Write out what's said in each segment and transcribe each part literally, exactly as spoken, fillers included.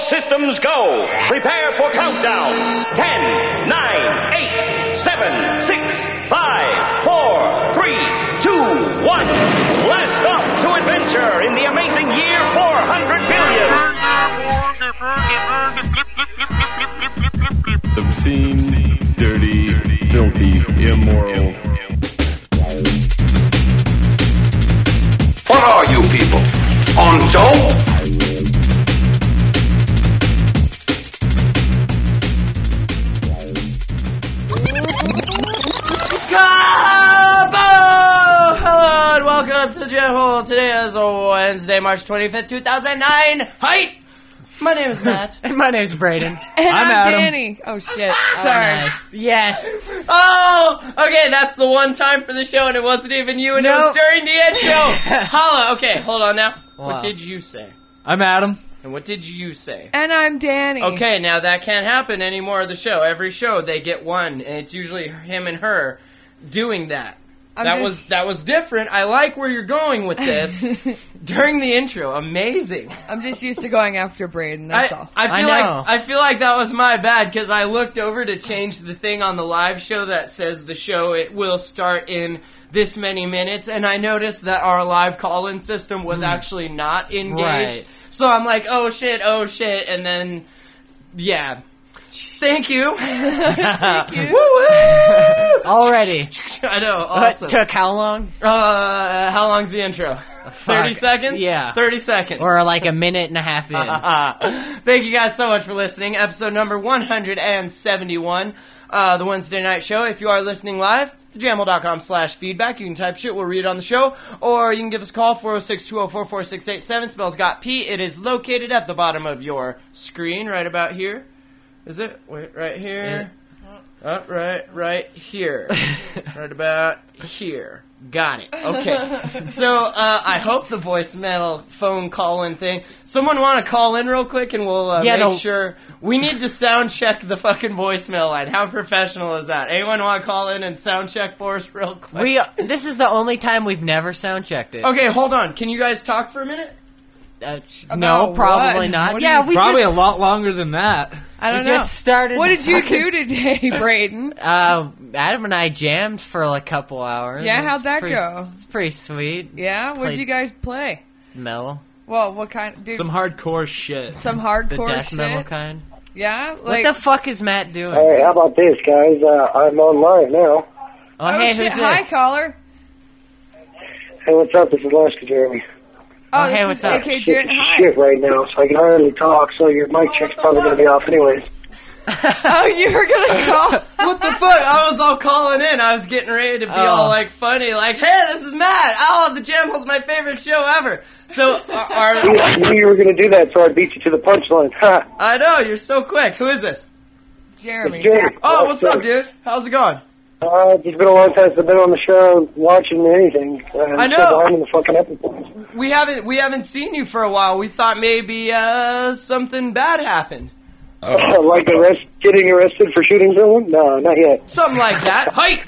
systems go. Prepare for countdown. Ten, nine, eight, seven, six, five, four, three, two, one. Blast off to adventure in the amazing year four hundred billion. Obscene, dirty, filthy, immoral. What are you people? On dope? Hello and welcome to the Jam Hole. Today is Wednesday, March twenty-fifth, two thousand nine. Hi! My name is Matt. And my name's Braden. And I'm, I'm Adam. Danny. Oh, shit. Oh, Sorry. nice. Yes. Oh! Okay, that's the one time for the show and it wasn't even you and Nope. it was during the intro. Holla. Okay, hold on now. Wow. What did you say? I'm Adam. And what did you say? And I'm Danny. Okay, now that can't happen anymore of the show. Every show they get one, and it's usually him and her doing that. I'm that just- was that was different. I like where you're going with this. During the intro, amazing. I'm just used to going after Braden, that's I, all. I feel I like know. I feel like that was my bad because I looked over to change the thing on the live show that says the show it will start in this many minutes, and I noticed that our live call-in system was actually not engaged. Right. So I'm like, oh shit, oh shit, and then yeah. Thank you. Thank you. Woo-woo! Already. I know, What awesome. took how long? Uh, how long's the intro? thirty seconds? Yeah. thirty seconds. Or like a minute and a half in. Thank you guys so much for listening. Episode number one hundred seventy-one, uh, the Wednesday night show. If you are listening live, thejamhole.com slash feedback. You can type shit, we'll read it on the show. Or you can give us a call, four oh six, two oh four, four six eight seven. Spells got P. It is located at the bottom of your screen, right about here. Is it? Wait, right here. Oh, right, right here. Right about here. Got it. Okay. So, uh, I hope the voicemail phone call-in thing. Someone want to call in real quick and we'll uh, Yeah, make no. sure. We need to sound check the fucking voicemail line. How professional is that? Anyone want to call in and sound check for us real quick? We. This is the only time we've never sound checked it. Okay, hold on. Can you guys talk for a minute? Uh, About no, probably what? not. What do yeah, you- we Probably just, a lot longer than that. I don't we know. just started. What did you fucking- do today, Braden? Uh, Adam and I jammed for like a couple hours. Yeah, It was how'd that pretty- go? It's pretty sweet. Yeah? What did Played- you guys play? Metal. Well, what kind? Dude, Some hardcore shit. some The hardcore death shit? metal kind. Yeah? Like, what the fuck is Matt doing? Hey, how about this, guys? Uh, I'm on live now. Oh, oh, hey, shit. who's Hi, this? caller. Hey, what's up? This is Lester Jeremy. Oh, Oh, hey, this what's is up? A K Shit, Jen. Hi. shit right now, so I can hardly talk, so your mic check's probably going to be off anyways. Oh, you were going to call? What the fuck? I was all calling in. I was getting ready to be Oh. all like funny, like, "Hey, this is Matt. Oh, the Jam Hole's my favorite show ever." So, are, are I knew you were going to do that, so I beat you to the punchline. Ha! I know you're so quick. Who is this? Jeremy. It's Jeremy. Oh, what's up, dude? How's it going? Uh, it's been a long time since I've been on the show watching anything. Uh, I I'm know. so behind in the fucking episodes. We haven't we haven't seen you for a while. We thought maybe uh, something bad happened, like arrest, getting arrested for shooting someone? No, not yet. something like that. Height.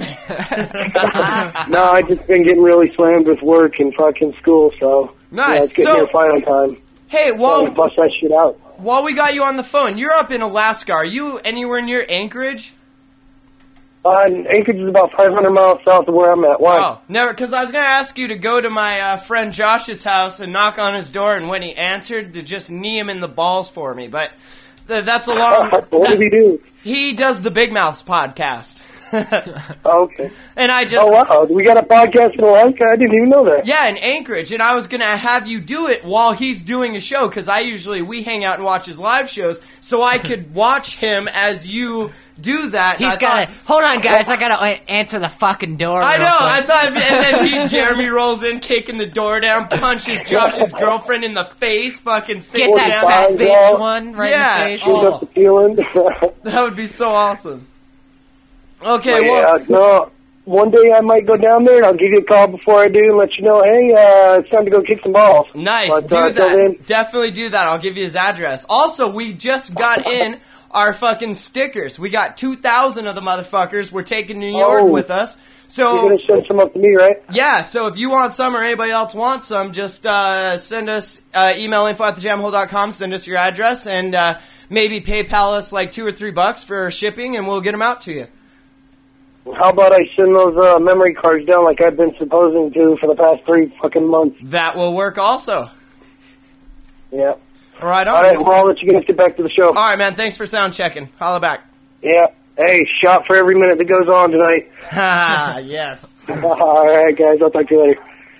No, I've just been getting really slammed with work and fucking school, so... Nice. Yeah, it's getting So- here final time. Hey, So while bust that shit out. while we got you on the phone, you're up in Alaska. Are you anywhere near Anchorage? Uh, Anchorage is about five hundred miles south of where I'm at. Why? Oh, never. Because I was gonna ask you to go to my uh, friend Josh's house and knock on his door, and when he answered, to just knee him in the balls for me. But th- that's a long. What did he do? He does the Big Mouths podcast. Oh, okay. And I just Oh, wow. We got a podcast in Alaska? I didn't even know that. Yeah, in Anchorage, and I was going to have you do it while he's doing a show, because I usually, we hang out and watch his live shows, so I could watch him as you do that. He's I got to... thought- Hold on, guys. I got to answer the fucking door I real know, quick. I thought, if, and then he, Jeremy rolls in, kicking the door down, punches Josh's girlfriend in the face, fucking sits Get that down. fat Five, bitch well, one right yeah. in the face. Shoot up the feeling. That would be so awesome. Okay, yeah, well, no. One day I might go down there and I'll give you a call before I do and let you know, hey, uh, it's time to go kick some balls. nice, But, do uh, till that. then- Definitely do that. I'll give you his address. Also, we just got in our fucking stickers. We got two thousand of the motherfuckers. We're taking New York Oh. with us. So You're going to send some up to me, right? yeah, so if you want some or anybody else wants some, just uh, send us uh, email info at the jam hole dot com, send us your address, and uh, maybe PayPal us like two or three bucks for shipping, and we'll get them out to you. How about I send those uh, memory cards down like I've been supposing to for the past three fucking months? That will work also. Yeah. Right on. All right, well, I'll let you guys get back to the show. All right, man, thanks for sound checking. Holla back. Yeah. Hey, shot for every minute that goes on tonight. Ah, yes. All right, guys, I'll talk to you later.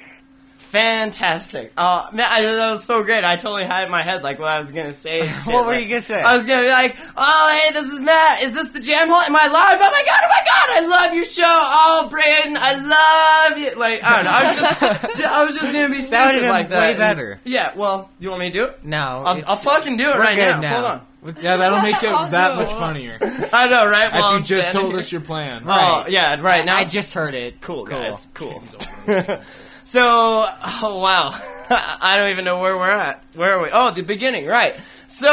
Fantastic. Oh, man, I, that was so great. I totally had it in my head, like, what I was going to say. and shit. What were Like, you gonna say? I was going to be like, oh, hey, this is Matt. Is this the Jam Hole? Am I live? Oh, my God, oh, my God. I love your show. Oh, Brayden, I love you. Like, I don't know. I was just, I was just going to be That would've stupid been like that. way And- better. Yeah, well, you want me to do it? No. I'll, it's- I'll fucking do it we're right good now. Hold on. What's- Yeah, that'll make it I'll that do much it. funnier. I know, right? While After you I'm just standing told here. us your plan. Oh, yeah, right. Now I just heard it. Cool, guys. Cool. So, oh, wow. I don't even know where we're at. Where are we? Oh, the beginning, right. So,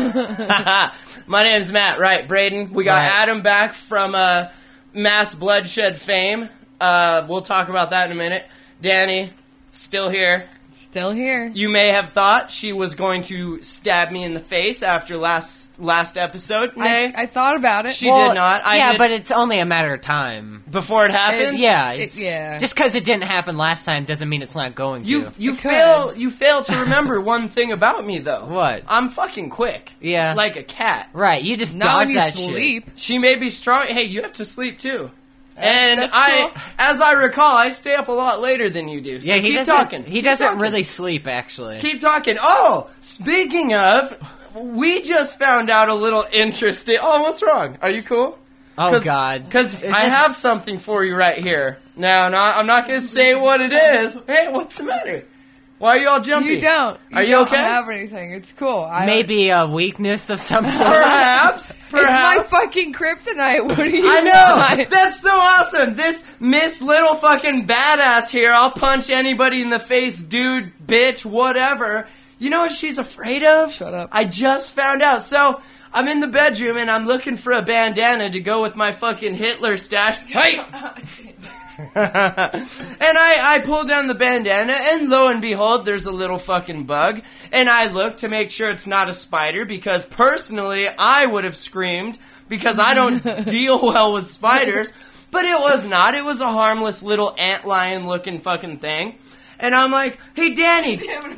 my name's Matt, right. Brayden, we got Right. Adam back from uh, Mass Bloodshed fame. Uh, we'll talk about that in a minute. Danny, still here. Still here. You may have thought she was going to stab me in the face after last last episode. Nay, I, I thought about it. she Well, did not. I yeah, did but it's only a matter of time. before it happens. Yeah, It- it's, yeah. Just because it didn't happen last time doesn't mean it's not going to. You you It could. fail you fail to remember one thing about me though. What? I'm fucking quick. Yeah. Like a cat. Right, you just Not when dodge you that sleep. She may be strong. Hey, you have to sleep too. That's- and that's I, cool. as I recall, I stay up a lot later than you do. shit. So Yeah, he keep doesn't. talking. He Keep doesn't talking. really sleep, actually. Keep talking. Oh, speaking of, we just found out a little interesting. Oh, what's wrong? Are you cool? Oh, God. Because Is I this- have something for you right here. Now, no, I'm not going to say what it is. Hey, what's the matter? Why are you all jumpy? You don't. You Are you don't okay? have anything. It's cool. I Maybe a weakness of some sort. Perhaps. Perhaps. It's my fucking kryptonite. What do you I know! want? That's so awesome! This Miss Little fucking badass here, I'll punch anybody in the face, dude, bitch, whatever. You know what she's afraid of? Shut up. I just found out. So, I'm in the bedroom and I'm looking for a bandana to go with my fucking Hitler stash. Hey! and I, I pull down the bandana, and lo and behold, there's a little fucking bug. And I look to make sure it's not a spider, because personally, I would have screamed, because I don't deal well with spiders. But it was not. It was a harmless little antlion looking fucking thing. And I'm like, hey, Danny.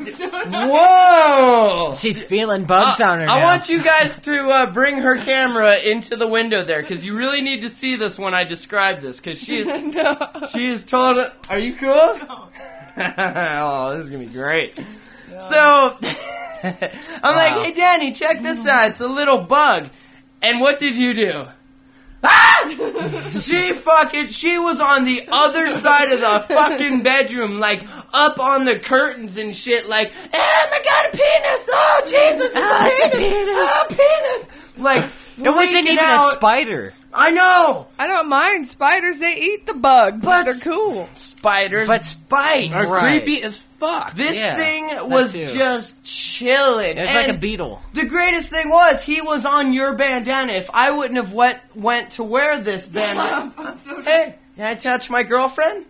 Whoa! She's feeling bugs on her now. I want you guys to uh, bring her camera into the window there, because you really need to see this when I describe this, because she is, No. she is total. Are you cool? No. Oh, this is gonna be great. So, I'm like, hey, Danny, check this out. It's a little bug. And what did you do? Ah! She fucking, she was on the other side of the fucking bedroom, like, up on the curtains and shit, like, oh my god, a penis! Oh, Jesus, it's Oh, a it's a penis! penis. Oh, penis! Like, It wasn't freaking even out. a spider. I know! I don't mind spiders. They eat the bugs. But- They're cool. Spiders But- bite. Are Right. creepy as fuck. This Yeah, thing that was too. just chilling. It was like a And beetle. the greatest thing was, he was on your bandana. If I wouldn't have went, went to wear this bandana... I'm so Hey, can I touch my girlfriend?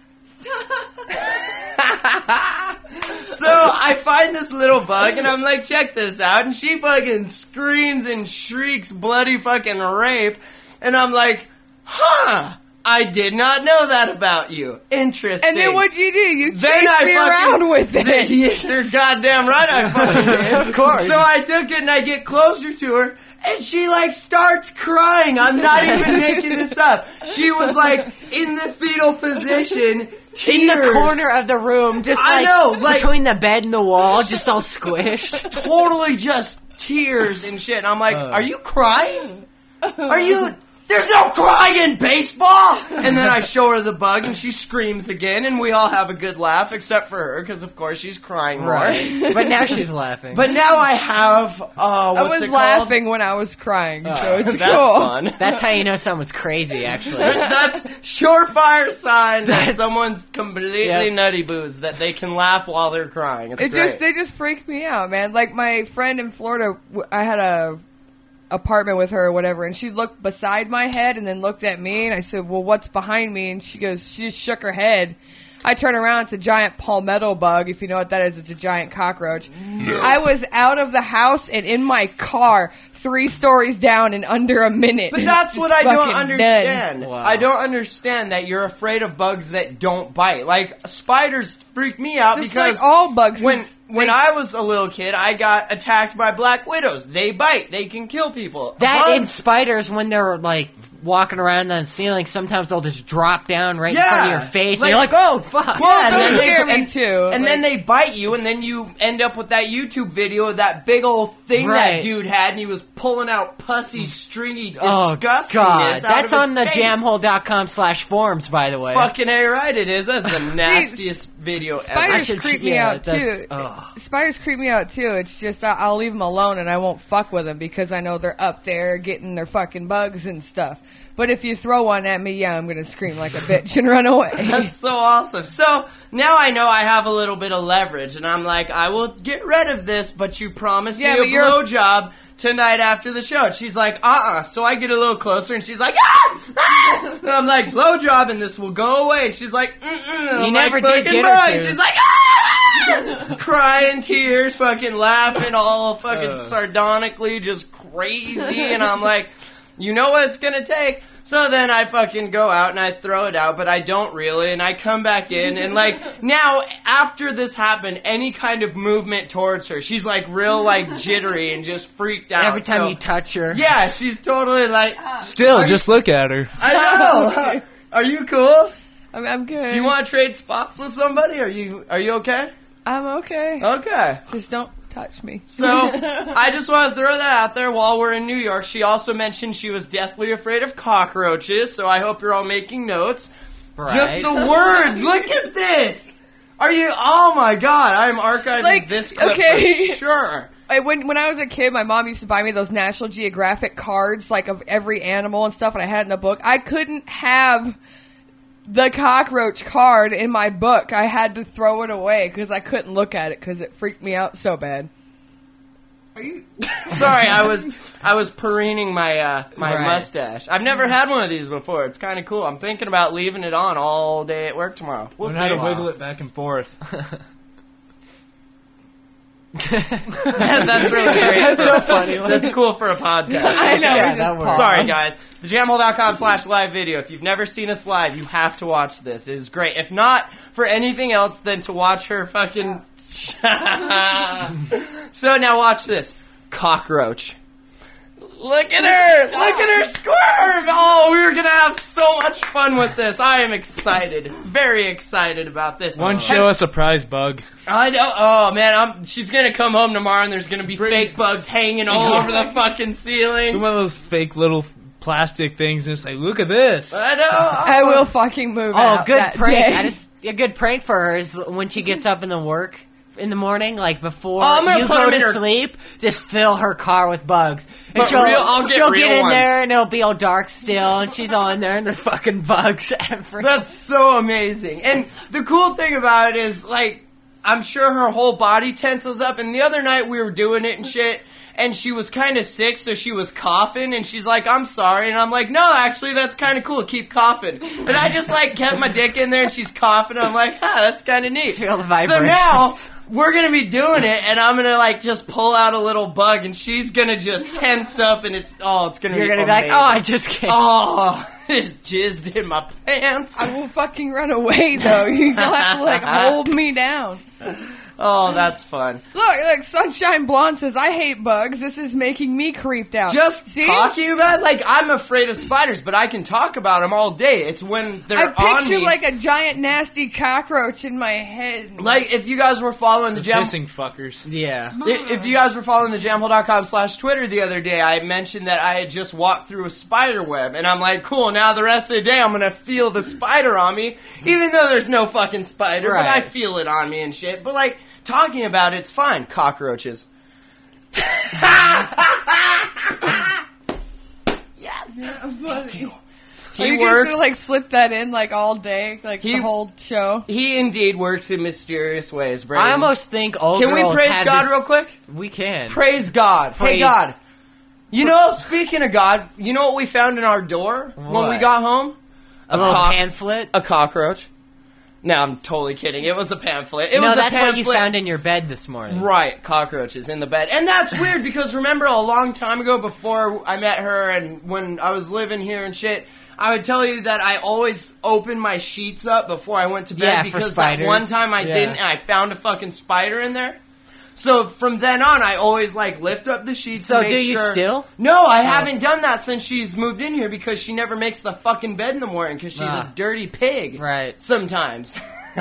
So I find this little bug and I'm like, check this out. And she fucking screams and shrieks bloody fucking rape. And I'm like, huh, I did not know that about you. Interesting. And then what'd you do? You chased Then I me fucking- around with it. You're goddamn right I fucking did. Of course. So I took it and I get closer to her and she like starts crying. I'm not even making this up. She was like in the fetal position, tears. In the corner of the room, just I like, know, like- between the bed and the wall, just all squished. Totally just tears and shit. And I'm like, Uh. are you crying? Are you... There's no crying in baseball! And then I show her the bug, and she screams again, and we all have a good laugh, except for her, because of course she's crying more. Right. But now she's laughing. But now I have, uh, I what's was it laughing when I was crying, so it's That's cool. fun. That's how you know someone's crazy, actually. That's surefire sign that That's- someone's completely Yep. nutty boos, that they can laugh while they're crying. It's It great. just they just freaked me out, man. Like my friend in Florida, w- I had a apartment with her or whatever, and she looked beside my head and then looked at me, and I said, well, what's behind me? And she goes, she just shook her head. I turn around, it's a giant palmetto bug. If you know what that is, it's a giant cockroach. Yeah. I was out of the house and in my car three stories down in under a minute. But that's what I don't understand. Wow. I don't understand that you're afraid of bugs that don't bite. Like, spiders freak me out Just because like all bugs. when when they- I was a little kid, I got attacked by black widows. They bite. They can kill people. That Bugs- and spiders, when they're like walking around on the ceiling, sometimes they'll just drop down right in Yeah. front of your face, Like- and you're like, "Oh fuck!" Well, Yeah, and those then scare they, me and, too. And Like- then they bite you, and then you end up with that YouTube video of that big old thing Right. that dude had, and he was pulling out pussy, stringy Oh disgustingness god, out that's of his on the face. jamhole dot com slash forums, by the way. Fucking A right it is. That's the nastiest video ever. I Spiders should- creep me yeah, out that's- too. ugh. Spiders creep me out too. It's just I- I'll leave them alone and I won't fuck with them because I know they're up there getting their fucking bugs and stuff. But if you throw one at me, yeah, I'm gonna scream like a bitch and run away. That's so awesome. So now I know I have a little bit of leverage, and I'm like, I will get rid of this, but you promised Yeah, me but a you're- blowjob tonight after the show. And she's like, uh-uh. So I get a little closer, and she's like, ah! ah! And I'm like, blowjob, and this will go away. And she's like, mm-mm. And You I'm never like, did fucking get her bye. to. And she's like, ah! Crying tears, fucking laughing, all fucking Uh. sardonically, just crazy. And I'm like, you know what it's gonna take. So then I fucking go out and I throw it out, but I don't really, and I come back in, and like, now, after this happened, any kind of movement towards her, she's like real, like, jittery and just freaked out. Every time So- you touch her, Yeah, she's totally like, Still, Are just look at her. I know! Are you cool? I'm, I'm good. Do you want to trade spots with somebody? Are you, are you okay? I'm okay. Okay. Just don't touch me. So, I just want to throw that out there while we're in New York. She also mentioned she was deathly afraid of cockroaches, so I hope you're all making notes. right? Just the word! Look at this! Are you... Oh my god, I'm archiving Like, this clip okay. for sure. I, when when I was a kid, my mom used to buy me those National Geographic cards, like of every animal and stuff, and I had it in the book. I couldn't have the cockroach card in my book. I had to throw it away because I couldn't look at it because it freaked me out so bad. Are you? Sorry, I was I was preening my uh, my Right. mustache. I've never had one of these before. It's kind of cool. I'm thinking about leaving it on all day at work tomorrow. We'll Learn see. how to wiggle it back and forth. That's really great. That's so funny. That's cool for a podcast. I know. Yeah, we just that works. paused. Sorry, guys. The jamhole dot com slash live video. If you've never seen us live, you have to watch this. It is great. If not for anything else than to watch her fucking... So now watch this. Cockroach. Look at her! Look at her squirm! Oh, we were gonna have so much fun with this. I am excited. Very excited about this. One show a surprise bug. I know. Oh man, I'm. She's gonna come home tomorrow, and there's gonna be fake bugs hanging all over the fucking ceiling. One of those fake little plastic things, and just like, look at this. I know. I will fucking move Oh, out good that prank! day. I just, a good prank for her is when she gets up in the work in the morning, like before Oh, I'm gonna you put go 'em to in her- sleep, just fill her car with bugs. And But she'll, real- I'll get she'll real get in ones. there and it'll be all dark still, and she's all in there and there's fucking bugs everywhere. That's so amazing. And the cool thing about it is, like, I'm sure her whole body tensils up. And the other night we were doing it and shit, and she was kind of sick, so she was coughing, and she's like, I'm sorry. And I'm like, no, actually, that's kind of cool. Keep coughing. And I just, like, kept my dick in there, and she's coughing, and I'm like, ah, that's kind of neat. Feel the So vibrations. now, we're going to be doing it, and I'm going to, like, just pull out a little bug, and she's going to just tense up, and it's, oh, it's going to be You're gonna be like, amazing. oh, I just can't. Oh, just jizzed in my pants. I will fucking run away though. You'll have to like hold me down. Oh, that's fun. Look, look, Sunshine Blonde says, I hate bugs. This is making me creeped out. Just See? talking about, like, I'm afraid of spiders, but I can talk about them all day. It's when they're I on picture me. like a giant nasty cockroach in my head. Like, if you guys were following the jam, Pissing fuckers. Yeah. if if you guys were following the jamhole dot com slash Twitter the other day, I mentioned that I had just walked through a spider web, and I'm like, cool. Now the rest of the day, I'm gonna feel the spider on me, even though there's no fucking spider, but I Right. feel it on me and shit. But like, talking about it's fine. Cockroaches. Yes. Thank you. Are He you guys works. gonna like slip that in like all day, like He- the whole show? He indeed works in mysterious ways, Brandon. I almost think old Can we girls praise have God this- real quick? We can. Praise God. Hey Praise- God. You know, speaking of God, you know what we found in our door when we What? got home? A little cock- pamphlet. A cockroach. No, I'm totally kidding. It was a pamphlet. It no, was a that's pamphlet. what you found in your bed this morning. Right, cockroaches in the bed. And that's weird because remember a long time ago before I met her and when I was living here and shit, I would tell you that I always opened my sheets up before I went to bed Yeah, for because that spiders. one time I Yeah. didn't and I found a fucking spider in there. So from then on, I always like lift up the sheets. So and make do you sure... still? No, I haven't done that since she's moved in here because she never makes the fucking bed in the morning because she's Ah. a dirty pig. Right. Sometimes.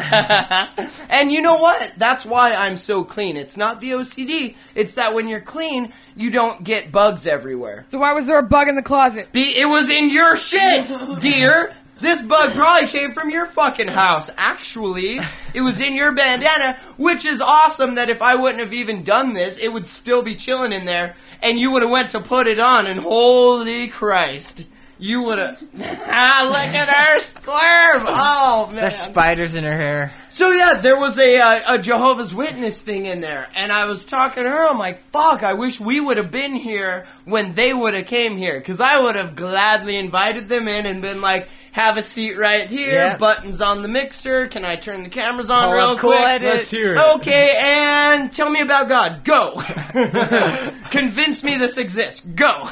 And you know what? That's why I'm so clean. It's not the O C D. It's that when you're clean, you don't get bugs everywhere. So why was there a bug in the closet? Be- it was in your shit, dear. This bug probably came from your fucking house. Actually, it was in your bandana, which is awesome that if I wouldn't have even done this, it would still be chilling in there, and you would have went to put it on, and holy Christ, you would have... Ah, look at her squirm! Oh, man. There's spiders in her hair. So yeah, there was a, uh, a Jehovah's Witness thing in there, and I was talking to her, I'm like, fuck, I wish we would have been here when they would have came here, because I would have gladly invited them in and been like, have a seat right here, Yeah. buttons on the mixer, can I turn the cameras on Pull real up, cool quick? edit. Let's hear it. Okay, and tell me about God. Go! Convince me this exists. Go!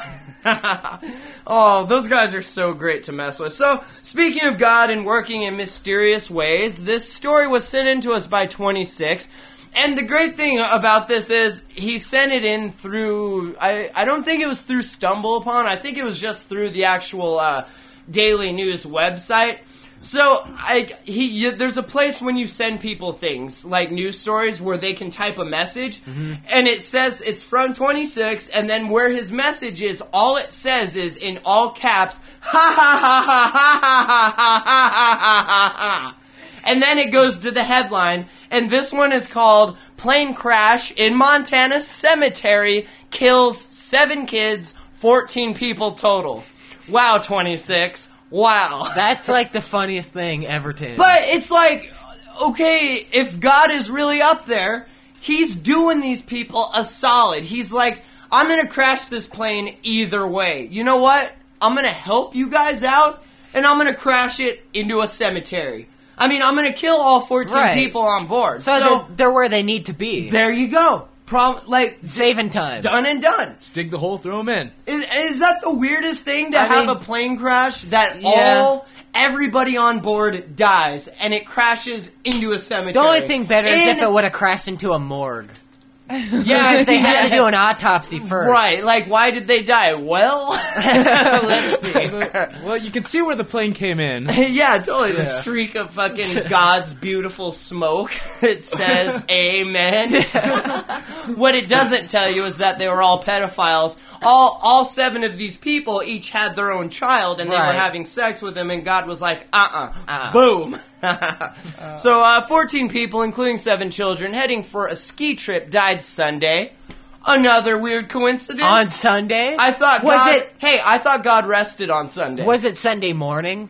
Oh, those guys are so great to mess with. So, speaking of God and working in mysterious ways, this story was sent in to us by twenty-six. And the great thing about this is he sent it in through, I, I don't think it was through StumbleUpon. I think it was just through the actual uh, Daily News website. So, I, he, you, there's a place when you send people things, like news stories, where they can type a message, and it says it's from twenty-six, and then where his message is, all it says is, in all caps, ha ha ha ha ha ha ha ha ha ha ha. And then it goes to the headline, and this one is called, Plane Crash in Montana Cemetery Kills Seven Kids, fourteen People Total. Wow, twenty-six. Wow. That's like the funniest thing ever to. But it's like, okay, if God is really up there, he's doing these people a solid. He's like, I'm going to crash this plane either way. You know what? I'm going to help you guys out, and I'm going to crash it into a cemetery. I mean, I'm going to kill all fourteen Right. people on board. so So, they're, they're where they need to be. there you go. Prom- like, Saving time. done and done. Just dig the hole, throw them in. Is, is that the weirdest thing to I have mean- a plane crash that Yeah. all everybody on board dies and it crashes into a cemetery? The only thing better is if In- it would have crashed into a morgue. yeah, Because they had to yeah. do an autopsy first. Right, like why did they die? Well, let's see. Well, you can see where the plane came in. Yeah, totally. The Yeah. streak of fucking God's beautiful smoke. It says amen. What it doesn't tell you is that they were all pedophiles. All all seven of these people each had their own child, and they Right. were having sex with them, and God was like, uh-uh. Uh-uh. Boom. So, uh, fourteen people, including seven children, heading for a ski trip, died Sunday. Another weird coincidence. On Sunday? I thought Was God... it- Hey, I thought God rested on Sunday. Was it Sunday morning?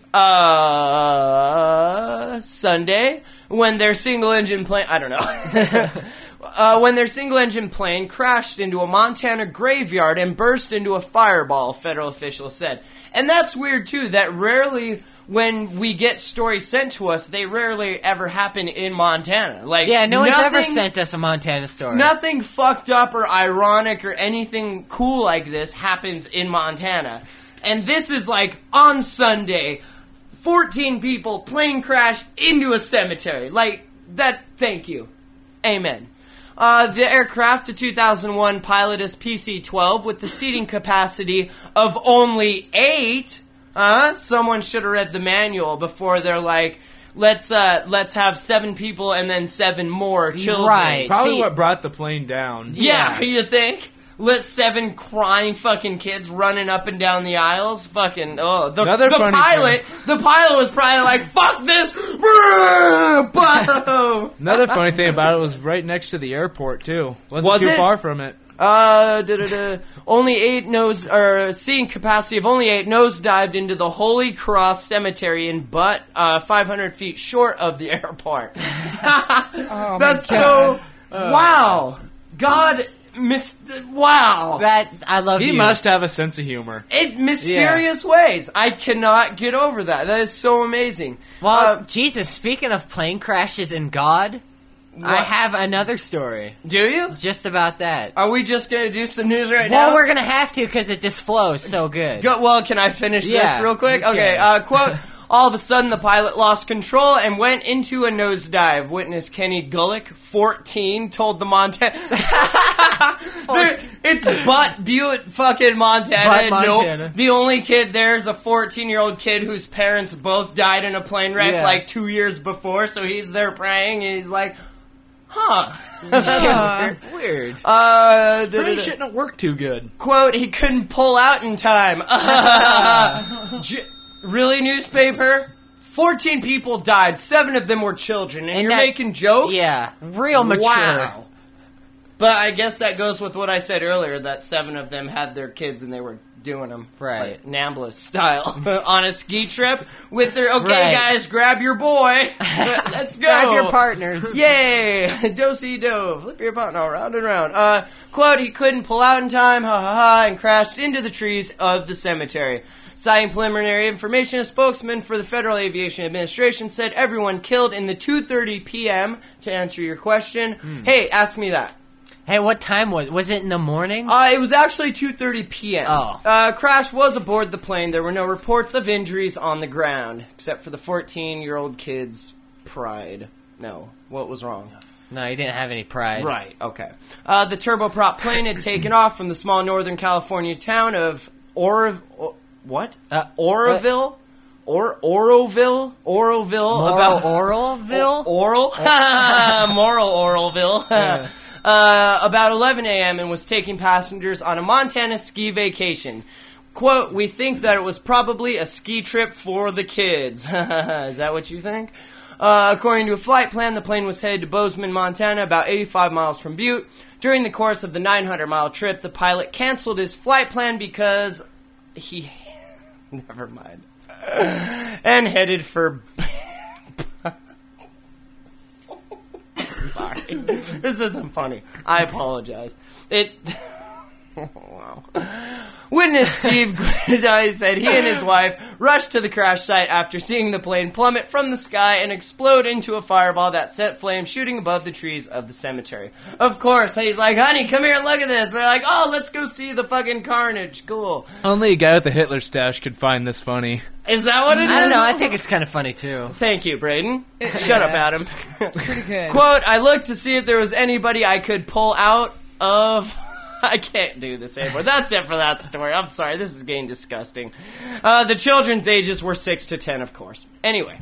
Uh, Sunday, when their single-engine plane... I don't know. uh, when their single-engine plane crashed into a Montana graveyard and burst into a fireball, federal officials said. And that's weird, too, that rarely... When we get stories sent to us, they rarely ever happen in Montana. Like, Yeah, no one's ever nothing- sent us a Montana story. Nothing fucked up or ironic or anything cool like this happens in Montana. And this is like on Sunday, fourteen people, plane crash into a cemetery. Like, that, thank you. Amen. Uh, the aircraft, a two thousand one Pilotus P C twelve with the seating capacity of only eight. Huh? Someone should have read the manual before they're like, let's uh, let's have seven people and then seven more children. Right. Probably See- what brought the plane down. Yeah, Yeah. you think? Let seven crying fucking kids running up and down the aisles. Fucking, oh. The, Another the funny pilot, the pilot was probably like, fuck this! Brrr, boom. Another funny thing about it was right next to the airport too. Wasn't Was too it? far from it. Uh, da, da, da. Only eight nose, or seating capacity of only eight nosedived into the Holy Cross Cemetery in Butt, uh, five hundred feet short of the airport. Oh, That's my so, God. wow. God mis- wow. That I love He you. must have a sense of humor. In mysterious ways. I cannot get over that. That is so amazing. Well, Uh, Jesus, speaking of plane crashes and God, I have another story do you? just about that. Are we just going to do some news right Well, now? we're going to have to because it just flows so good. Go, well, can I finish Yeah, this real quick? you Okay, can. uh, quote, all of a sudden the pilot lost control and went into a nosedive. Witness Kenny Gullick, fourteen, told the Montana... it's Butt Butte fucking Montana. Butte, Nope. Montana. The only kid there is a fourteen-year-old kid whose parents both died in a plane wreck Yeah. like two years before, so he's there praying and he's like, huh. Uh, Weird. Uh, Pretty shouldn't have worked too good. quote, he couldn't pull out in time. J- really, newspaper? fourteen people died. Seven of them were children. And, And you're that- making jokes? Yeah, real mature. Wow. But I guess that goes with what I said earlier, that seven of them had their kids and they were doing them. Right. Like Nambla style. On a ski trip with their, okay, Right. guys, grab your boy. Let's go. Grab your partners. Yay! Do-si-do. Flip your partner round and round. Uh, quote, he couldn't pull out in time, ha ha ha, and crashed into the trees of the cemetery. Citing preliminary information, a spokesman for the Federal Aviation Administration said everyone killed in the two thirty p.m. To answer your question, hey, ask me that. Hey, what time was was it in the morning? Uh, it was actually two thirty p.m. Oh. Uh, crash was aboard the plane. There were no reports of injuries on the ground, except for the fourteen-year-old kid's pride. No. What was wrong? No, he didn't have any pride. Right, okay. Uh, the turboprop plane had taken off from the small Northern California town of Or... or what? Uh, Oroville? Or Oroville? Oroville? Moral about Oralville? Oral? Moral Oralville. Yeah. uh, about eleven a.m. and was taking passengers on a Montana ski vacation. Quote, we think that it was probably a ski trip for the kids. Is that what you think? Uh, according to a flight plan, the plane was headed to Bozeman, Montana, about eighty-five miles from Butte. During the course of the nine hundred mile trip, the pilot canceled his flight plan because he... Never mind. And headed for... Sorry. This isn't funny. I apologize. It... Wow. Witness Steve Guidai said he and his wife rushed to the crash site after seeing the plane plummet from the sky and explode into a fireball that set flames shooting above the trees of the cemetery. Of course, he's like, honey, come here and look at this. And they're like, oh, let's go see the fucking carnage. Cool. Only a guy with a Hitler stash could find this funny. Is that what it is? I don't know. I think it's kind of funny too. Thank you, Braden. Shut up, Adam. pretty good. Quote, I looked to see if there was anybody I could pull out of... I can't do this anymore. That's it for that story. I'm sorry. This is getting disgusting. Uh, the children's ages were six to ten, of course. Anyway.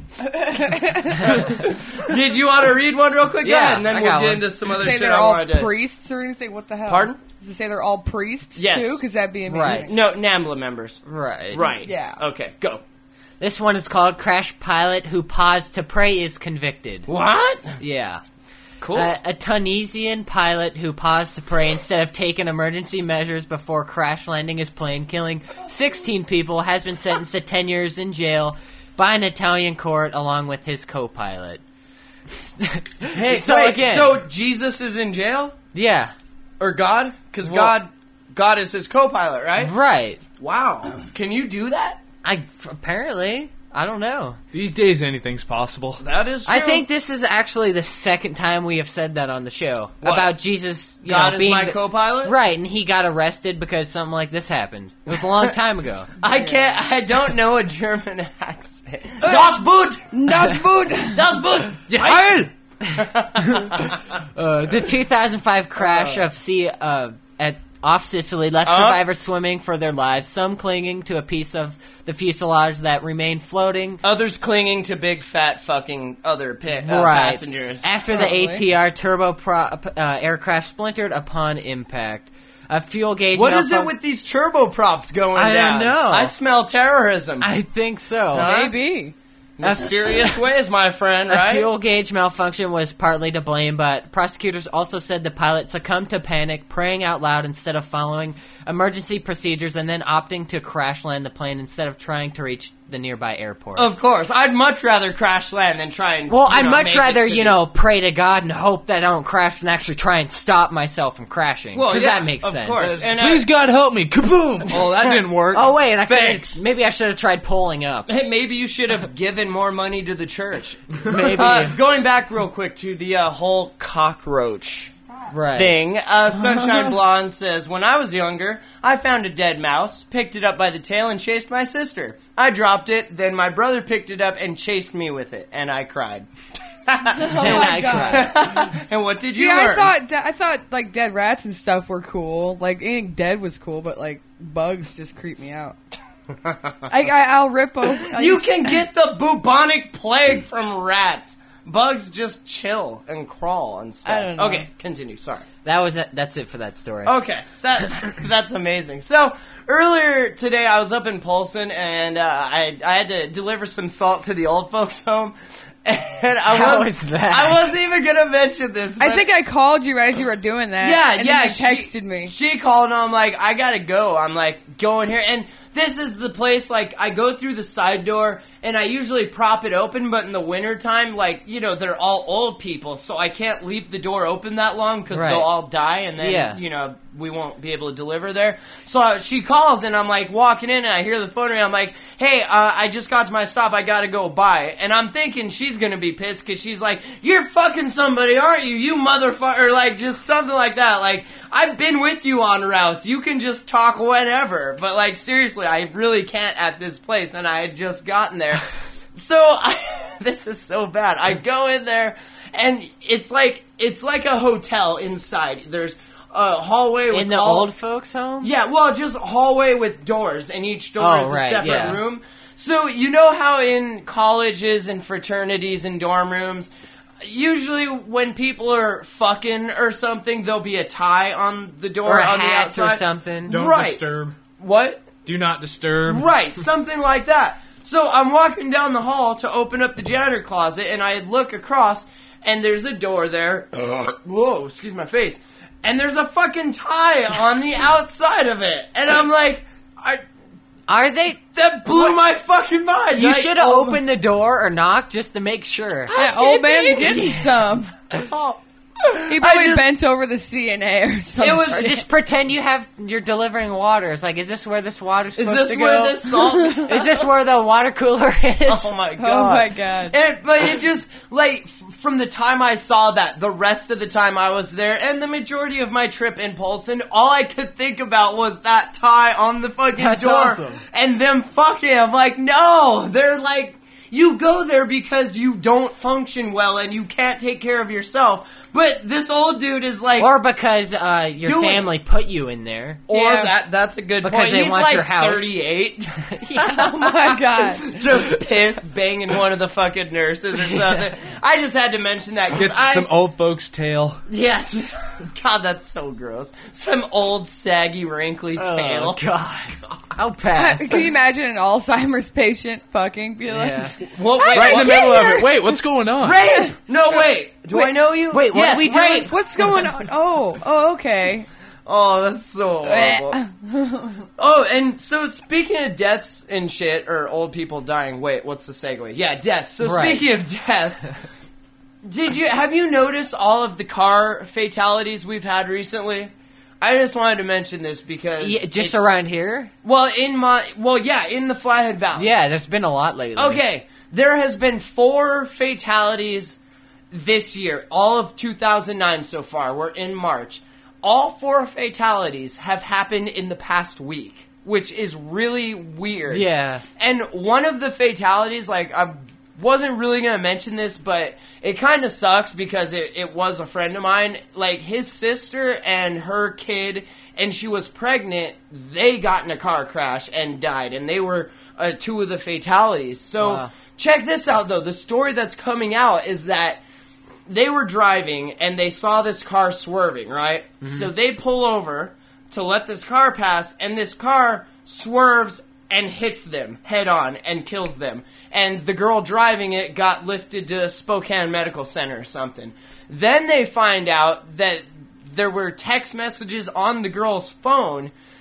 Did you want to read one real quick? Go Yeah, ahead, and then I we'll got get one. into some other Say shit they're I all want to do. priests or anything? What the hell? Pardon? Does it say they're all priests Yes. too? Because that'd be amazing. Right. No, NAMBLA members. Right. Right. Yeah. Okay, go. This one is called Crash Pilot Who Paused to Pray is Convicted. What? Yeah. Cool. Uh, a Tunisian pilot who paused to pray instead of taking emergency measures before crash landing his plane, killing sixteen people, has been sentenced to ten years in jail by an Italian court along with his co-pilot. hey, so wait, again- so Jesus is in jail? Yeah. Or God? Because Well- God, God is his co-pilot, right? Right. Wow. Can you do that? I apparently I don't know. These days, anything's possible. That is true. I think this is actually the second time we have said that on the show What? about Jesus. You God know, is being my the- co-pilot? right? And he got arrested because something like this happened. It was a long time ago. I can't. I don't know a German accent. Das Boot. Das Boot. Das Boot. Heil! uh, the two thousand five crash of sea uh, at off Sicily left Uh-huh. survivors swimming for their lives, some clinging to a piece of the fuselage that remained floating. Others clinging to big fat fucking other pa- uh, right. passengers. After Probably. the A T R turboprop uh, aircraft splintered upon impact. A fuel gauge What is it malfunc- with these turboprops going I down? don't know. I smell terrorism. I think so. Huh? Maybe. Mysterious ways, my friend, A right? fuel gauge malfunction was partly to blame, but prosecutors also said the pilot succumbed to panic, praying out loud instead of following emergency procedures, and then opting to crash land the plane instead of trying to reach the nearby airport. Of course, I'd much rather crash land than try and. Well, you I'd know, much make it rather, to you the- know, pray to God and hope that I don't crash than actually try and stop myself from crashing. Well, Because yeah, that makes of sense. course. And, uh, Please, God, help me. Kaboom! Oh, that didn't work. Oh, wait, I Thanks. could've- maybe I should have tried pulling up. Hey, maybe you should have given more money to the church. Maybe. Uh, going back real quick to the uh, whole cockroach right. thing, uh, Sunshine Blonde says, when I was younger, I found a dead mouse, picked it up by the tail, and chased my sister. I dropped it, then my brother picked it up and chased me with it, and I cried. Oh And my I god! cried. And what did See, you I learn? thought de- I thought like dead rats and stuff were cool. Like anything dead was cool, but like bugs just creep me out. I, I I'll rip over. You can get the bubonic plague from rats. Bugs just chill and crawl and stuff. I don't know. Okay, continue. Sorry. That was it. That's it for that story. Okay, that that's amazing. So earlier today, I was up in Polson, and uh, I I had to deliver some salt to the old folks' home. And I How was is that? I wasn't even gonna mention this. I but- think I called you right as you were doing that. Yeah, and yeah. Then you she, texted me. She called and I'm like, I gotta go. I'm like, going here. And this is the place, like, I go through the side door and I usually prop it open, but in the wintertime, like, you know, they're all old people, so I can't leave the door open that long because Right. they'll all die and then, Yeah. you know, we won't be able to deliver there. So uh, she calls and I'm like walking in and I hear the phone ring. I'm like, hey, uh, I just got to my stop. I gotta go by. And I'm thinking she's gonna be pissed because she's like, you're fucking somebody, aren't you? You motherfucker. Like, just something like that. Like, I've been with you on routes. You can just talk whenever. But, like, seriously, I really can't at this place. And I had just gotten there. So, I, this is so bad. I go in there and it's like, it's like a hotel inside. There's a hallway with In the all- old folks' home? Yeah, well, just a hallway with doors, and each door Oh, is a right, separate yeah. room. So, you know how in colleges and fraternities and dorm rooms, usually when people are fucking or something, there'll be a tie on the door Or on the hats or outside. something. Don't Right. disturb. What? Do not disturb. Right, something like that. So I'm walking down the hall to open up the janitor closet, and I look across, and there's a door there. Whoa, excuse my face. And there's a fucking tie on the outside of it. And I'm like, I, Are they? that blew my fucking mind. You I- should have opened the door or knocked just to make sure. That old man's getting some. Oh. He probably just- bent over the C N A or something. It was- Or just pretend you have you're delivering water. It's like, is this where this water's Is supposed this to where go? this salt... Is this where the water cooler is? Oh my god. Oh my god. And, but it just, like, f- from the time I saw that, the rest of the time I was there, and the majority of my trip in Polson, all I could think about was that tie on the fucking That's door. awesome. And them fucking, I'm like, no! They're like, you go there because you don't function well and you can't take care of yourself. But this old dude is like... Or because uh, your Do it. family put you in there. Or Yeah. that that's a good Because point. they He's want like your house. thirty-eight. Oh my god. Just pissed, banging one of the fucking nurses or something. I just had to mention that because Get I... some old folks' tale. Yes. God, that's so gross. Some old, saggy, wrinkly tail. Oh, God. I'll pass. Can you imagine an Alzheimer's patient fucking be like, Yeah. Well, wait, Right in what? the middle of it. Wait, what's going on? Rape! No, wait. Do I know you? wait, what yes, are we doing? rape. what's going on? Oh, oh, okay. Oh, that's so horrible. Oh, and so speaking of deaths and shit, or old people dying, wait, what's the segue? Yeah, deaths. So Right. speaking of deaths, did you have you noticed all of the car fatalities we've had recently? I just wanted to mention this because Yeah, just it's- around here? Well, in my well, yeah, in the Flathead Valley. Yeah, there's been a lot lately. Okay, there has been four fatalities this year, all of two thousand nine so far. We're in March. All four fatalities have happened in the past week, which is really weird. Yeah. And one of the fatalities, like, I wasn't really going to mention this, but it kind of sucks because it, it was a friend of mine. Like, his sister and her kid, and she was pregnant, they got in a car crash and died, and they were uh, two of the fatalities. So, Wow. check this out, though. The story that's coming out is that they were driving and they saw this car swerving, right? Mm-hmm. So they pull over to let this car pass, and this car swerves and hits them head on and kills them. And the girl driving it got lifted to Spokane Medical Center or something. Then they find out that there were text messages on the girl's phone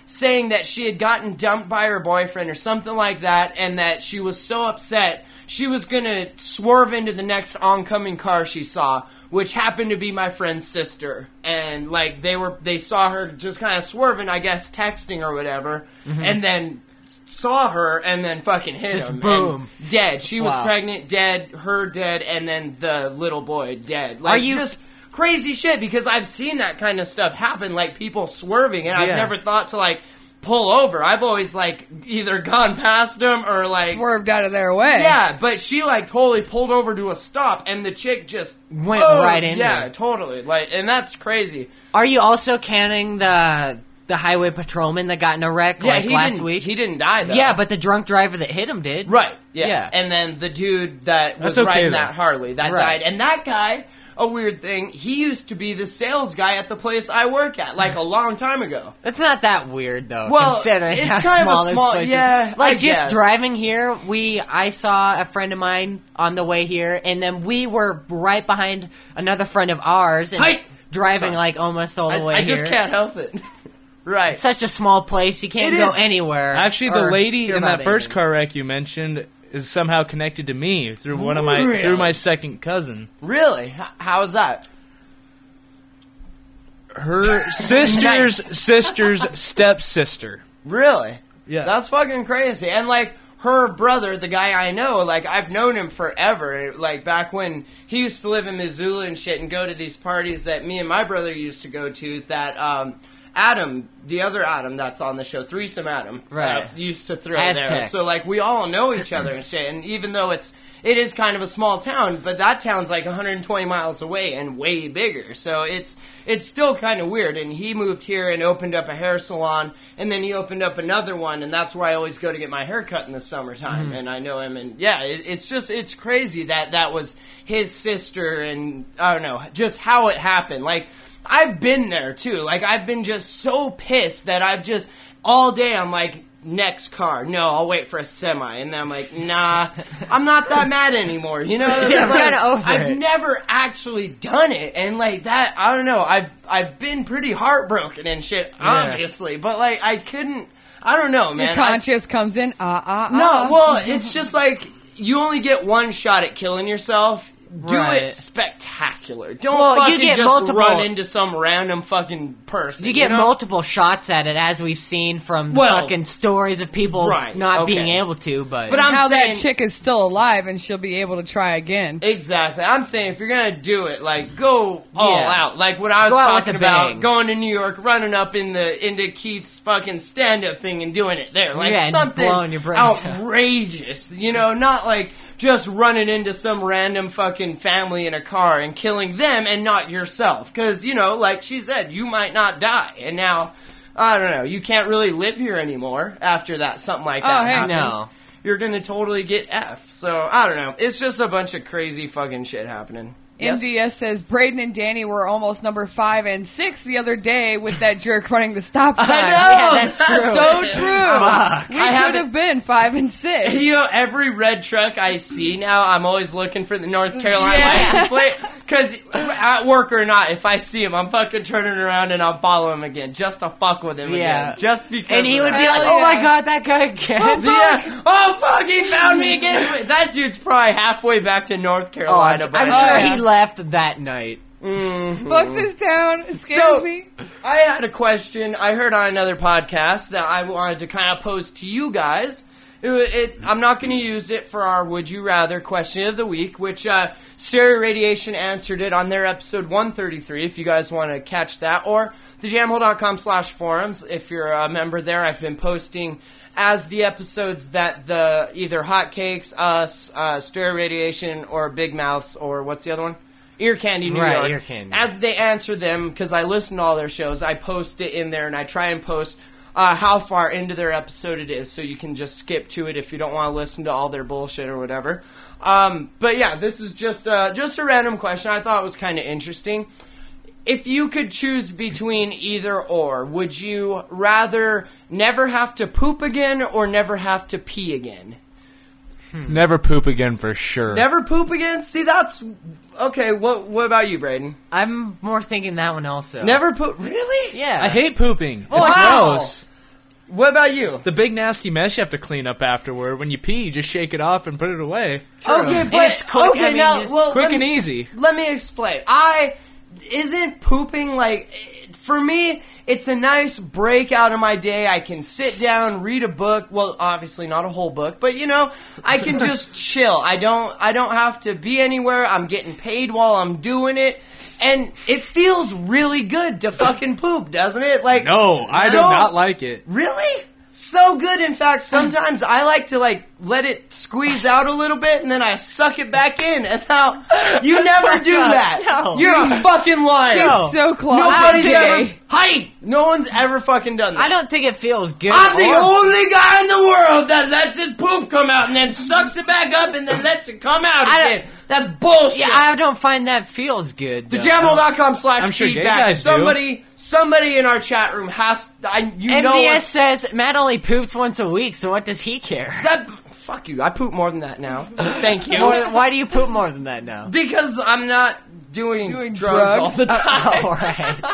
saying that she had gotten dumped by her boyfriend or something like that, and that she was so upset she was gonna swerve into the next oncoming car she saw, which happened to be my friend's sister. And like they were, they saw her just kind of swerving, I guess, texting or whatever, mm-hmm. and then saw her and then fucking hit just him. Boom, and dead. She was wow. pregnant, dead. Her dead, and then the little boy dead. Like, Are you just crazy shit? Because I've seen that kind of stuff happen, like people swerving, and yeah. I've never thought to like pull over. I've always like either gone past them or like swerved out of their way. Yeah, but she like totally pulled over to a stop, and the chick just went oh, right into yeah, it. totally. Like, and that's crazy. Are you also counting the the highway patrolman that got in a wreck Yeah, like he last didn't, week? He didn't die though. Yeah, but the drunk driver that hit him did. Right. Yeah. Yeah. And then the dude that was That's okay, riding though. that Harley that Right. died, and that guy. A weird thing, he used to be the sales guy at the place I work at, like a long time ago. It's not that weird though. Well, considering it's how kind of a small this small- place is. yeah, Like I just guess. driving here, we I saw a friend of mine on the way here, and then we were right behind another friend of ours, and Hi. driving Sorry. like almost all the I, way I just here. can't help it. Right. It's such a small place, you can't It go is. anywhere. Actually, the or lady hear in about that first anything. car wreck you mentioned is somehow connected to me through one of my Really? through my second cousin. Really? H- how's that? Her sister's Nice. sister's stepsister. Really? Yeah. That's fucking crazy. And like her brother, the guy I know, like I've known him forever. Like back when he used to live in Missoula and shit, and go to these parties that me and my brother used to go to. That um, Adam, the other Adam that's on the show, Threesome Adam, Right. uh, used to throw Aztec. there. So like we all know each other and shit. And even though it's it is kind of a small town, but that town's like one hundred twenty miles away and way bigger. So it's it's still kind of weird. And he moved here and opened up a hair salon, and then he opened up another one, and that's where I always go to get my hair cut in the summertime. Mm-hmm. And I know him, and yeah, it, it's just it's crazy that that was his sister, and I don't know just how it happened. Like I've been there too. Like I've been just so pissed that I've just all day I'm like, next car. No, I'll wait for a semi. And then I'm like, nah, I'm not that mad anymore. You know? Yeah, I'm Like, kinda over I've it. never actually done it. And like that, I don't know. I've I've been pretty heartbroken and shit, obviously. But like I couldn't, I don't know, man. Your I- conscience comes in. Ah, ah, ah. no, well, it's just like you only get one shot at killing yourself. Do Right. it spectacular. Don't Well, you fucking get just multiple- run into some random fucking person. You get know? multiple shots at it, as we've seen from Well, fucking stories of people right, not okay. being able to. But, But I'm How saying- that chick is still alive and she'll be able to try again. Exactly. I'm saying if you're gonna do it, like go all Yeah. out. Like what I was Go out with talking a about, bang. going to New York, running up in the into Keith's fucking stand up thing and doing it there. Like Yeah, and something blowing your brains out. outrageous. You know, not like just running into some random fucking family in a car and killing them and not yourself. Cause, you know, like she said, you might not die. And now, I don't know, you can't really live here anymore after that, something like that Oh, hey, happens. no. You're gonna totally get F. So, I don't know. It's just a bunch of crazy fucking shit happening. Yes? M D S says Braden and Danny were almost number five and six the other day with that jerk running the stop sign. I know! Yeah, that's true. So true. Fuck. We I could haven't- have been five and six. You know, every red truck I see now, I'm always looking for the North Carolina Yeah. license plate. Because at work or not, if I see him, I'm fucking turning around and I'll follow him again just to fuck with him Yeah. again. Just because. and he of would be that. like, Hell "Oh my yeah. god, that guy again!" Yeah. Oh fuck! He found me again. That dude's probably halfway back to North Oh, Carolina. I'm, by I'm now. sure yeah. he left that night. Fuck this town. It scares So- me. I had a question I heard on another podcast that I wanted to kind of pose to you guys. It, it, I'm not going to use it for our Would You Rather question of the week, which uh, Stereo Radiation answered it on their episode one thirty-three, if you guys want to catch that, or the jamhole dot com slash forums. If you're a member there, I've been posting as the episodes that the either Hotcakes, us, uh, Stereo Radiation, or Big Mouths, or what's the other one? Ear Candy New Right, York. Ear Candy. As they answer them, because I listen to all their shows, I post it in there, and I try and post uh, how far into their episode it is, so you can just skip to it if you don't want to listen to all their bullshit or whatever. Um, but yeah, this is just uh, just a random question. I thought it was kind of interesting. If you could choose between either or, would you rather never have to poop again or never have to pee again? Never poop again for sure. Never poop again? See, that's... Okay, what what about you, Braden? I'm more thinking that one also. Never poop... Really? Yeah. I hate pooping. Oh, it's wow. gross. What about you? It's a big nasty mess you have to clean up afterward. When you pee, you just shake it off and put it away. Okay, And but it's quick, okay I mean, now, just well, Quick let and me- easy. Let me explain. I isn't pooping like for me. It's a nice break out of my day. I can sit down, read a book. Well, obviously not a whole book, but you know, I can just chill. I don't. I don't have to be anywhere. I'm getting paid while I'm doing it, and it feels really good to fucking poop, doesn't it? Like No, I do so- not like it. Really? So good. In fact, sometimes I like to like let it squeeze out a little bit and then I suck it back in. And now you never do that. No. You're a fucking liar. He's so close. Nobody's Gay. ever. Hi. No one's ever fucking done that. I don't think it feels good. I'm the or- only guy in the world that lets his poop come out and then sucks it back up and then lets it come out I don't- again. That's bullshit. Yeah, I don't find that feels good. The though. jamhole.com slash I'm sure gay feedback. guys do. Somebody, somebody in our chat room has. I, you M D S know what? says Matt only poops once a week, so what does he care? That fuck you. I poop more than that now. Thank you. More than- why do you poop more than that now? Because I'm not doing, Doing drugs, drugs? all the time. All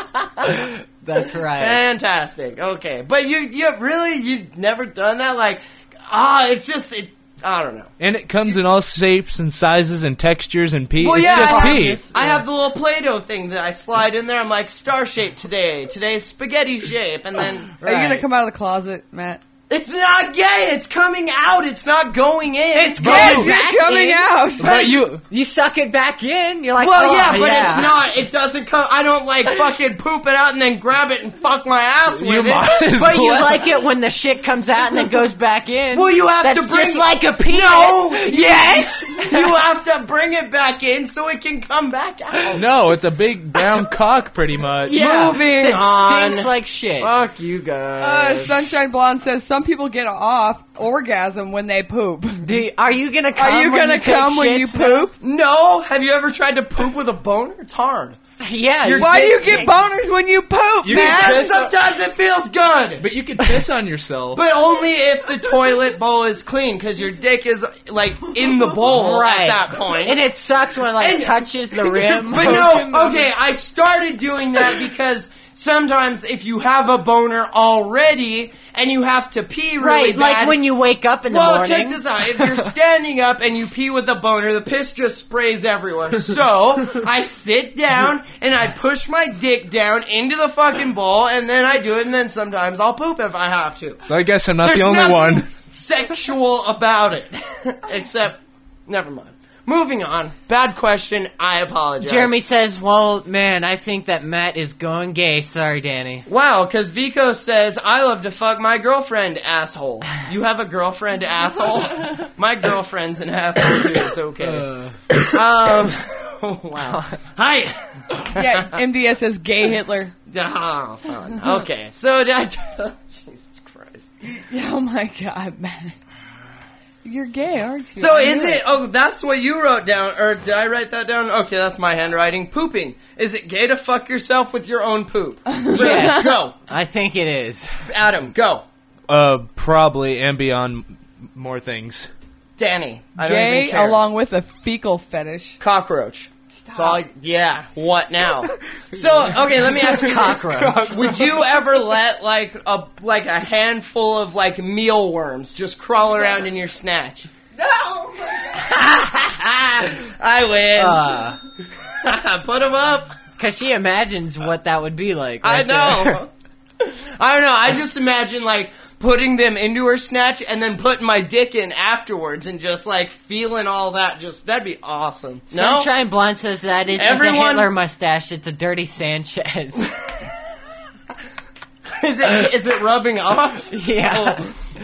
right. That's right. Fantastic. Okay, but you, you really, you never done that? Like, ah, it's just, it. I don't know. And it comes in all shapes and sizes and textures and pee. Well, it's yeah, just I pee. have, I have the little Play-Doh thing that I slide in there. I'm like, star shape today. Today's spaghetti shape, and then Are you gonna come out of the closet, Matt? it's not gay. It's coming out. It's not going in. It's Yes, going back you're coming in. out. But you, You suck it back in. You're like, Well, oh, yeah, but yeah. it's not. It doesn't come. I don't like fucking poop it out and then grab it and fuck my ass with you it. might as But you well. like it when the shit comes out and then goes back in. Well, you have That's to bring just like a penis. No, Yes. you have to bring it back in so it can come back out. No, it's a big brown cock, pretty much. Yeah. Moving That on. stinks like shit. Fuck you Uh, guys. Sunshine Blonde says some people get off orgasm when they poop. Do, are you gonna come? Are you when gonna you take come when you shits now? poop? No, have you ever tried to poop with a boner? It's hard. Yeah. You're Why do you dick- get boners when you poop, You Matt? get Because sometimes it feels good. But you can piss on yourself. But only if the toilet bowl is clean, because your dick is like in the bowl Right. at that point. And it sucks when it like And- touches the rim. But no, okay, I started doing that because sometimes if you have a boner already and you have to pee really right, bad, like when you wake up in the well, morning. check this out. If you're standing up and you pee with a boner, the piss just sprays everywhere. So I sit down and I push my dick down into the fucking bowl, and then I do it, and then sometimes I'll poop if I have to. So I guess I'm not There's the only nothing one. sexual about it, except never mind. Moving on. Bad question. I apologize. Jeremy says, well, man, I think that Matt is going gay. Sorry, Danny. Wow, because Vico says, I love to fuck my girlfriend, asshole. You have a girlfriend, asshole? My girlfriend's an asshole, too. It's okay. Um, wow. Hi. Yeah, M D S says gay Hitler. Oh, fun. Okay, so that... Jesus Christ. Oh my god, Matt. You're gay, aren't you? So I is knew it... Oh, that's what you wrote down. Or did I write that down? Okay, that's my handwriting. Pooping. Is it gay to fuck yourself with your own poop? Yes. Go. I think it is. Adam, go. Uh, probably, and beyond m- more things. Danny. I don't even Gay care. along with a fecal fetish. Cockroach. So I, yeah, what now? So, okay, let me ask you Cockroach. this. Would you ever let, like, a like a handful of, like, mealworms just crawl around in your snatch? No! I win. Uh, Put them up. Because she imagines what that would be like. I right know. there. I don't know. I just imagine, like, putting them into her snatch and then putting my dick in afterwards and just, like, feeling all that. Just, that'd be awesome. No? Sunshine Blonde says that isn't Everyone- a Hitler mustache, it's a dirty Sanchez. Is it, is it rubbing off? yeah.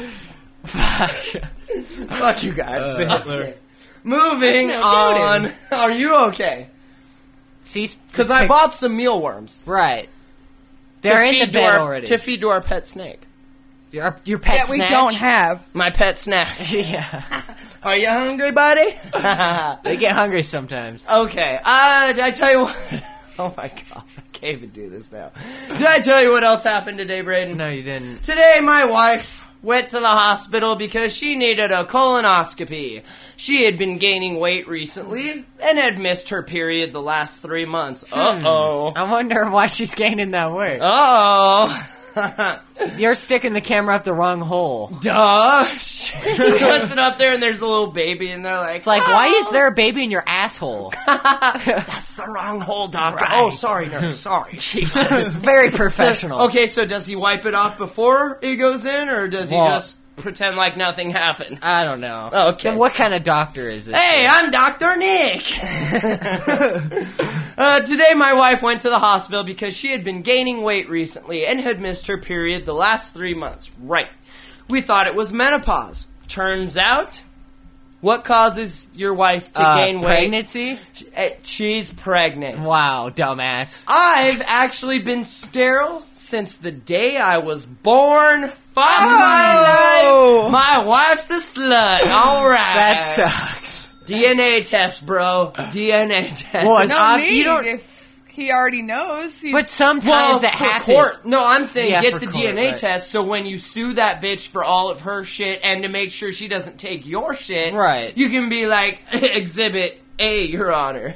Fuck you guys. Hitler. Okay. Moving That's no on. good. Are you okay? She's Because I bought some mealworms. Right. to They're in the feed bed to our, already. To feed to our pet snake. Your, your pet That we snatch? don't have. My pet snatch. Yeah. Are you hungry, buddy? They get hungry sometimes. Okay. Uh, did I tell you what? Oh my god. I can't even do this now. Did I tell you what else happened today, Braden? No, you didn't. Today, my wife went to the hospital because she needed a colonoscopy. She had been gaining weight recently and had missed her period the last three months. Uh-oh. I wonder why she's gaining that weight. Uh-oh. You're sticking the camera up the wrong hole. Duh. She puts it up there and there's a little baby and they're like, It's like, why is there a baby in your asshole? that's the wrong hole, doctor. Right. Oh, sorry, nurse. Sorry. Jesus. Very professional. Okay, so does he wipe it off before he goes in, or does he Well- just pretend like nothing happened? I don't know. Okay. Then what kind of doctor is this? Hey, I'm Doctor Nick. uh, today, my wife went to the hospital because she had been gaining weight recently and had missed her period the last three months. Right. We thought it was menopause. Turns out, what causes your wife to Uh, gain weight? pregnancy? She- uh, She's pregnant. Wow, dumbass. I've actually been sterile since the day I was born. Fuck my life. My wife's a slut. All right. That sucks. D N A test, bro. D N A test. Well, it's No ob- need you don't. if he already knows. He's, But sometimes Well, it for happens. court. No, I'm saying Yeah, get for the court, D N A right. test so when you sue that bitch for all of her shit and to make sure she doesn't take your shit, Right. you can be like, Exhibit A, Your Honor.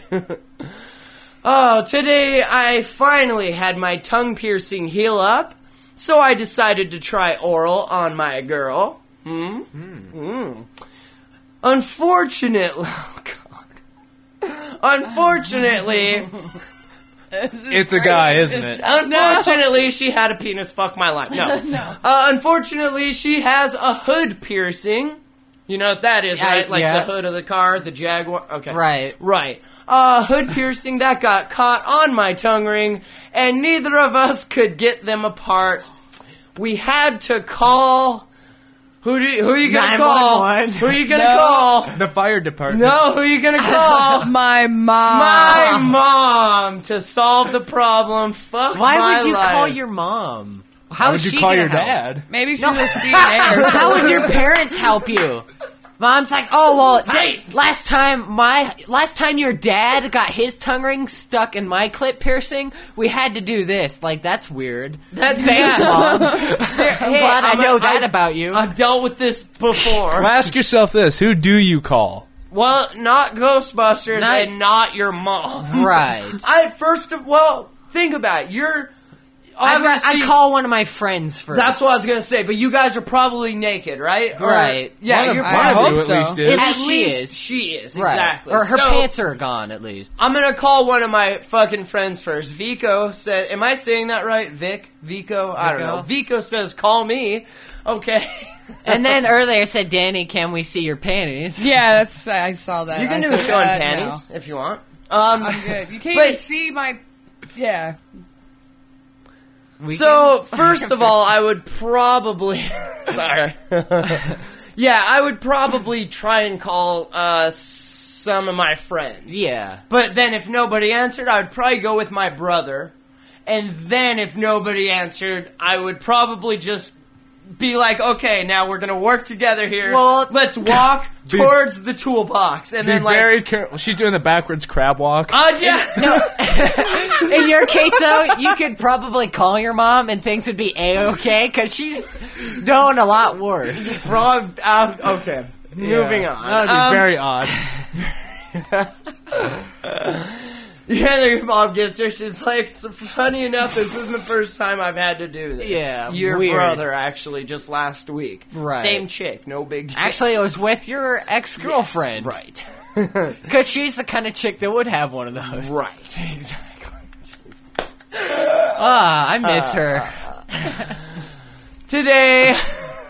Oh, today I finally had my tongue piercing heal up, so I decided to try oral on my girl. Hmm? Mm. Unfortunately, oh God. Unfortunately, It's a guy, isn't it? unfortunately, she had a penis. Fuck my life. No. Uh, unfortunately, she has a hood piercing. You know what that is, I- right? Like yeah. the hood of the car, the Jaguar. Okay. Right. Right. Uh, hood piercing that got caught on my tongue ring, and neither of us could get them apart. We had to call. Who do you, who are you gonna call? nine one one. Who are you gonna No. call? The fire department. No, who are you gonna call? my mom. My mom to solve the problem. Fuck Why my would you life. call your mom? How How would is you she call gonna your help? dad? Maybe she's a C N A or How would your parents help you? Mom's like, oh well, Hey! last time my last time your dad got his tongue ring stuck in my clit piercing, we had to do this. Like that's weird. That's Thanks, mom. I'm Hey, glad I I'm a- know that I- about you. I've dealt with this before. Well, ask yourself this: who do you call? Well, not Ghostbusters Not- and not your mom. right. I first of well, think about it. You're I'd, ra- obviously. I'd call one of my friends first. That's what I was gonna say. But you guys are probably naked, right? Or- Right. Yeah, One of- you're I one of hope you at so. least is. At At least she least is. She is right. exactly. Or her So, pants are gone at least. I'm gonna call one of my fucking friends first. Vico said, "Am I saying that right? Vic, Vico? I don't Vico? know." Vico says, "Call me." Okay. And then earlier said, Danny, can we see your panties? Yeah, that's I saw that. You can I do a said, show in uh, panties no. if you want. Um, I'm good. You can't But- even see my. Yeah. We So, first of all, I would probably... Sorry. Yeah, I would probably try and call uh, some of my friends. Yeah. But then if nobody answered, I would probably go with my brother. And then if nobody answered, I would probably just be like, okay, now we're going to work together here. Well- Let's walk Be- towards the toolbox. And Be then, like... very careful. She's doing the backwards crab walk. Uh, yeah. In your case, though, you could probably call your mom and things would be a-okay because she's doing a lot worse. Bro, uh, okay. Moving on. That would be Um, very odd. Yeah, your mom gets her. She's like, "So funny enough, this isn't the first time I've had to do this. Yeah, Your weird. brother, actually, just last week. Right. Same chick, no big deal. Actually, it was with your ex-girlfriend. Right. Because she's the kind of chick that would have one of those. Right. Exactly. Ah, I miss her. Today...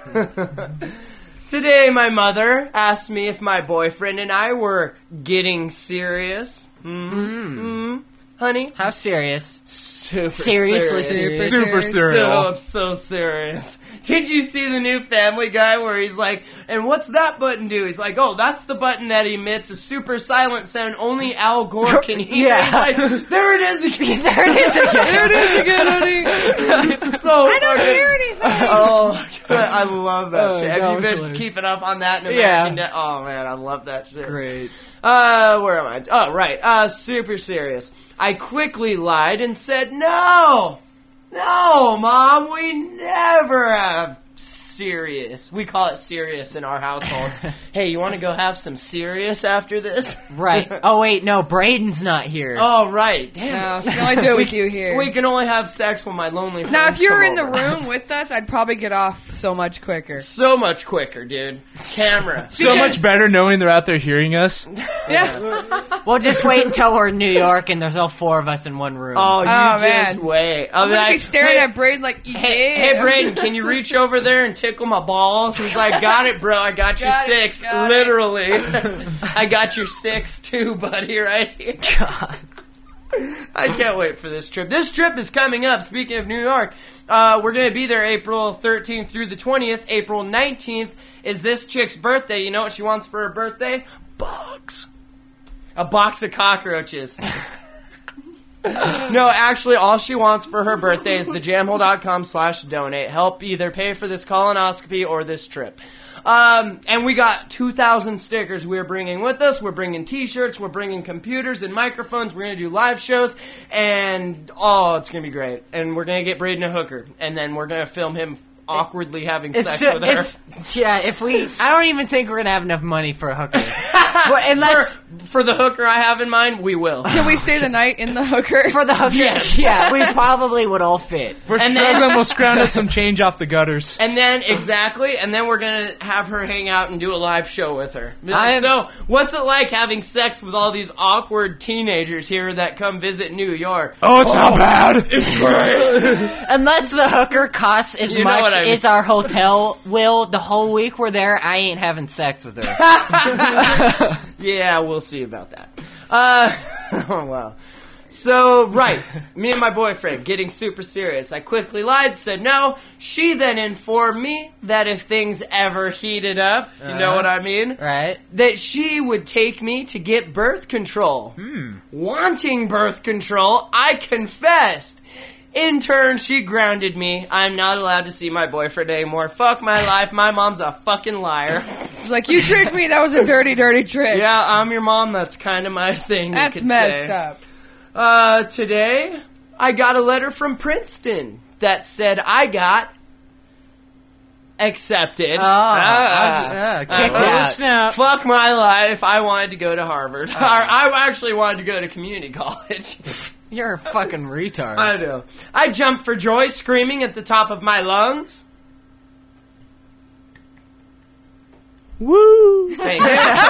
Today, my mother asked me if my boyfriend and I were getting serious. Mm-hmm. Mm. Honey? How serious? Super Seriously serious. serious. Super So, cereal. I'm so serious. Did you see the new Family Guy where he's like, and what's that button do? He's like, oh, that's the button that emits a super silent sound only Al Gore can hear. Yeah. He's like, there it is again. There it is again. There it is again, honey. It's so I don't hear anything. Oh, my God. I love that Oh, shit. that Have you was been hilarious. keeping up on that in Yeah. American Dad? Oh, man, I love that shit. Great. Uh, where am I? Oh, right. Uh, super serious. I quickly lied and said, no! No, Mom, we never have sex. serious. We call it serious in our household. Hey, you want to go have some serious after this? Right. Oh, wait, no, Braden's not here. Oh, right. Damn No, it. we can only do it with you here. We can only have sex when my lonely friends Now, if you were come in the over. room with us, I'd probably get off so much quicker. So much quicker, dude. Camera. So much better knowing they're out there hearing us. Yeah. We'll just wait until we're in New York and there's all four of us in one room. Oh, you Oh, just man. wait. I'll I'm be going to be like, staring hey, at Braden like, yeah. Hey, hey, Braden, can you reach over there and tickle my balls? He's like, got it, bro. I got your Got it, six. got it. Literally. I got your six, too, buddy, right here. God. I can't wait for this trip. This trip is coming up. Speaking of New York, uh, we're going to be there April thirteenth through the twentieth. April nineteenth is this chick's birthday. You know what she wants for her birthday? Bugs. A box of cockroaches. No, actually, all she wants for her birthday is the jamhole.com slash donate. Help either pay for this colonoscopy or this trip. Um, and we got two thousand stickers we're bringing with us. We're bringing t-shirts. We're bringing computers and microphones. We're going to do live shows. And, oh, it's going to be great. And we're going to get Braden a hooker. And then we're going to film him awkwardly having It's, sex so- with her. it's, yeah, if we, I don't even think we're gonna have enough money for a hooker. Well, unless for, for the hooker I have in mind, we will. Can we stay the night in the hooker? for the hooker, Yes. yeah, we probably would all fit. We're And then- struggling. We'll scrounge up some change off the gutters. And then, exactly, and then we're going to have her hang out and do a live show with her. Be like, I am- so, what's it like having sex with all these awkward teenagers here that come visit New York? Oh, it's not bad. It's great! Unless the hooker costs as You know much what I mean. as our hotel will the whole week we're there, I ain't having sex with her. Yeah, we'll see about that. Uh, oh, wow. So, right, me and my boyfriend getting super serious. I quickly lied, said no. She then informed me that if things ever heated up, you know what I mean? Right? That she would take me to get birth control. Wanting birth control, I confessed. In turn, she grounded me. I'm not allowed to see my boyfriend anymore. Fuck my life. My mom's a fucking liar. It's like, you tricked me. That was a dirty, dirty trick. Yeah, I'm your mom. That's kind of my thing. That's you could messed say. up. Uh, today, I got a letter from Princeton that said I got accepted. Oh, I was- uh, kicked Uh, out. Snap. Fuck my life. I wanted to go to Harvard. Or I actually wanted to go to community college. You're a fucking retard. I know. I jumped for joy, screaming at the top of my lungs. Woo! Thank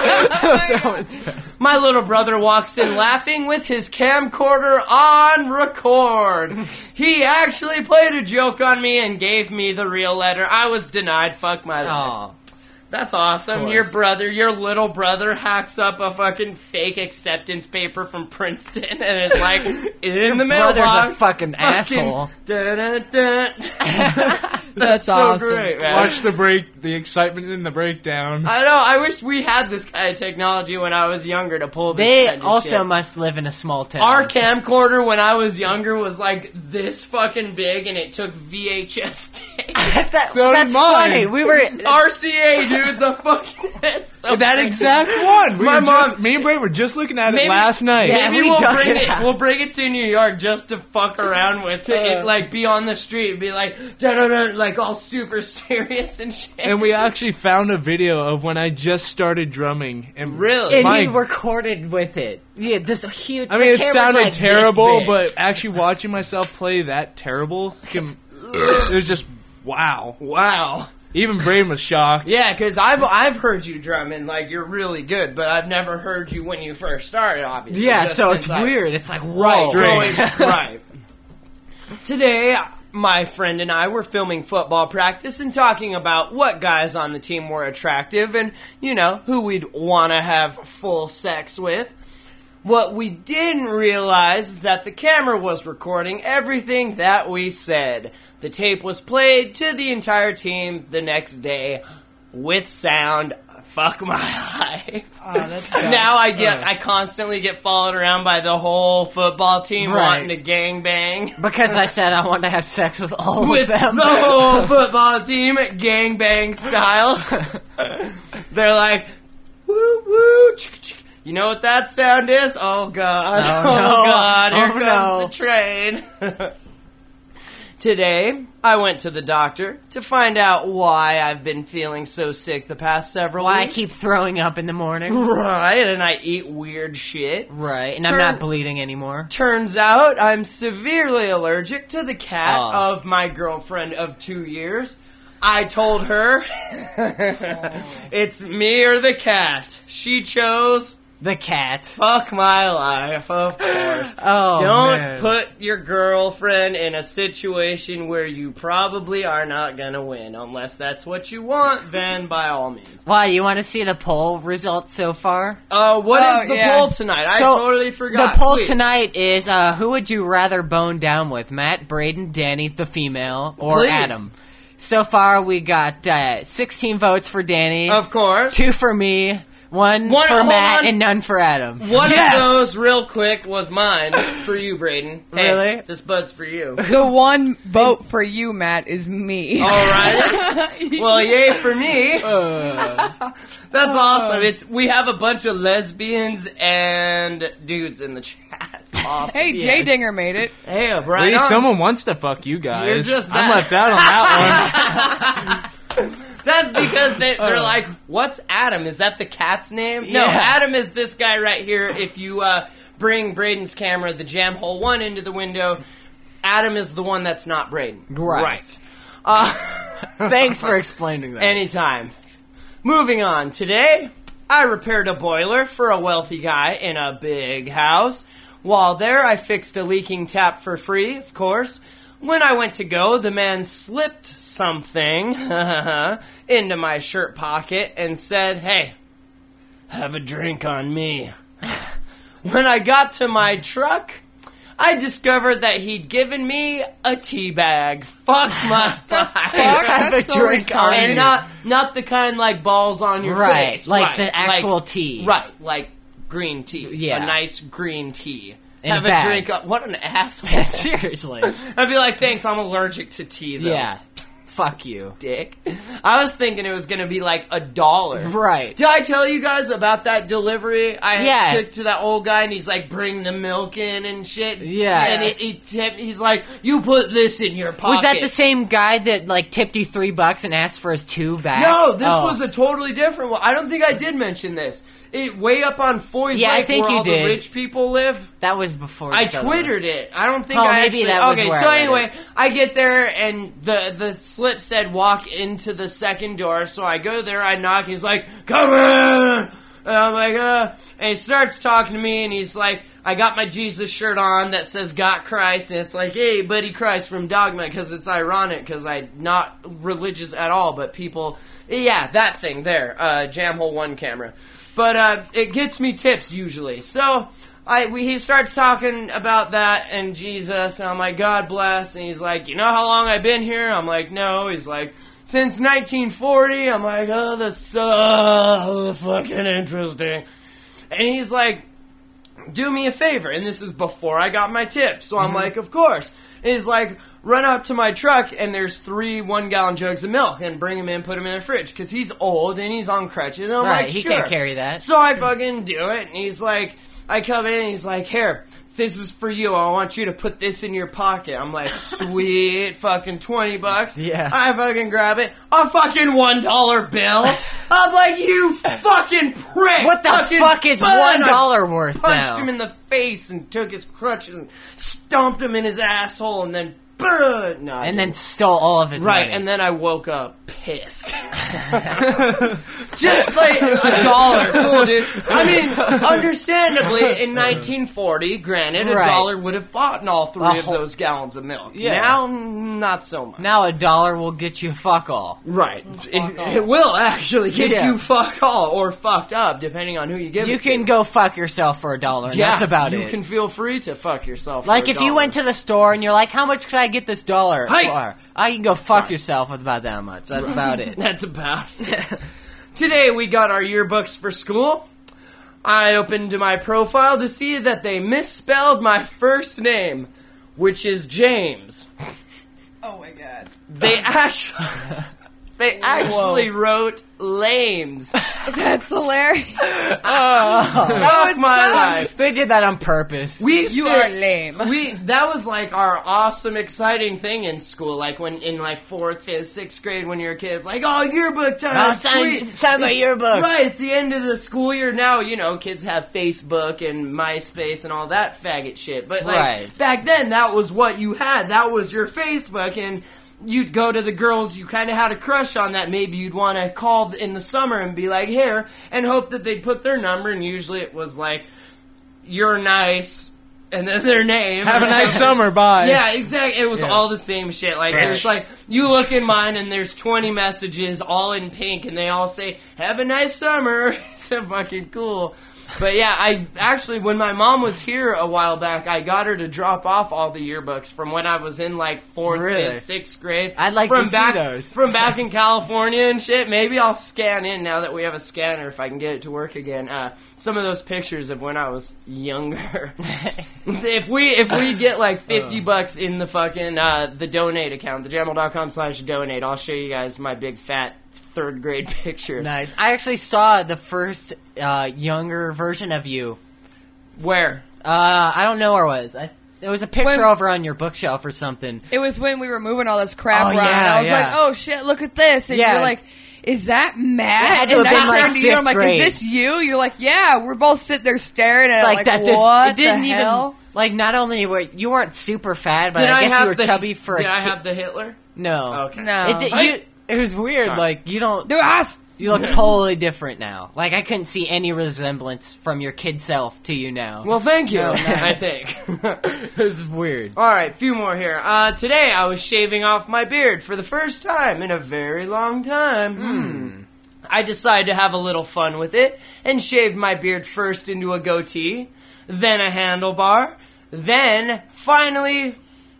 you. My little brother walks in laughing with his camcorder on record. He actually played a joke on me and gave me the real letter. I was denied. Fuck my life. Aw. That's awesome. course. Your brother, your little brother, hacks up a fucking fake acceptance paper from Princeton and is like, in the brother's a mailbox. fucking asshole. Dun-dun-dun. That's so awesome. great, man. Watch the break, the excitement in the breakdown. I know. I wish we had this kind of technology when I was younger to pull this They kind of also shit. must live in a small town. Our camcorder when I was younger was like this fucking big, and it took V H S tapes. That- So did that's mine. funny. We were R C A, dude. The fucking it's so That big. exact one. We My were just, mom- me and Bray were just looking at it Maybe- last night. Yeah, Maybe we we'll dug bring it it. out. We'll bring it to New York just to fuck around with. To it, like be on the street, and be like, da da da, like all super serious and shit. And we actually found a video of when I just started drumming. And Really? and my- he recorded with it. Yeah, this huge. I mean, the it camera's sounded like this terrible, big. but actually watching myself play that terrible, can, it was just wow. Wow. Even Braden was shocked. Yeah, because I've I've heard you drumming like you're really good, but I've never heard you when you first started. Obviously, yeah, just so since it's I- weird. It's like Right, whoa. going, right. Today, my friend and I were filming football practice and talking about what guys on the team were attractive and, you know, who we'd want to have full sex with. What we didn't realize is that the camera was recording everything that we said. The tape was played to the entire team the next day with sound. Fuck my life. Oh, that's dumb. Now I get, I constantly get followed around by the whole football team Right. wanting to gangbang. Because I said I wanted to have sex with all With of them. the whole football team, gangbang style. They're like, woo woo. chick, chick. You know what that sound is? Oh god. Oh, Oh, no. god. Here Oh, comes no. the train. Today, I went to the doctor to find out why I've been feeling so sick the past several Why I weeks. keep throwing up in the morning. Right, and I eat weird shit. Right, and Turn- I'm not bleeding anymore. Turns out I'm severely allergic to the cat Oh. of my girlfriend of two years. I told her it's me or the cat. She chose The cat. fuck my life, of course. Oh, Don't man. put your girlfriend in a situation where you probably are not gonna win. Unless that's what you want, then by all means. Why, you want to see the poll results so far? Uh, what is Oh, the yeah. poll tonight? I So, totally forgot. The poll Please. tonight is, uh, who would you rather bone down with? Matt, Braden, Danny, the female, or Please. Adam? So far, we got uh, sixteen votes for Danny, Of course. two for me, one, One- for hold Matt, on. and none for Adam. One Yes! of those, real quick, was mine for you, Braden. Hey, Really? This bud's for you. The one vote for you, Matt, is me. All right. Well, yay for me. That's awesome. It's we have a bunch of lesbians and dudes in the chat. Awesome. Hey, Jay Dinger made it. Hey, At right least on. someone wants to fuck you guys. You're just I'm that- left out on that That's because they, they're like, what's Adam? Is that the cat's name? No, Yeah. Adam is this guy right here. If you uh, bring Braden's camera, the Jam Hole one, into the window, Adam is the one that's not Braden. Right. Uh, Thanks for explaining that. anytime. Moving on. Today, I repaired a boiler for a wealthy guy in a big house. While there, I fixed a leaking tap for free, of course. When I went to go, the man slipped something into my shirt pocket and said, "Hey, have a drink on me." When I got to my truck, I discovered that he'd given me a tea bag. Fuck my Fuck, Have that's a so drink on retarded. and not not the kind like balls on your Right, face. like Right, the actual like- tea. Right, like green tea. Yeah. A nice green tea. In a Have bag. drink. Of, what an asshole. Seriously. I'd be like, thanks, I'm allergic to tea, though. Yeah. Fuck you. Dick. I was thinking it was going to be like a dollar. Right. Did I tell you guys about that delivery I Yeah. took to that old guy and he's like, bring the milk in and shit? Yeah. And it, he tipped, he's like, you put this in your pocket. Was that the same guy that, like, tipped you three bucks and asked for his two back? No, this Oh. was a totally different one. I don't think I did mention this. It way up on Foy's Yeah, I Lake think where you all did. the rich people live. That was before. I this other twittered it. I don't think Oh, I maybe actually. that was okay, where so I read anyway, it. I get there and the the slip said walk into the second door. So I go there, I knock. He's like, "Come in," and I'm like, "Uh," and he starts talking to me, and he's like, "I got my Jesus shirt on that says Got Christ," and it's like, "Hey, buddy, Christ from Dogma," because it's ironic because I'm not religious at all, but people, yeah, that thing there, uh, Jamhole One camera. But uh, it gets me tips usually. So I we, he starts talking about that and Jesus, and I'm like, God bless. And he's like, you know how long I've been here? I'm like, no. He's like, since nineteen forty. I'm like, oh, that's so fucking interesting. And he's like, do me a favor. And this is before I got my tip. So I'm like, of course. And he's like, run out to my truck and there's three one-gallon jugs of milk and bring them in, put them in the fridge. Because he's old and he's on crutches. And I'm Right, like, he sure. can't carry that. So I fucking do it. And he's like, I come in and he's like, here, this is for you. I want you to put this in your pocket. I'm like, sweet, fucking twenty bucks. Yeah. I fucking grab it. A fucking one dollar bill. I'm like, you fucking prick. What the Fucking fuck is bun. one I dollar worth Punched now? him in the face and took his crutches and stomped him in his asshole and then, brr, no, I And didn't. then stole all of his Right, money. and then I woke up pissed. Just like a dollar. Cool, dude. I mean, understandably, in nineteen forty, granted, a Right. dollar would have bought all three A of whole- those gallons of milk. Yeah. Now, not so much. Now a dollar will get you fuck all. Right. It, it will actually get Yeah. you fuck all or fucked up, depending on who you give You it can to. go fuck yourself for a dollar, and Yeah, that's about you it. can feel free to fuck yourself. for Like a if you dollar. went to the store and you're like, how much could I get this dollar Hey! for? I can go fuck Sorry. yourself with about that much. That's about it. That's about it. Today we got our yearbooks for school. I opened my profile to see that they misspelled my first name, which is James. Oh my god. They actually They actually wrote lames. That's hilarious. Fuck it's my not. life. They did that on purpose. We used You to- are lame. We that was like our awesome, exciting thing in school. Like when in like fourth, fifth, sixth grade, when you're kids, like oh yearbook time, Oh, sign, sweet. sign my yearbook. Right, it's the end of the school year now. You know, kids have Facebook and MySpace and all that faggot shit. But like Right. back then, that was what you had. That was your Facebook, and you'd go to the girls you kind of had a crush on that maybe you'd want to call in the summer and be like, here, and hope that they'd put their number, and usually it was like, you're nice, and then their name. Have a nice summer, bye. Yeah, exactly. It was Yeah. all the same shit. Like, Right. there's like, you look in mine, and there's twenty messages all in pink, and they all say, have a nice summer. It's fucking cool. But yeah, I actually, when my mom was here a while back, I got her to drop off all the yearbooks from when I was in like fourth, Really? fifth, sixth grade. I'd like from to see back, those. From back in California and shit. Maybe I'll scan in now that we have a scanner if I can get it to work again. Uh, some of those pictures of when I was younger. if we if we get like fifty bucks in the fucking uh, the donate account, the jamel dot com slash donate, I'll show you guys my big fat third grade picture. Nice. I actually saw the first uh, younger version of you. Where? Uh, I don't know where it was. I, there was a picture When- over on your bookshelf or something. It was when we were moving all this crap Oh, around. yeah, I was yeah. like, oh shit, look at this. And Yeah. you're like, is that It Matt? had to And have I been, like, turned to you, I'm fifth like, grade. is this you? You're like, yeah. We're both sitting there staring at it Like, like, that. Just, what it didn't the even hell? like. Not only were you weren't super fat, but Did I I guess have you were the, chubby for Did a I kid. have the Hitler? No. Okay. No. It's, it, you, it was weird. Sorry. Like you don't. Dude, I s- You look totally different now. Like I couldn't see any resemblance from your kid self to you now. Well, thank you, No, no. I think. it was weird. All right, few more here. Uh, today I was shaving off my beard for the first time in a very long time. Hmm. I decided to have a little fun with it and shaved my beard first into a goatee, then a handlebar, then finally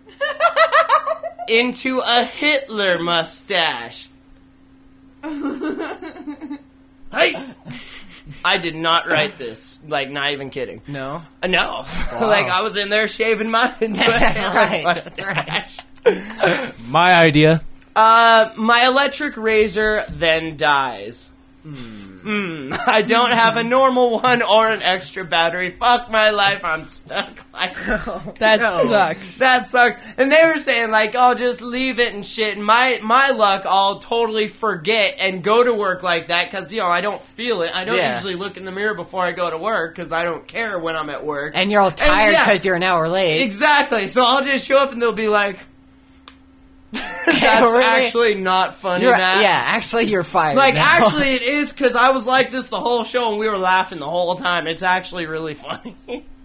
into a Hitler mustache. Hey! I did not write this. Like, not even kidding. No. Uh, No. like, I was in there shaving mine into a Hitler Right, mustache. My idea. Uh, my electric razor then dies. Hmm. I don't have a normal one or an extra battery. Fuck my life, I'm stuck like that sucks. That sucks. And they were saying, like, oh, just leave it and shit. And my, my luck, I'll totally forget and go to work like that because, you know, I don't feel it. I don't Yeah. usually look in the mirror before I go to work because I don't care when I'm at work. And you're all tired yeah. because you're an hour late. Exactly. So I'll just show up and they'll be like, that's Really? actually not funny, You're- Matt. yeah, actually, you're fired. Like, now. actually, it is because I was like this the whole show and we were laughing the whole time. It's actually really funny.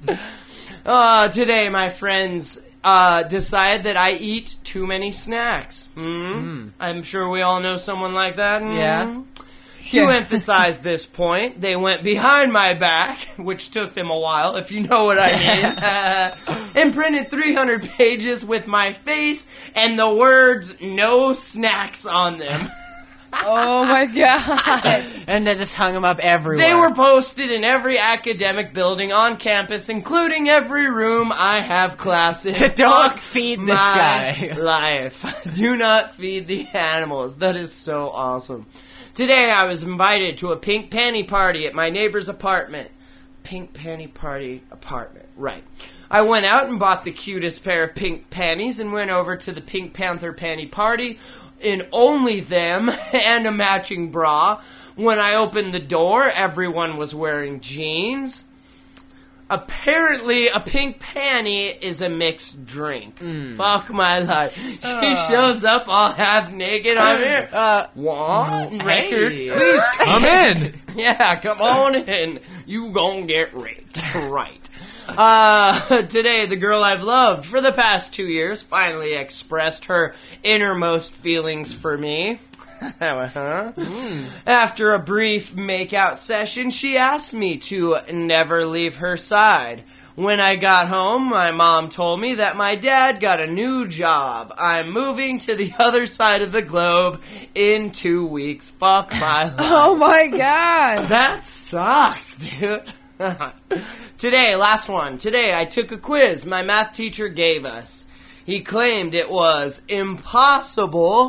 uh, today, my friends uh, decide that I eat too many snacks. Mm? I'm sure we all know someone like that. Mm? Yeah. To Yeah. emphasize this point, they went behind my back, which took them a while, if you know what I mean, and printed three hundred pages with my face and the words "no snacks" on them. Oh my god. and they just hung them up everywhere. They were posted in every academic building on campus, including every room I have classes. To don't Fuck feed this my guy. life. Do not feed the animals. That is so awesome. Today I was invited to a pink panty party at my neighbor's apartment. Pink panty party apartment. Right. I went out and bought the cutest pair of pink panties and went over to the Pink Panther panty party in only them and a matching bra. When I opened the door, everyone was wearing jeans. Apparently, a pink panty is a mixed drink. Fuck my life. She shows up all half naked. I'm here. Uh, what? Record? hey. Please Come in. yeah, come on in. You gon' get raped. Right. Uh, today, the girl I've loved for the past two years finally expressed her innermost feelings for me. Uh-huh. After a brief makeout session, she asked me to never leave her side. When I got home, my mom told me that my dad got a new job. I'm moving to the other side of the globe in two weeks. Fuck my life. Oh my god. That sucks, dude. Today, last one. Today, I took a quiz my math teacher gave us. He claimed it was impossible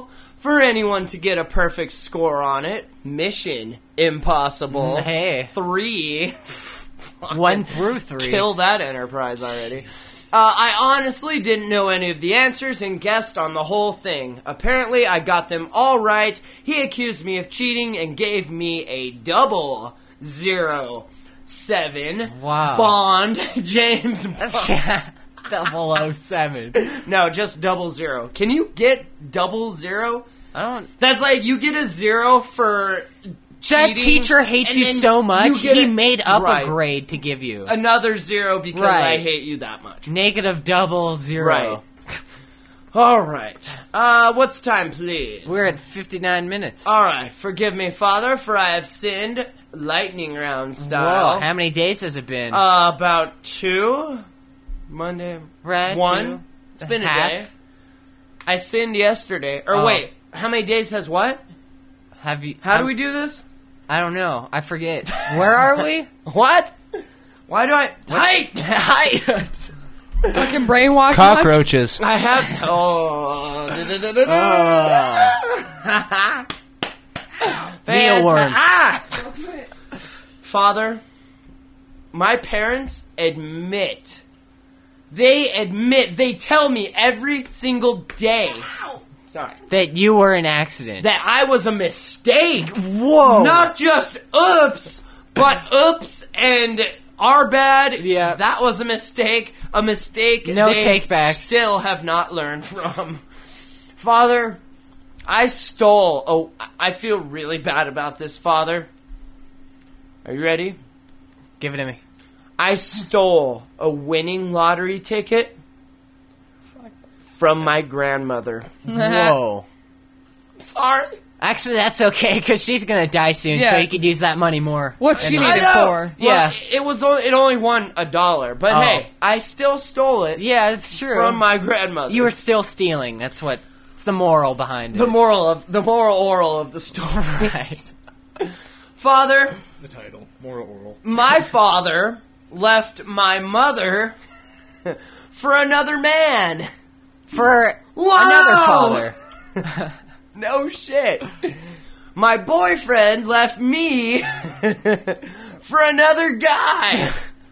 for anyone to get a perfect score on it. Mission Impossible. Hey. Three. One through three. Kill that enterprise already. Uh, I honestly didn't know any of the answers and guessed on the whole thing. Apparently, I got them all right. He accused me of cheating and gave me a double zero seven. Wow. Bond. James Bond. double oh seven. No, just double zero. Can you get double zero? I don't... That's like you get a zero for That cheating, teacher hates and you then so much, you get he a- made up right. a grade to give you. Another zero because Right. I hate you that much. Negative double zero. Right. All right. Uh, what's time, please? We're at fifty-nine minutes. All right. Forgive me, Father, for I have sinned, lightning round style. Whoa, how many days has it been? Uh, about two. Monday. Right, One. two. It's been Half. a day. I sinned yesterday. Or Oh. wait, how many days has what? Have you? How do we do this? I don't know. I forget. Where are we? What? Why do I? Hi! Hi! Fucking brainwash. Cockroaches. I have. Oh. Mealworms. Ah! Father, my parents admit. They admit. They tell me every single day. Sorry. That you were an accident. That I was a mistake. Whoa. Not just oops, but oops and are bad. Yeah. That was a mistake. A mistake No they take-backs. still have not learned from. Father, I stole. Oh, I feel really bad about this, Father. Are you ready? Give it to me. I stole a winning lottery ticket from my grandmother. Whoa. Sorry. Actually, that's okay, because she's going to die soon, Yeah. so you could use that money more. What she And- need it I know. for? Yeah. Well, it was only, it only won a dollar, but Oh. hey, I still stole it Yeah, that's true. from my grandmother. You were still stealing. That's what... It's the moral behind the it. moral of the moral oral of the story. Right. Father, The title. Moral oral. my father left my mother for another man. For Whoa! another father. No shit. My boyfriend left me for another guy.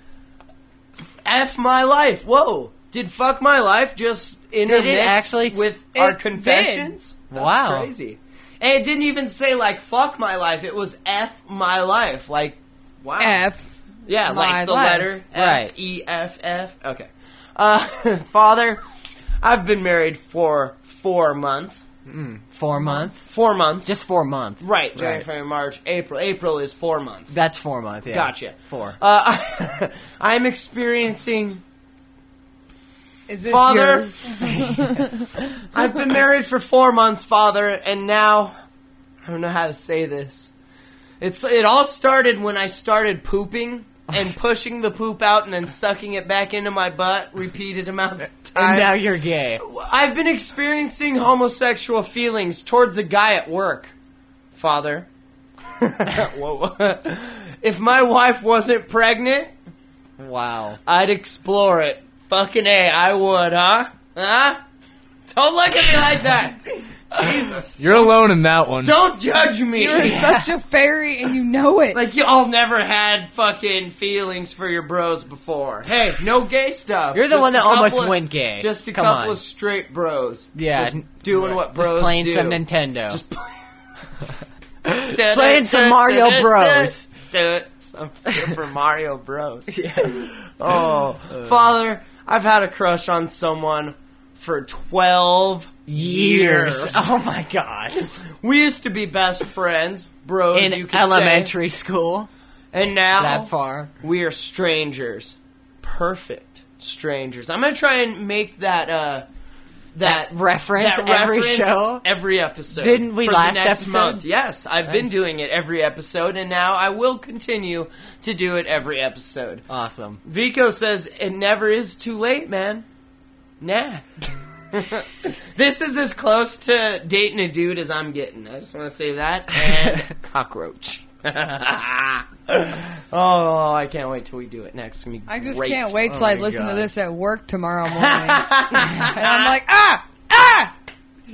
F my life. Whoa. Did fuck my life just intermix actually s- with our It confessions? That's Wow. crazy. And it didn't even say like fuck my life. It was F my life. Like, wow. F. Yeah, my like the life. letter Right. F E F F. Okay. Uh, Father, I've been married for four months. Four months. Four months. Just four months. Right, January, Right. February, March, April. April is four months. That's four months, yeah. Gotcha. Four. Uh, I'm experiencing. Is this Father, yours? I've been married for four months, Father, and now I don't know how to say this. It's it all started when I started pooping and pushing the poop out and then sucking it back into my butt repeated amounts of And times. now you're gay. I've been experiencing homosexual feelings towards a guy at work, Father. Whoa. If my wife wasn't pregnant, Wow. I'd explore it. Fucking A, I would, huh? Huh? Don't look at me like that. Jesus. You're alone in that one. Don't judge me. You're such a fairy and you know it. Like, y'all never had fucking feelings for your bros before. Hey, no gay stuff. You're the Just one a that almost couple of- went gay. Just a Come couple on. of straight bros. Yeah. Just doing what bros Just playing do. some Nintendo. Just Playing some Mario Bros. Do it. Some Super Mario Bros. Yeah. Oh, Father, I've had a crush on someone for twelve years. Years. Oh my god. We used to be best friends, bros. In you could elementary school. say. And now That far. we are strangers. Perfect strangers. I'm gonna try and make that uh that, That reference that every reference show? every episode. Didn't we for last the next episode? month. Yes, I've been Nice. doing it every episode, and now I will continue to do it every episode. Awesome. Vico says it never is too late, man. Nah. This is as close to dating a dude as I'm getting. I just want to say that. And cockroach. Oh, I can't wait till we do it next. It's gonna be I just great. can't wait till Oh I my listen God. to this at work tomorrow morning. And I'm like, ah, ah! Just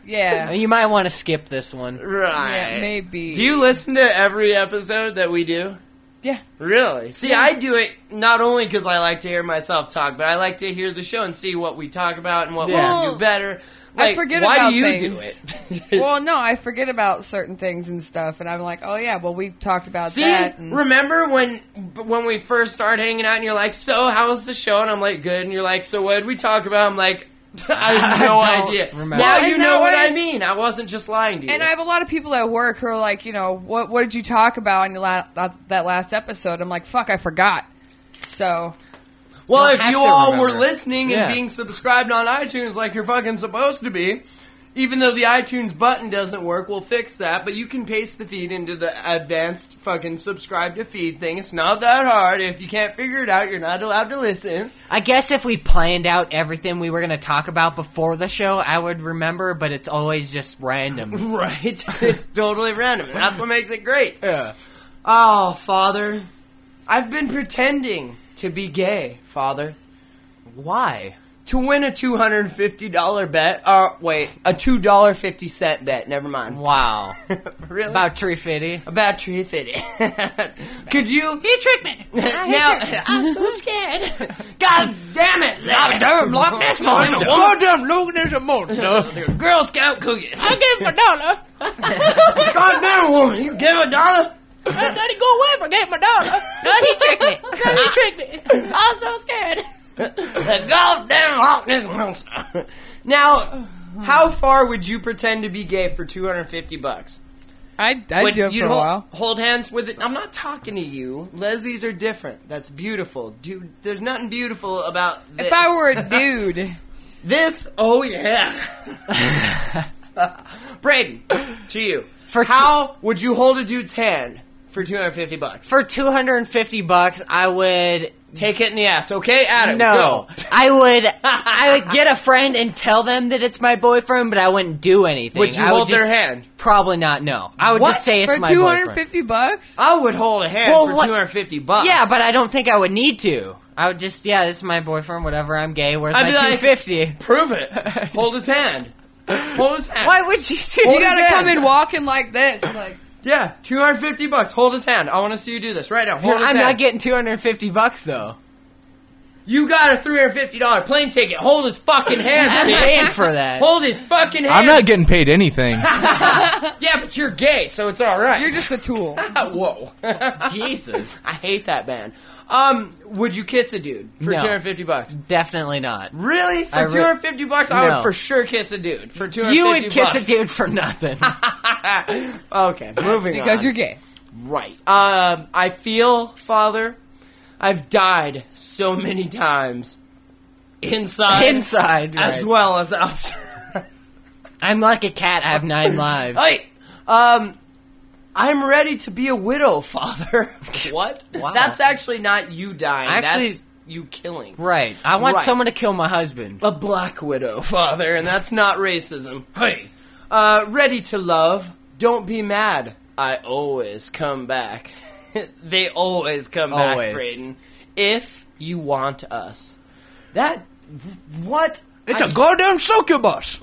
Yeah. You might want to skip this one. Right. Yeah, maybe. Do you listen to every episode that we do? Yeah. Really? See, Yeah. I do it not only because I like to hear myself talk, but I like to hear the show and see what we talk about and what Yeah. we can do better. Like, I forget why about do you things. do it? Well, no, I forget about certain things and stuff, and I'm like, oh yeah, well we talked about See, that. And remember when when we first started hanging out and you're like, so how was the show? And I'm like, good. And you're like, so what did we talk about? I'm like, I have no I don't idea. remember. Now Well, you and know now what I- I mean. I wasn't just lying to you. And I have a lot of people at work who are like, you know, what what did you talk about in your la- that, that last episode? I'm like, fuck, I forgot. So well, don't if have you to all remember. were listening and Yeah. being subscribed on iTunes like you're fucking supposed to be, even though the iTunes button doesn't work, we'll fix that. But you can paste the feed into the advanced fucking subscribe to feed thing. It's not that hard. If you can't figure it out, you're not allowed to listen. I guess if we planned out everything we were going to talk about before the show, I would remember, but it's always just random. Right. It's totally random. That's what makes it great. Yeah. Oh, Father. I've been pretending to be gay, Father. Why? To win a two hundred fifty dollars bet. Uh, wait, a two dollars and fifty cents bet. Never mind. Wow. Really? About Tree Fitty. About Tree Fitty. Could you... He tricked me. now, I'm so scared. God damn it! Goddamn Loch Ness Monster. Goddamn Loch Ness Monster. Girl Scout cookies. I gave him a dollar. Goddamn woman, you give a dollar? Daddy, go away for gave him a dollar. No, he tricked me. No, he tricked me. I'm so scared. The goddamn Loch Ness Monster. Now, how far would you pretend to be gay for two hundred fifty bucks? I'd, I'd Would- do it you'd for a hold, while. hold hands with it. I'm not talking to you. Lesbians are different. That's beautiful. Dude, there's nothing beautiful about this. If I were a dude, This, oh yeah. Braden, to you. For How would you hold a dude's hand for two hundred fifty bucks? For two hundred fifty bucks, I would Take it in the ass, okay? Adam, no. go. I would I would get a friend and tell them that it's my boyfriend, but I wouldn't do anything. Would you I hold would their just- hand? Probably not. No, I would What? just say it's for my two boyfriend. hundred fifty bucks, I would hold a hand Well, for what- two hundred fifty bucks. Yeah, but I don't think I would need to. I would just, yeah, this is my boyfriend, whatever, I'm gay, where's I'd my be like, two hundred fifty? prove it. Hold his hand. Hold his hand. Why would you do you his gotta hand. come in walking like this, like Yeah, two hundred fifty bucks. Hold his hand. I want to see you do this right now. Dude, Hold his I'm hand. not getting two hundred fifty bucks, though. You got a three hundred fifty dollars plane ticket. Hold his fucking hand. I'm bitch. paying for that. Hold his fucking hand. I'm not getting paid anything. Yeah, but you're gay, so it's all right. you're just a tool. Whoa. Jesus. I hate that band. Um, would you kiss a dude for No. two hundred fifty bucks? Definitely not. Really? For I re- two hundred fifty bucks, I No. would for sure kiss a dude for two hundred fifty You bucks. would kiss a dude for nothing. Okay, moving on. Because you're gay. Right. Um, I feel, Father, I've died so many times. Inside. Inside, As right. well as outside. I'm like a cat, I have nine lives. Hey, um, I'm ready to be a widow, Father. What? Wow. That's actually not you dying. Actually- That's you killing. Right. I want Right. someone to kill my husband. A black widow, Father, and that's not racism. Hey. Uh, ready to love. Don't be mad. I always come back. They always come back, Always. Braden. If you want us. That... What? It's a goddamn succubus.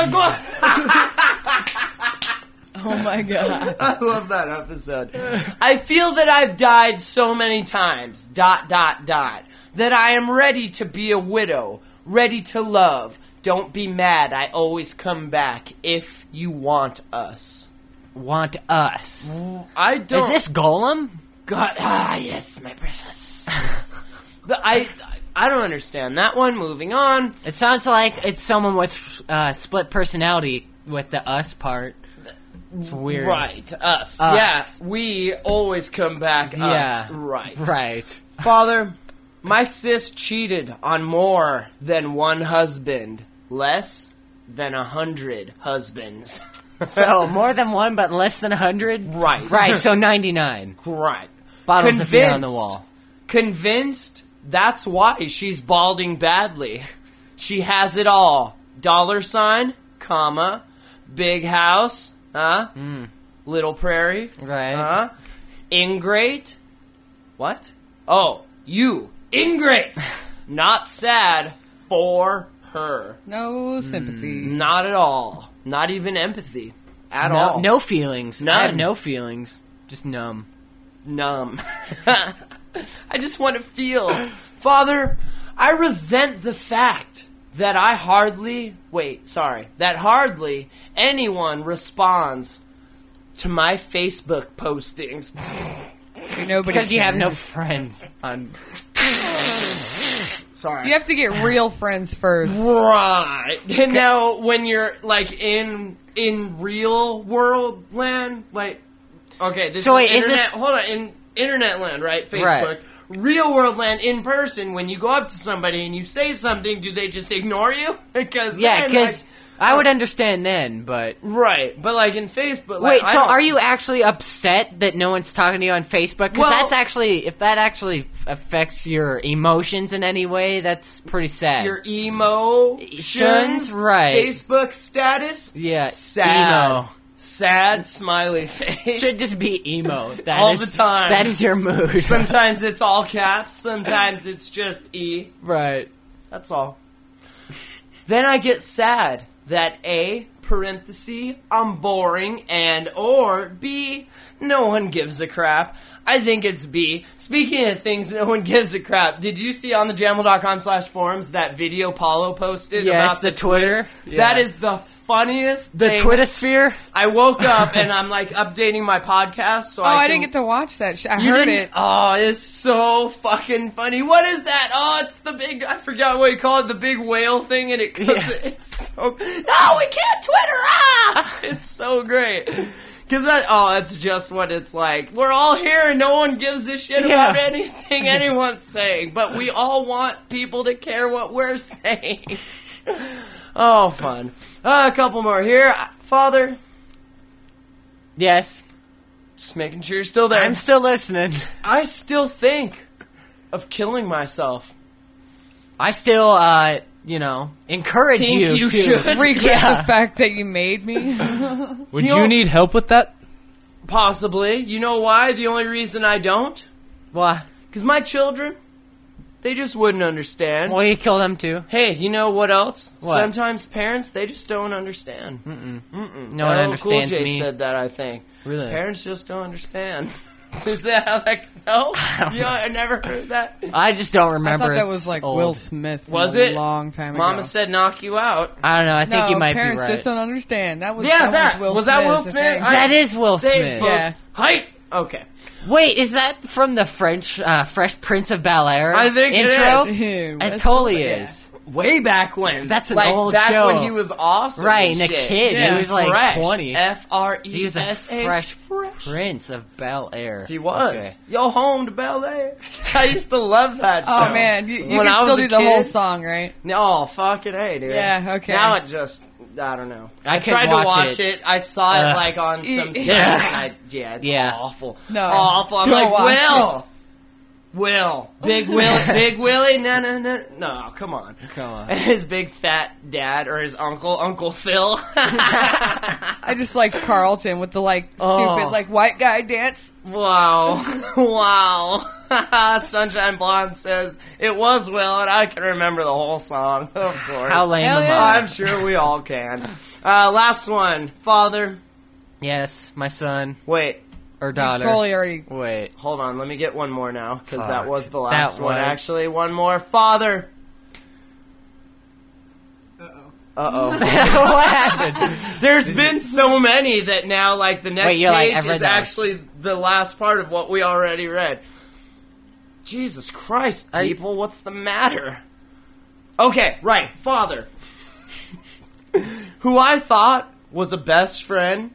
Oh my god. I love that episode. I feel that I've died so many times, dot, dot, dot, that I am ready to be a widow, ready to love. Don't be mad, I always come back if you want us. Want us. I don't... Is this Golem? God, ah, yes, my precious. But I... I don't understand that one. Moving on. It sounds like it's someone with uh, split personality with the us part. It's weird. Right, us. Us. Yeah, we always come back us. Yeah. Right. Right. Father, my sis cheated on more than one husband. Less than a hundred husbands. So, more than one, but less than a hundred? Right. Right, so ninety-nine. Right. Bottles of beer on the Convinced- wall. Convinced that's why she's balding badly. She has it all. Dollar sign, comma, big house, huh? Mm. Little prairie, Right. huh? Ingrate. What? Oh, you. Ingrate. Not sad for her. No sympathy. Not at all. Not even empathy at no, all. no feelings. None. I have no feelings. Just numb. Numb. I just want to feel. Father, I resent the fact that I hardly, wait, sorry, that hardly anyone responds to my Facebook postings. Nobody Because you have no cares. friends. On Sorry. You have to get real friends first. Right. And now when you're like in in real world land, like okay, this So is wait, is internet, this- hold on, in internet land, right? Facebook. Right. Real world land in person, when you go up to somebody and you say something, do they just ignore you? Because yeah, then, because like, I would understand then, but... right, but like in Facebook, like, Wait, I so don't- are you actually upset that no one's talking to you on Facebook? Because Well- that's actually, if that actually f- affects your emotions in any way, that's pretty sad. your emotions, right. Facebook status, Yeah, sad, emo. sad smiley face. Should just be emo. That All is- the time. That is your mood. Sometimes it's all caps, sometimes it's just E. Right. That's all. Then I get sad that A, parenthesis, I'm boring, and or B, no one gives a crap. I think it's B. Speaking of things no one gives a crap, did you see on the jamel.com slash forums that video Paulo posted Yes, about the Twitter. That Yeah. is the funniest The thing. Twitter sphere? I woke up and I'm like updating my podcast, so Oh, I, I, can, didn't get to watch that. Sh- I You heard didn't- it. Oh, it's so fucking funny. What is that? Oh, it's the big, I forgot what you call it, the big whale thing, and it comes, Yeah. it's so, no, we can't Twitter, ah! It's so great. Cause that, oh, that's just what it's like. We're all here and no one gives a shit Yeah. about anything anyone's saying, but we all want people to care what we're saying. Oh, fun. Uh, a couple more here. Father, Yes. just making sure you're still there. I'm still listening. I still think of killing myself. I still, uh, you know, encourage Think you, you to... should. Regret Yeah. the fact that you made me. Would You you, know- need help with that? Possibly. You know why? The only reason I don't? Why? Because my children, they just wouldn't understand. Well, you kill them too. Hey, you know what else? What? Sometimes parents, they just don't understand. No one L L understands Cool J me. said that, I think. Really? Parents just don't understand. Is that how that... No? You know, I never heard that. I just don't I remember. thought that It's was like old. Will Smith. From Was a it? long time ago. Mama said knock you out. I don't know. I think no, you might be parents right. just don't understand. That was Yeah, that, that. was Will Was Smith. that Will I Smith? think. I- That is Will They Smith. both- Yeah. Height! Okay. Wait, is that from the French uh, Fresh Prince of Bel Air I think it intro? is. Ew, It that's- totally yeah. is. Way back when. That's an like, old back show. when he was awesome. Right, and a shit. kid. Yeah. He was like Fresh. twenty. F R E He was a S H. fresh Fresh. Prince of Bel Air. He was. Okay. Yo, home to Bel Air. I used to love that show. Oh man, you, you When can I was still a do the whole kid- song, right? Oh, fucking hey, dude. Yeah, okay. Now it just, I don't know. I I, could tried watch to watch it. it. I saw it Ugh. like on some site. Yeah. I, yeah, it's Yeah. awful. No, awful. I'm don't like, watch Will. Will. Big Will. Big Willie. No, no, no. No, come on. Come on. And his big fat dad or his uncle, Uncle Phil. I just like Carlton with the like stupid Oh. like white guy dance. Wow. Wow. Sunshine Blonde says, it was Will, and I can remember the whole song, of course. How lame Hell am yeah. I? I'm sure we all can. Uh, last one. Father. Yes, my son Wait. or You daughter. totally already. Wait. Hold on. Let me get one more now, because that Fuck. was the last That one, was- actually. One more. Father. Uh-oh. What happened? There's been so many that now, like, the next Wait, you're like, page I've read is that one. actually the last part of what we already read. Jesus Christ, Are you- people, what's the matter? Okay, right, father. Who I thought was a best friend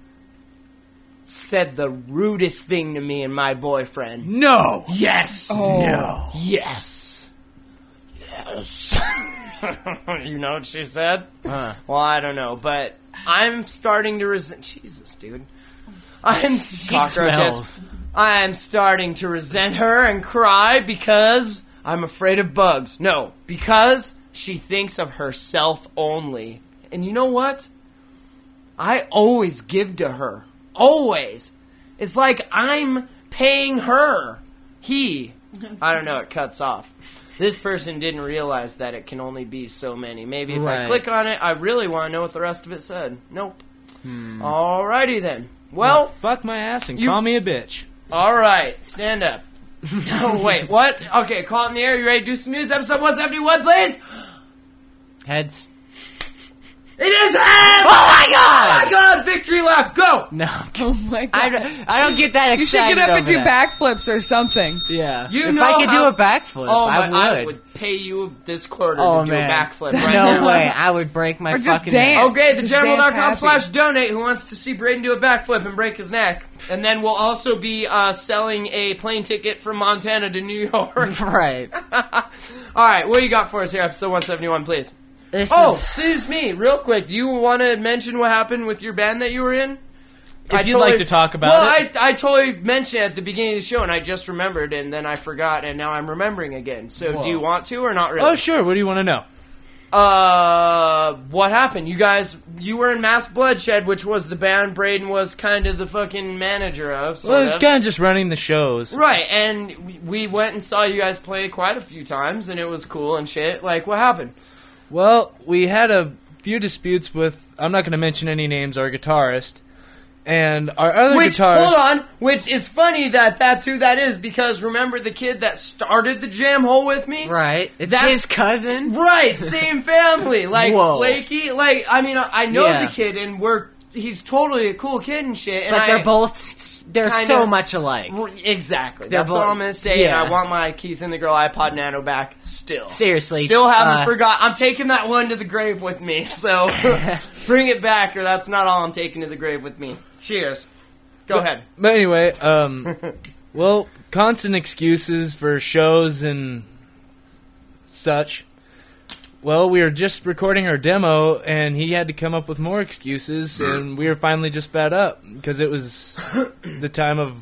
said the rudest thing to me and my boyfriend. No. Yes. Oh. No. Yes. Yes. You know what she said? Huh. Well, I don't know, but I'm starting to resent. Jesus, dude. I'm She cockroaches. smells. I'm starting to resent her and cry because I'm afraid of bugs. No, because she thinks of herself only. And you know what? I always give to her. Always. It's like I'm paying her. He. I don't know, it cuts off. this person didn't realize that it can only be so many. Maybe if I Right. click on it, I really want to know what the rest of it said. Nope. Hmm. Alrighty then. Well, fuck my ass and you- call me a bitch. alright. Stand up. No, wait, what? Okay, call it in the air. You ready to do some news? Episode one seventy-one, please? Heads. It is heads! Oh my god! Oh my god! Victory lap, go! No. Oh my god. I, don't- I don't get that you should excited get up and over do that. backflips or something. Yeah. You if know I could how- do a backflip, Oh I my, would. I would pay you this quarter Oh, to do man. a backflip right no now. way. I would break my Or just fucking dance. neck. Okay, the Just general dot dance com happy. slash donate who wants to see Braden do a backflip and break his neck. And then we'll also be uh, selling a plane ticket from Montana to New York. Right. Alright, what do you got for us here, episode one seventy-one, please? This Oh, is... excuse me, real quick. Do you want to mention what happened with your band that you were in? If you'd like to talk about well, it. Well, I, I totally mentioned it at the beginning of the show, and I just remembered, and then I forgot, and now I'm remembering again. So Whoa. do you want to or not really? Oh, sure. What do you want to know? Uh, what happened? You guys, you were in Mass Bloodshed, which was the band Braden was kind of the fucking manager of. Sort Well, it's of. kind of just running the shows. Right, and we- we went and saw you guys play quite a few times, and it was cool and shit. Like, what happened? Well, we had a few disputes with, I'm not going to mention any names, our guitarist. And our other Which, guitarist... hold on, which is funny that that's who that is, because remember the kid that started the jam hole with me? Right. It's That's- his cousin? Right, same family. Like, Whoa. Flaky. Like, I mean, I I know Yeah. the kid, and we're he's totally a cool kid and shit. And But I, they're both... They're kinda- so much alike. R- Exactly. They're That's both- all I'm gonna say. yeah. And I want my Keith and the Girl iPod Nano back still. Seriously. Still haven't uh, forgot. I'm taking that one to the grave with me. So bring it back, or that's not all I'm taking to the grave with me. Cheers. Go ahead. But anyway, um, well, constant excuses for shows and such. Well, we were just recording our demo, and he had to come up with more excuses, and we were finally just fed up because it was the time of.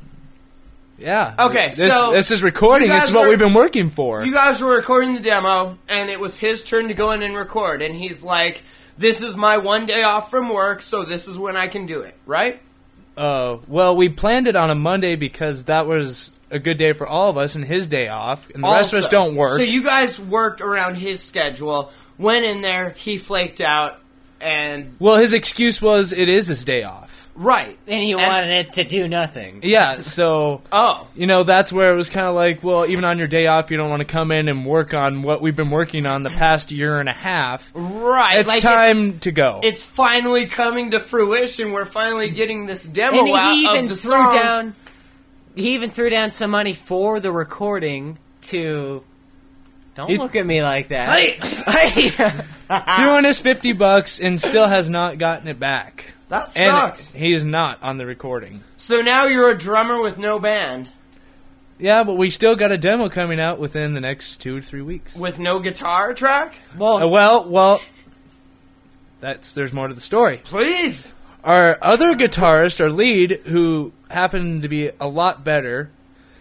Yeah. Okay, this, so this is recording. you This guys is what were- we've been working for. You guys were recording the demo, and it was his turn to go in and record. And he's like, "This is my one day off from work, so this is when I can do it." Right? Uh, well, we planned it on a Monday because that was a good day for all of us and his day off, and the rest of us Also- don't work. So you guys worked around his schedule. Went in there, he flaked out, and well, his excuse was it is his day off. right. And he wanted it to do nothing. Yeah, so Oh. you know that's where it was kind of like, well, even on your day off, you don't want to come in and work on what we've been working on the past year and a half. Right. It's like time to go. It's, it's finally coming to fruition. We're finally getting this demo And he out even of the threw songs. down... He even threw down some money for the recording to... Don't He- look at me like that. Hey, Threw in his fifty bucks and still has not gotten it back. that And sucks. he is not on the recording. So now you're a drummer with no band, Yeah, but we still got a demo coming out within the next two or three weeks. with no guitar track. Uh, well, well, that's there's more to the story. Please. Our other guitarist, our lead, who happened to be a lot better,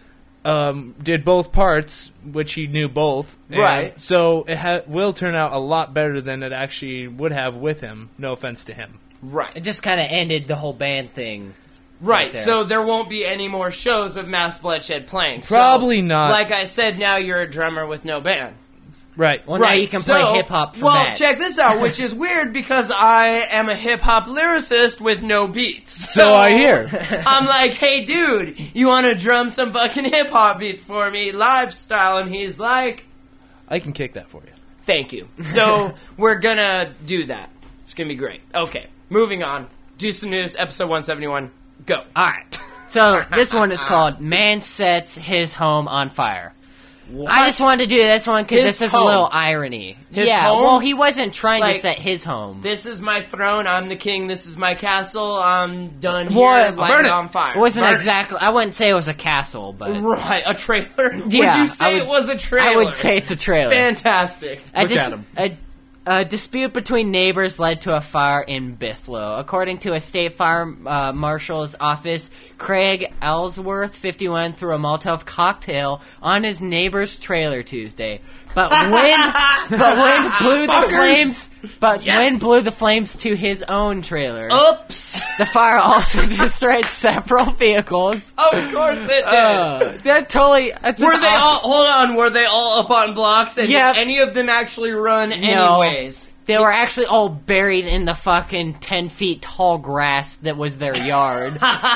um, did both parts, which he knew both. and Right. So it ha- will turn out a lot better than it actually would have with him. No offense to him. Right. It just kind of ended the whole band thing. Right, there. so there won't be any more shows of Mass Bloodshed playing. So, Probably not. Like I said, now you're a drummer with no band. Right. Well, now Right, you can so- play hip-hop for Well, that. check this out, which is weird because I am a hip-hop lyricist with no beats. So I hear. I'm like, hey, dude, you want to drum some fucking hip-hop beats for me, live style? And he's like, I can kick that for you. thank you. So we're gonna do that. It's gonna be great. Okay, moving on. Do some news, episode one seventy-one. Go. All right. So this one is called "Man Sets His Home on Fire." I just wanted to do this one because His this is home. a little irony. His yeah, home? well, he wasn't trying Like, to set his home. This is my throne. I'm the king. This is my castle. I'm done here. What? Light Burn it it. on fire. It wasn't Burn it. exactly. I wouldn't say it was a castle, but Right, a trailer. Yeah, would you say I would- it was a trailer? I would say it's a trailer. fantastic. I Look just, at him. I, A dispute between neighbors led to a fire in Bithlow. According to a state fire uh, marshal's office, Craig Ellsworth, fifty-one, threw a Molotov cocktail on his neighbor's trailer Tuesday. But wind, but wind blew the flames. But Yes. wind blew the flames to his own trailer. Oops. The fire also destroyed several vehicles. Of course it did. Uh, that totally. That's Were just they awesome. all, hold on, were they all up on blocks? And Yeah. did any of them actually run No. anyways? They were actually all buried in the fucking ten feet tall grass that was their yard.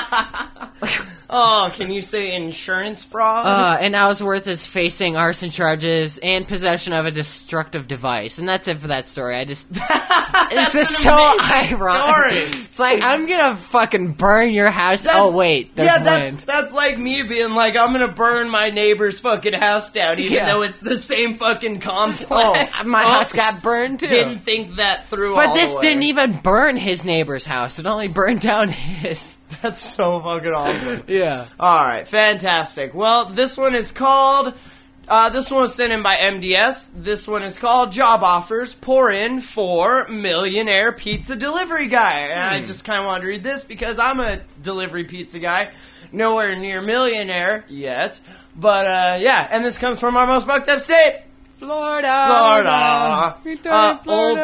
Oh, can you say insurance fraud? uh, and Ellsworth is facing arson charges and possession of a destructive device. And that's it for that story. I just... it's just an so amazing ironic. story. It's like, I'm gonna fucking burn your house. That's- Oh, wait, there's yeah, that's wind. that's like me being like, I'm gonna burn my neighbor's fucking house down, even Yeah. though it's the same fucking Oh, complex. my house Oops. got burned, too. Didn't think that through. But all this the way. didn't even burn his neighbor's house. It only burned down his. That's so fucking awesome. Yeah. All right, fantastic. Well, this one is called. Uh, this one was sent in by M D S. This one is called Job Offers Pour In for Millionaire Pizza Delivery Guy. And I just kind of wanted to read this because I'm a delivery pizza guy. Nowhere near millionaire yet. But, uh, yeah. And this comes from our most fucked up state. Florida. Florida. Uh, old,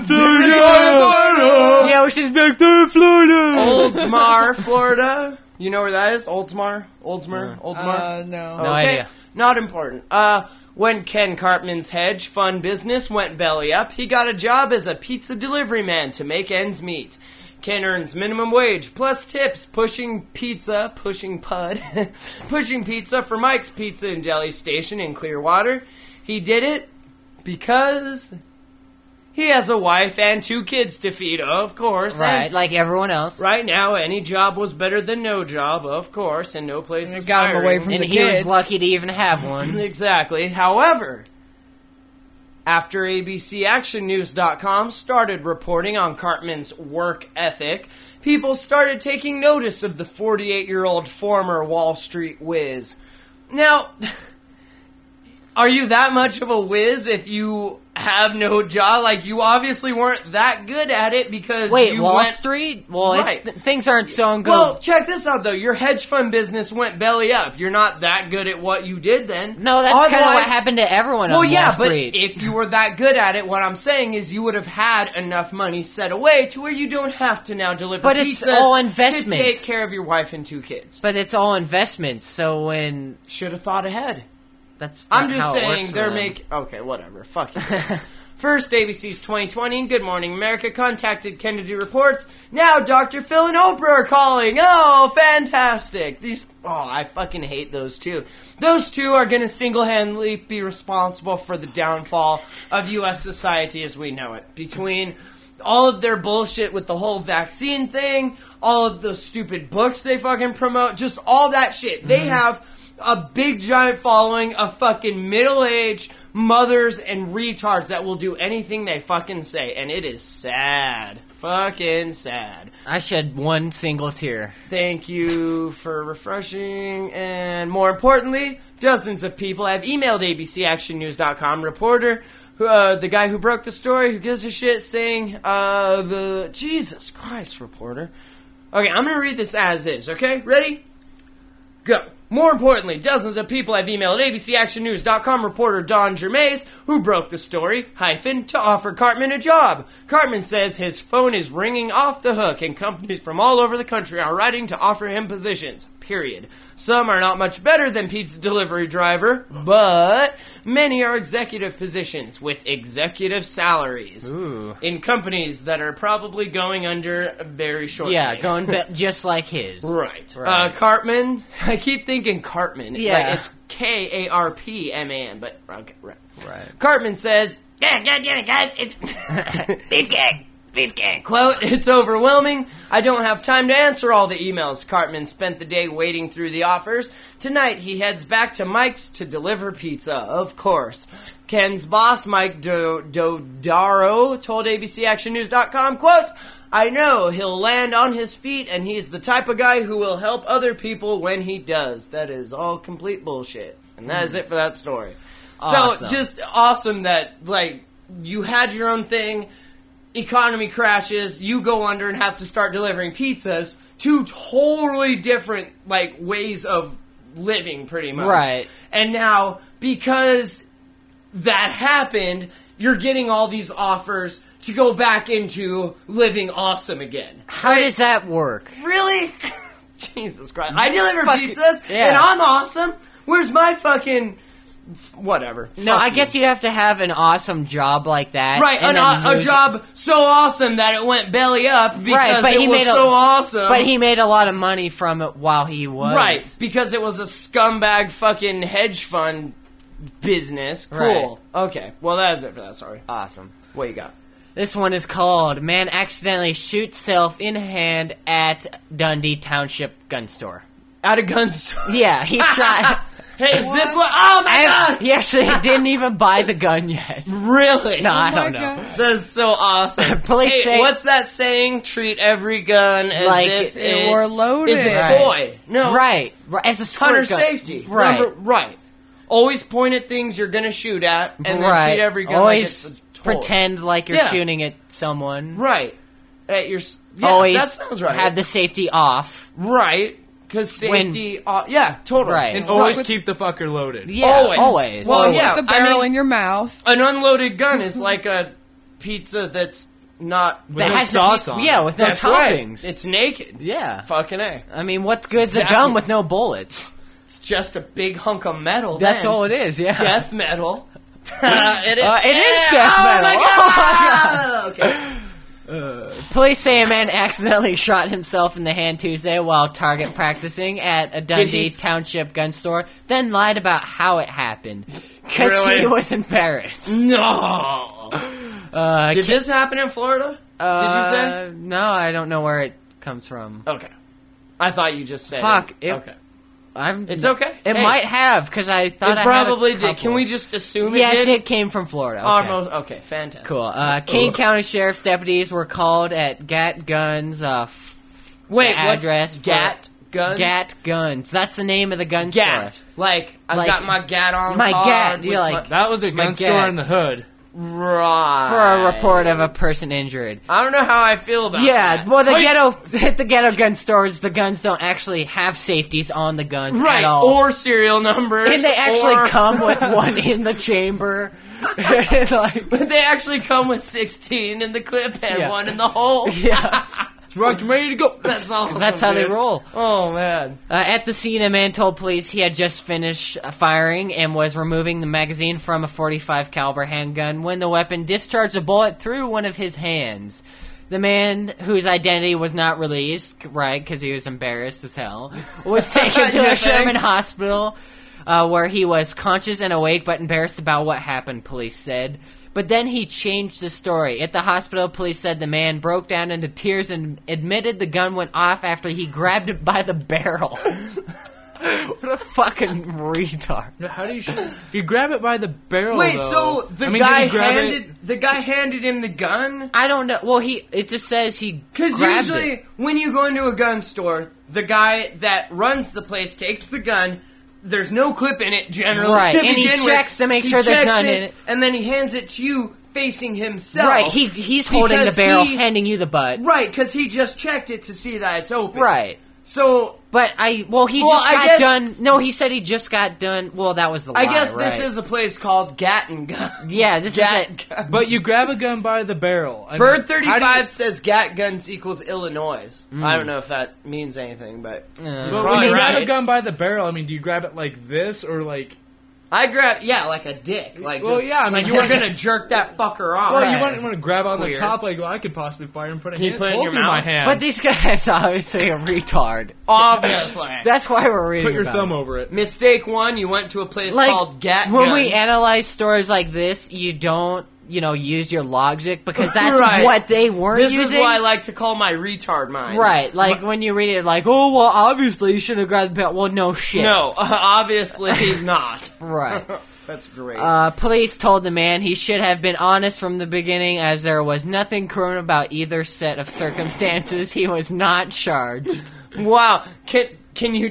Yeah, we should back to Florida. Oldsmar, Florida. You know where that is? Oldsmar? Oldsmar? Oldsmar? Uh, no. No idea. Not important. Uh, when Ken Cartman's hedge fund business went belly up, he got a job as a pizza delivery man to make ends meet. Ken earns minimum wage plus tips, pushing pizza, pushing pud, pushing pizza for Mike's Pizza and Deli Station in Clearwater. He did it because he has a wife and two kids to feed, of course. Right, And like everyone else. right now, any job was better than no job, of course, and no place It is got him hiring. away from And the he kids. was lucky to even have one. Exactly. However, after A B C Action News dot com started reporting on Cartman's work ethic, people started taking notice of the forty-eight-year-old former Wall Street whiz. Now, are you that much of a whiz if you have no job? Like, you obviously weren't that good at it because Wait, you Wall went... Street? Well, Right. it's, things aren't so good. Well, check this out, though. Your hedge fund business went belly up. You're not that good at what you did then. no, that's kind of what Otherwise- happened to everyone Well, on yeah, Wall Street. but if you were that good at it, what I'm saying is you would have had enough money set away to where you don't have to now deliver But it's pizzas all to investments. take care of your wife and two kids. But it's all investments, so when... Should have thought ahead. That's I'm not just how it saying works they're for them. making... Okay, whatever. Fuck you. First, A B C's twenty twenty and Good Morning America contacted Kennedy Reports. Now Doctor Phil and Oprah are calling. Oh, fantastic. These... Oh, I fucking hate those two. Those two are going to single-handedly be responsible for the downfall of U S society as we know it. Between all of their bullshit with the whole vaccine thing, all of those stupid books they fucking promote, just all that shit. They have a big giant following of fucking middle-aged mothers and retards that will do anything they fucking say, and it is sad. Fucking sad. I shed one single tear. Thank you for refreshing, and more importantly, dozens of people have emailed A B C Action News dot com reporter, who, uh, the guy who broke the story, who gives a shit, saying, uh, the... Jesus Christ, reporter. Okay, I'm gonna read this as is, okay? Ready? Go. More importantly, dozens of people have emailed A B C Action News dot com reporter Don Germais, who broke the story, hyphen, to offer Cartman a job. Cartman says his phone is ringing off the hook and companies from all over the country are writing to offer him positions. Period. Some are not much better than pizza delivery driver, but many are executive positions with executive salaries. Ooh. In companies that are probably going under very shortly. Yeah, going be- just like his. Right. Right. Uh, Cartman. I keep thinking Cartman. Yeah. Like it's K A R P M A N, but okay, right. Right. Cartman says, yeah, God damn it, guys. It's beef gang. Beef gang. Quote, it's overwhelming. I don't have time to answer all the emails. Cartman spent the day wading through the offers. Tonight, he heads back to Mike's to deliver pizza, of course. Ken's boss, Mike Do- Dodaro, told A B C Action News dot com, quote, I know he'll land on his feet, and he's the type of guy who will help other people when he does. That is all complete bullshit. And that is it for that story. Awesome. So, just awesome that, like, you had your own thing, economy crashes, you go under and have to start delivering pizzas. Two totally different, like, ways of living, pretty much. Right. And now, because that happened, you're getting all these offers to go back into living awesome again. How Right? does that work? Really? Jesus Christ. I deliver Fucking- pizzas, yeah. and I'm awesome. Where's my fucking... Whatever. No, Fuck I guess you have to have an awesome job like that. Right, and an, then a, a lose- job so awesome that it went belly up because Right, but it he was made a, so awesome. But he made a lot of money from it while he was. Right, because it was a scumbag fucking hedge fund business. Cool. Okay, well that is it for that story. Awesome. What you got? This one is called Man Accidentally Shoots Self in Hand at Dundee Township Gun Store. At a gun store. Yeah, he shot... Hey, is this what? Oh my god! And he actually didn't even buy the gun yet. Really? No, I don't know. That's so awesome. Police hey, say- what's that saying? Treat every gun as Like if it it were loaded. is a Right. toy. No, Right, right, as a squirt Hunter gun. safety. Right. Remember, right. Always point at things you're gonna shoot at, and then right. treat every gun Always like it's a toy. pretend like you're Yeah. shooting at someone. Right. At your. s- Yeah, Always that sounds right. have the safety off. right. Because safety. uh, yeah, totally. Right. And always Right. keep the fucker loaded. Yeah, Always. always. Well, Well, yeah, with the I barrel mean- in your mouth. An unloaded gun is like a pizza that's not. that no has sauce no, on Yeah, it. with no That's right. toppings. It's naked. yeah. Fucking A. I mean, what's good's exactly- a gun with no bullets? It's just a big hunk of metal. That's then. all it is. Yeah. Death metal. uh, it is, Uh, it is Yeah. death oh metal. My Oh God. Okay. Police say a man accidentally shot himself in the hand Tuesday while target practicing at a Dundee he s- Township gun store, then lied about how it happened. Because Really? he was embarrassed. No. Uh, Did this happen in Florida? uh, Did you say? No, I don't know where it comes from. Okay. I thought you just said. Fuck, It. it- Okay. I'm, It's okay. It Hey. might have, because I thought It I probably had a did. couple. Can we just assume it Yes, did? it came from Florida. Okay. Almost. Okay. Fantastic. Cool. Uh, Kane County Sheriff's deputies were called at Gat Guns. Uh, f- Wait. the What's address for- Gat guns? Gat Guns. That's the name of the gun Gat. store. Like I've Like, got my gat on. my hard gat, with you're my- like- That was a My gun store in the gas. hood. right For a report of a person injured. I don't know how I feel about Yeah, that. well, the Like, ghetto, at the ghetto gun stores, the guns don't actually have safeties on the guns right at all. or serial numbers, and they actually or- come with one in the chamber. Like, But they actually come with sixteen in the clip and Yeah. one in the hole. yeah, Rock, ready to go. That's awesome. that's how they dude. roll. Oh man. Uh, at the scene, a man told police he had just finished uh, firing and was removing the magazine from a forty-five caliber handgun when the weapon discharged a bullet through one of his hands. The man, whose identity was not released, right, because he was embarrassed as hell, was taken to You a think? Sherman hospital uh, where he was conscious and awake but embarrassed about what happened, police said. But then he changed the story. At the hospital, police said the man broke down into tears and admitted the gun went off after he grabbed it by the barrel. What a fucking retard. How do you shoot? If you grab it by the barrel, Wait, though, so the I mean, did guy he grab handed it? the guy handed him the gun? I don't know. Well, he it just says he Because grabbed usually it. when you go into a gun store, the guy that runs the place takes the gun. There's no clip in it generally, Right, to and he begin with. checks to make He sure there's checks none in it. and then he hands it to you facing himself. Right, he he's holding the Because barrel, he- handing you the butt. Right, because he just checked it to see that it's open. Right. So But I well he Well, just I got guess- done. No, he said he just got done. Well, that was the lie, I guess this right. is a place called Gatton Guns. Yeah, this is Gat it. Guns. But you grab a gun by the barrel. I mean, Bird how do thirty-five you- says Gat Guns equals Illinois. I don't know if that means anything, but Uh, he's But when probably you grab right. a gun by the barrel, I mean, do you grab it like this or like? I grab, yeah, like a dick. Like, Well, just, yeah, I mean, like you you were wanna- gonna jerk that fucker off. Well, you want, want to grab on Weird. the top, like, well, I could possibly fire and put a Can you hand put it in hole your through my mouth? hand. But these guys are obviously a retard. Obviously. That's why we're reading put your about thumb it. over it. Mistake one, you went to a place Like called Gat when Guns. we analyze stories like this, you don't you know use your logic because that's Right. what they weren't This using. is what I like to call my retard mind. Right, like when you read it, like, oh well, obviously you should have grabbed the belt. Well, no shit. No, obviously not. Right. That's great. Uh, police told the man he should have been honest from the beginning, as there was nothing criminal about either set of circumstances. He was not charged. wow. Can can you?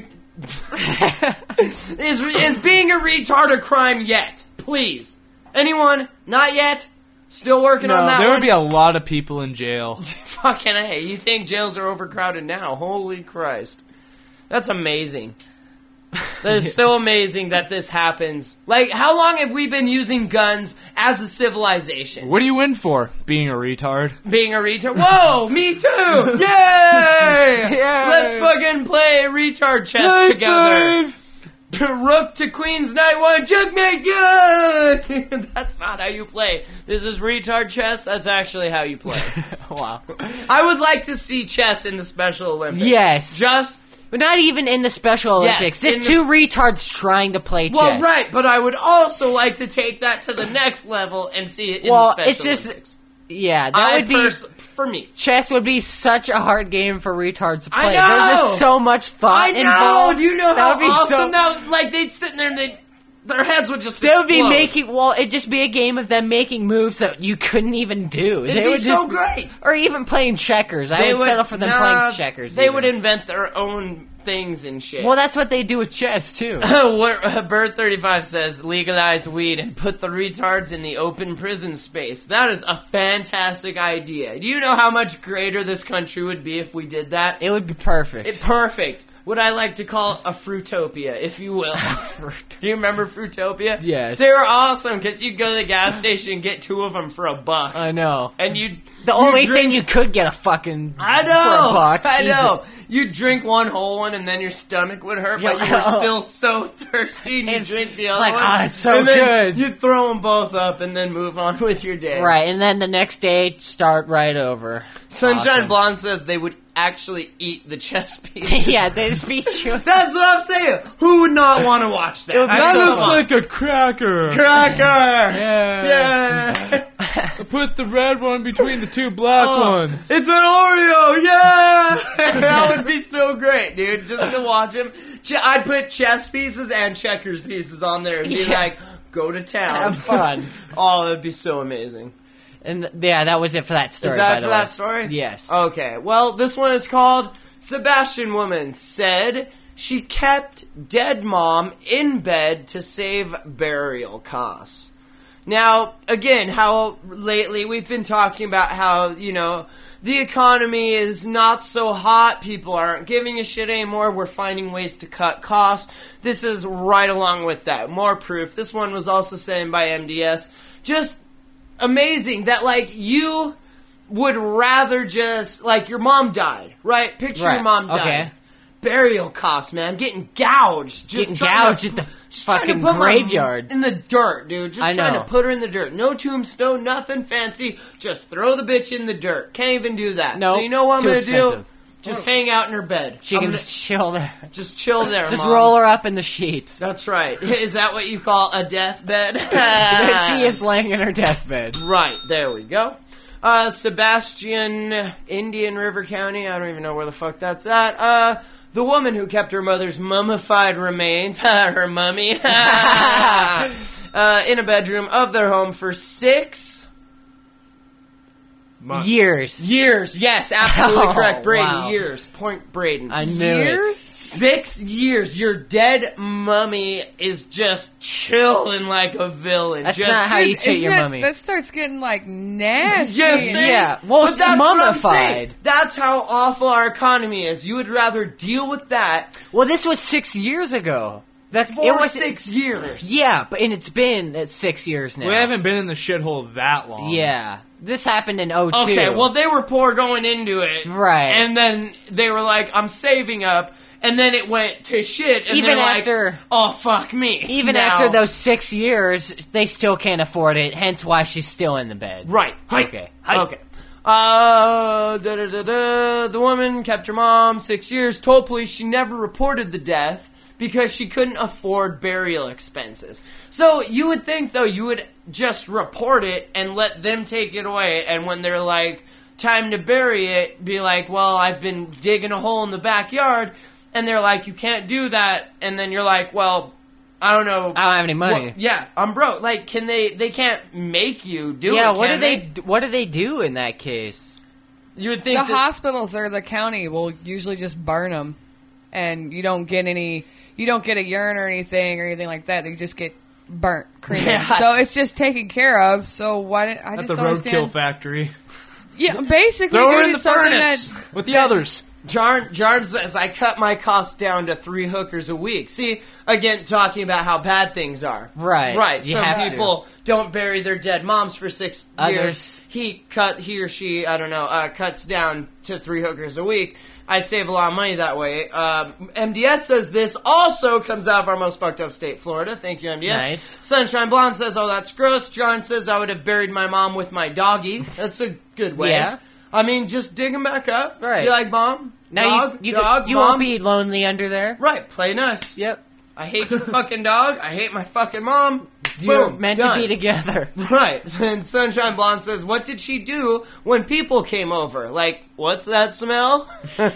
is is being a retard a crime yet? Please, anyone? Not yet. Still working on that there one? would be a lot of people in jail. Fucking A. You think jails are overcrowded now? Holy Christ. That's amazing. That is so amazing that this happens. Like, how long have we been using guns as a civilization? What are you in for? Being a retard? Being a retard? Whoa, me too! Yay! Yay! Let's fucking play retard chess High together. Rook to Queen's Knight one, checkmate, yeah! That's not how you play. This is retard chess. That's actually how you play. Wow. I would like to see chess in the Special Olympics. Yes. Just, But not even in the Special Olympics. Yes, Just in the- two retards trying to play chess. well, right, but I would also like to take that to the next level and see it in Well, the Special it's just- Olympics. Yeah, that I would be... pers- for me. Chess would be such a hard game for retards to I play. know! There's just so much thought I know! involved. Do you know that how would be awesome so... that would, like, they'd sit in there and they'd, their heads would just They would be explode. making... Well, it'd just be a game of them making moves that you couldn't even do. It'd they be would so just great. Or even playing checkers. I They would, settle for them nah, playing checkers. They even. would invent their own things and shit. Well, that's what they do with chess, too. What uh, Bird thirty-five says, legalize weed and put the retards in the open prison space. That is a fantastic idea. Do you know how much greater this country would be if we did that? It would be perfect. It, perfect. What I like to call a Fruitopia, if you will. Do you remember Fruitopia? Yes. They were awesome because you'd go to the gas station and get two of them for a buck. I know. And you The only thing you could get a fucking... I know. For a buck. I know. Jesus. You drink one whole one and then your stomach would hurt, but you were still so thirsty and you It's- drink the it's other like, one. ah, it's so and then good. You throw them both up and then move on with your day. Right, and then the next day, start right over. Sunshine Awesome. Blonde says they would actually eat the chess pieces. Yeah, they just be chewing. That's what I'm saying. Who would not want to watch that? It would be I That so looks want- like a cracker. cracker. Yeah. Yeah. Put the red one between the two black Oh, ones. It's an Oreo, yeah! That would be so great, dude. Just to watch him. Ch- I'd put chess pieces and checkers pieces on there and be Yeah. like, go to town. Have fun. Oh, that'd be so amazing. And th- yeah, that was it for that story. Is that by the for way. that story? Yes. Okay, well, this one is called Sebastian Woman Said She Kept Dead Mom in Bed to Save Burial Costs. Now, again, how lately we've been talking about how, you know, the economy is not so hot, people aren't giving a shit anymore, we're finding ways to cut costs. This is right along with that. More proof. This one was also sent by M D S. Just amazing that, like, you would rather just, like, your mom died, right? Picture Right, your mom died. okay. Burial costs, man. Getting gouged. Just Getting trying gouged to, at the just trying to fucking put my- graveyard. in the dirt, dude. Just I trying know. to put her in the dirt. No tombstone, nothing fancy. Just throw the bitch in the dirt. Can't even do that. Nope, So you know what I'm too going to do? expensive. Just hang out in her bed. She I'm can gonna- just chill there. just chill there, Just Mom. roll her up in the sheets. That's right. Is that what you call a deathbed? she is laying in her deathbed. Right, there we go. Uh, Sebastian, Indian River County. I don't even know where the fuck that's at. Uh, the woman who kept her mother's mummified remains, her mummy, uh, in a bedroom of their home for six Months. Years. years. Yes, absolutely Oh, correct. Braden, wow. years. Point Braden. I knew Years? it. Six years. Your dead mummy is just chilling like a villain. That's just, not how you Dude, treat isn't your that- mummy. That starts getting like nasty. You and- think? Yeah, well, But that's what I'm saying. mummified. That's how awful our economy is. You would rather deal with that Well, this was six years ago. That for it was six years. Yeah, but and it's been uh, six years now. We haven't been in the shithole that long. Yeah, this happened in oh two. Okay, well, they were poor going into it. Right. And then they were like, I'm saving up. And then it went to shit. And Even they're like, after- oh, fuck me. even Now- after those six years, they still can't afford it. Hence, why she's still in the bed. Right. Okay. Okay. Uh, da, da, da, da. The woman kept her mom six years, told police she never reported the death because she couldn't afford burial expenses. So you would think, though, you would just report it and let them take it away, and when they're like, time to bury it, be like, well, I've been digging a hole in the backyard, and they're like, you can't do that, and then you're like, well, I don't know. I don't have any money. Well, yeah, I'm broke. Like, can they, they can't make you do yeah, it, what do can they? What do they do in that case? You would The think that, hospitals or the county will usually just burn them, and you don't get any. You don't get a urine or anything or anything like that. They just get burnt, cremated. Yeah. So it's just taken care of. So why did I At just the don't roadkill understand? factory. Yeah, basically, Throw her dude, in the it's something furnace that- with the others. Jarn, Jarn says, I cut my costs down to three hookers a week. See, again, talking about how bad things are. Right. Right. You Some have to. people don't bury their dead moms for six Others- years. He cut, he or she, I don't know, uh, cuts down to three hookers a week. I save a lot of money that way. Um, M D S says this also comes out of our most fucked up state, Florida. Thank you, M D S. Nice. Sunshine Blonde says, oh, that's gross. John says, I would have buried my mom with my doggy. That's a good way. Yeah. I mean, just dig them back up. Right. You like mom? Now dog? you you, dog? you mom? won't be lonely under there. Right, play nice. Yep. I hate your fucking dog. I hate my fucking mom. You're Boom, meant done. to be together. Right. And Sunshine Blonde says, what did she do when people came over? Like, what's that smell?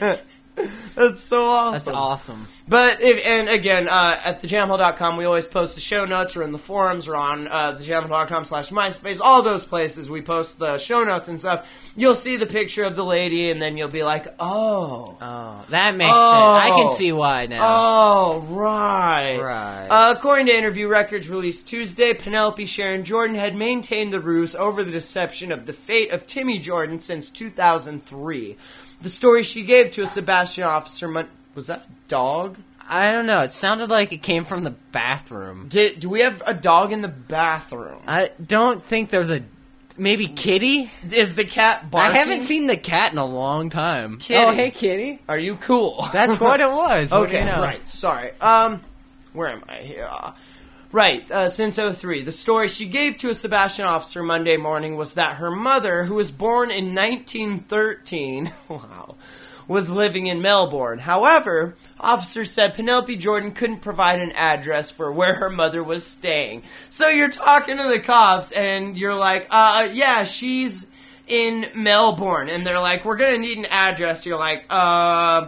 That's so awesome. That's awesome. But, if, and again, uh, at the jam hole dot com, we always post the show notes, or in the forums, or on uh, the jam hole dot com slash MySpace. All those places we post the show notes and stuff. You'll see the picture of the lady, and then you'll be like, oh. Oh, that makes Oh. sense. I can see why now. Oh, right. Right. Uh, according to interview records released Tuesday, Penelope Sharon Jordan had maintained the ruse over the deception of the fate of Timmy Jordan since two thousand three. The story she gave to a Sebastian officer... Mon- was that a dog? I don't know. It sounded like it came from the bathroom. Did, do we have a dog in the bathroom? I don't think there's a... Maybe Kitty? Is the cat barking? I haven't seen the cat in a long time. Kitty. Oh, hey, Kitty. Are you cool? That's what it was. What do Okay, you know? right. Sorry. Um, where am I here? Uh, right. Uh, since oh three, the story she gave to a Sebastian officer Monday morning was that her mother, who was born in nineteen thirteen, wow, was living in Melbourne. However, officers said Penelope Jordan couldn't provide an address for where her mother was staying. So you're talking to the cops, and you're like, uh, yeah, she's in Melbourne. And they're like, we're going to need an address. You're like, uh,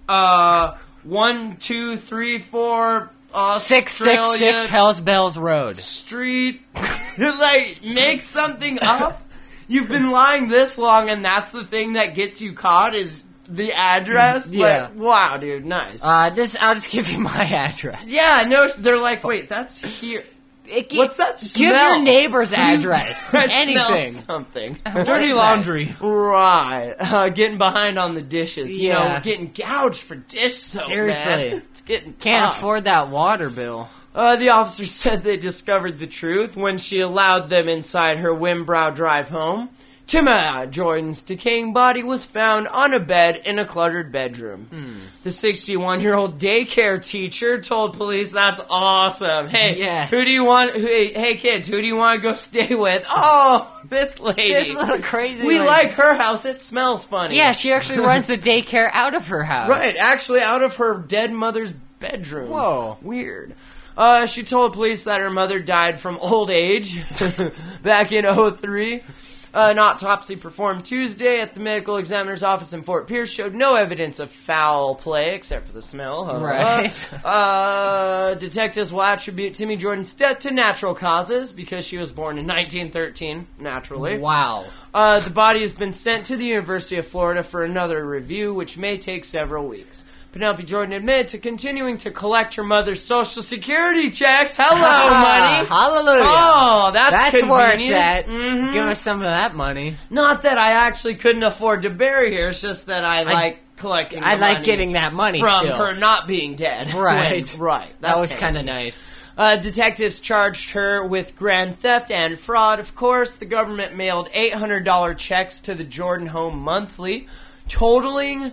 uh, one, two, three, four... six six six Hells Bells Road. Street. Like, make something up. You've been lying this long, and that's the thing that gets you caught is the address. Yeah. Like, wow, dude, nice. Uh, this I'll just give you my address. yeah, no, they're like, wait, that's here. It, What's that Give smell? your neighbor's address. I smell Anything. something. Dirty laundry. Right. Uh, getting behind on the dishes. You Yeah. know, getting gouged for dish soap, Seriously. man. It's getting Can't tough. afford that water bill. Uh, the officer said they discovered the truth when she allowed them inside her Wimbrow Drive home. Timmy Jordan's decaying body was found on a bed in a cluttered bedroom. Hmm. The sixty-one-year-old daycare teacher told police, that's awesome. Hey, Yes. who do you want, who, hey kids, who do you want to go stay with? Oh, this lady. This little crazy We lady. like her house, it smells funny. Yeah, she actually runs the daycare out of her house. Right, actually out of her dead mother's bedroom. Whoa. Weird. Uh, she told police that her mother died from old age back in oh three. Uh, an autopsy performed Tuesday at the medical examiner's office in Fort Pierce showed no evidence of foul play except for the smell. Uh, Right. Uh, detectives will attribute Timmy Jordan's death to natural causes because she was born in nineteen thirteen, naturally. Wow. Uh, the body has been sent to the University of Florida for another review, which may take several weeks. Penelope Jordan admitted to continuing to collect her mother's Social Security checks. Hello, money. Hallelujah. Oh, that's That's where it's convenient. at. Mhm. Give us some of that money. Not that I actually couldn't afford to bury her. It's just that I, like collecting. I the like money getting that money from still. her not being dead. Right. When- right. That That's was kind of handy. nice. Uh, detectives charged her with grand theft and fraud. Of course, the government mailed eight hundred dollars checks to the Jordan home monthly, totaling...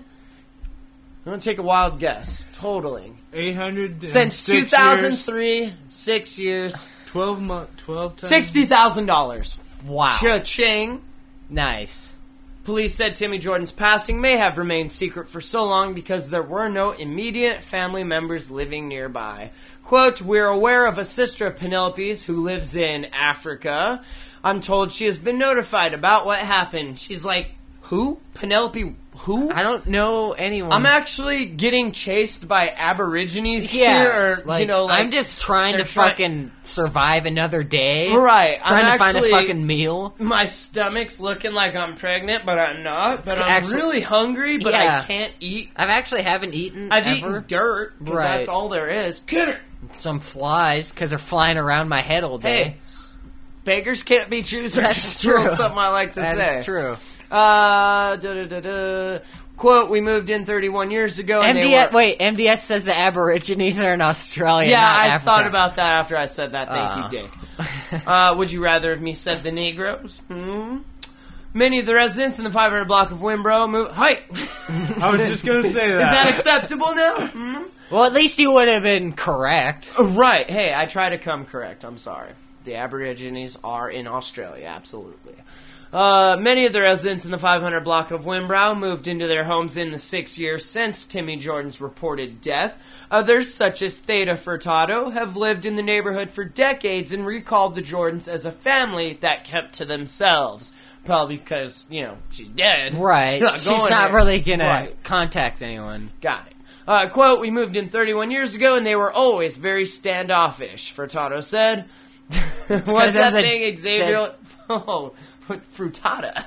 I'm going to take a wild guess. Totaling. eight hundred Since two thousand three, six years, twelve month, twelve times. sixty thousand dollars. Wow. Cha-ching. Nice. Police said Timmy Jordan's passing may have remained secret for so long because there were no immediate family members living nearby. Quote, we're aware of a sister of Penelope's who lives in Africa. I'm told she has been notified about what happened. She's like, who? Penelope who? I don't know anyone. I'm actually getting chased by Aborigines yeah, here. Or, like, you know, like, I'm just trying to they're try- fucking survive another day. Right. Trying I'm to find a actually- fucking meal. My stomach's looking like I'm pregnant, but I'm not. But It's I'm actually- really hungry, but Yeah. I can't eat. I've actually haven't eaten I've ever. eaten dirt, because Right. that's all there is. Get it! some flies because they're flying around my head all day. Hey, beggars can't be choosers. That's Still true. something I like to That say. is true. Uh, da, da, da, da. Quote, we moved in thirty-one years ago. And M D S, they were, wait, M D S says the Aborigines are in Australia. Yeah, not I Africa. thought about that after I said that. Thank Uh. you, Dick. Uh, would you rather have me said the Negroes? Hmm? Many of the residents in the five hundred block of Wimbro moved... Hi! I was just gonna say that. Is that acceptable now? Hmm? Well, at least you would have been correct. Right. Hey, I try to come correct. I'm sorry. The Aborigines are in Australia, absolutely. Uh, many of the residents in the five hundred block of Wimbrow moved into their homes in the six years since Timmy Jordan's reported death. Others, such as Theta Furtado, have lived in the neighborhood for decades and recalled the Jordans as a family that kept to themselves. Probably because, you know, she's dead. Right. She's not, She's going not there. really going Right. to contact anyone. Got it. Uh, quote, we moved in thirty-one years ago and they were always very standoffish, Furtado said. What's 'cause that there's a- thing, Xavier? Oh, what, frutada.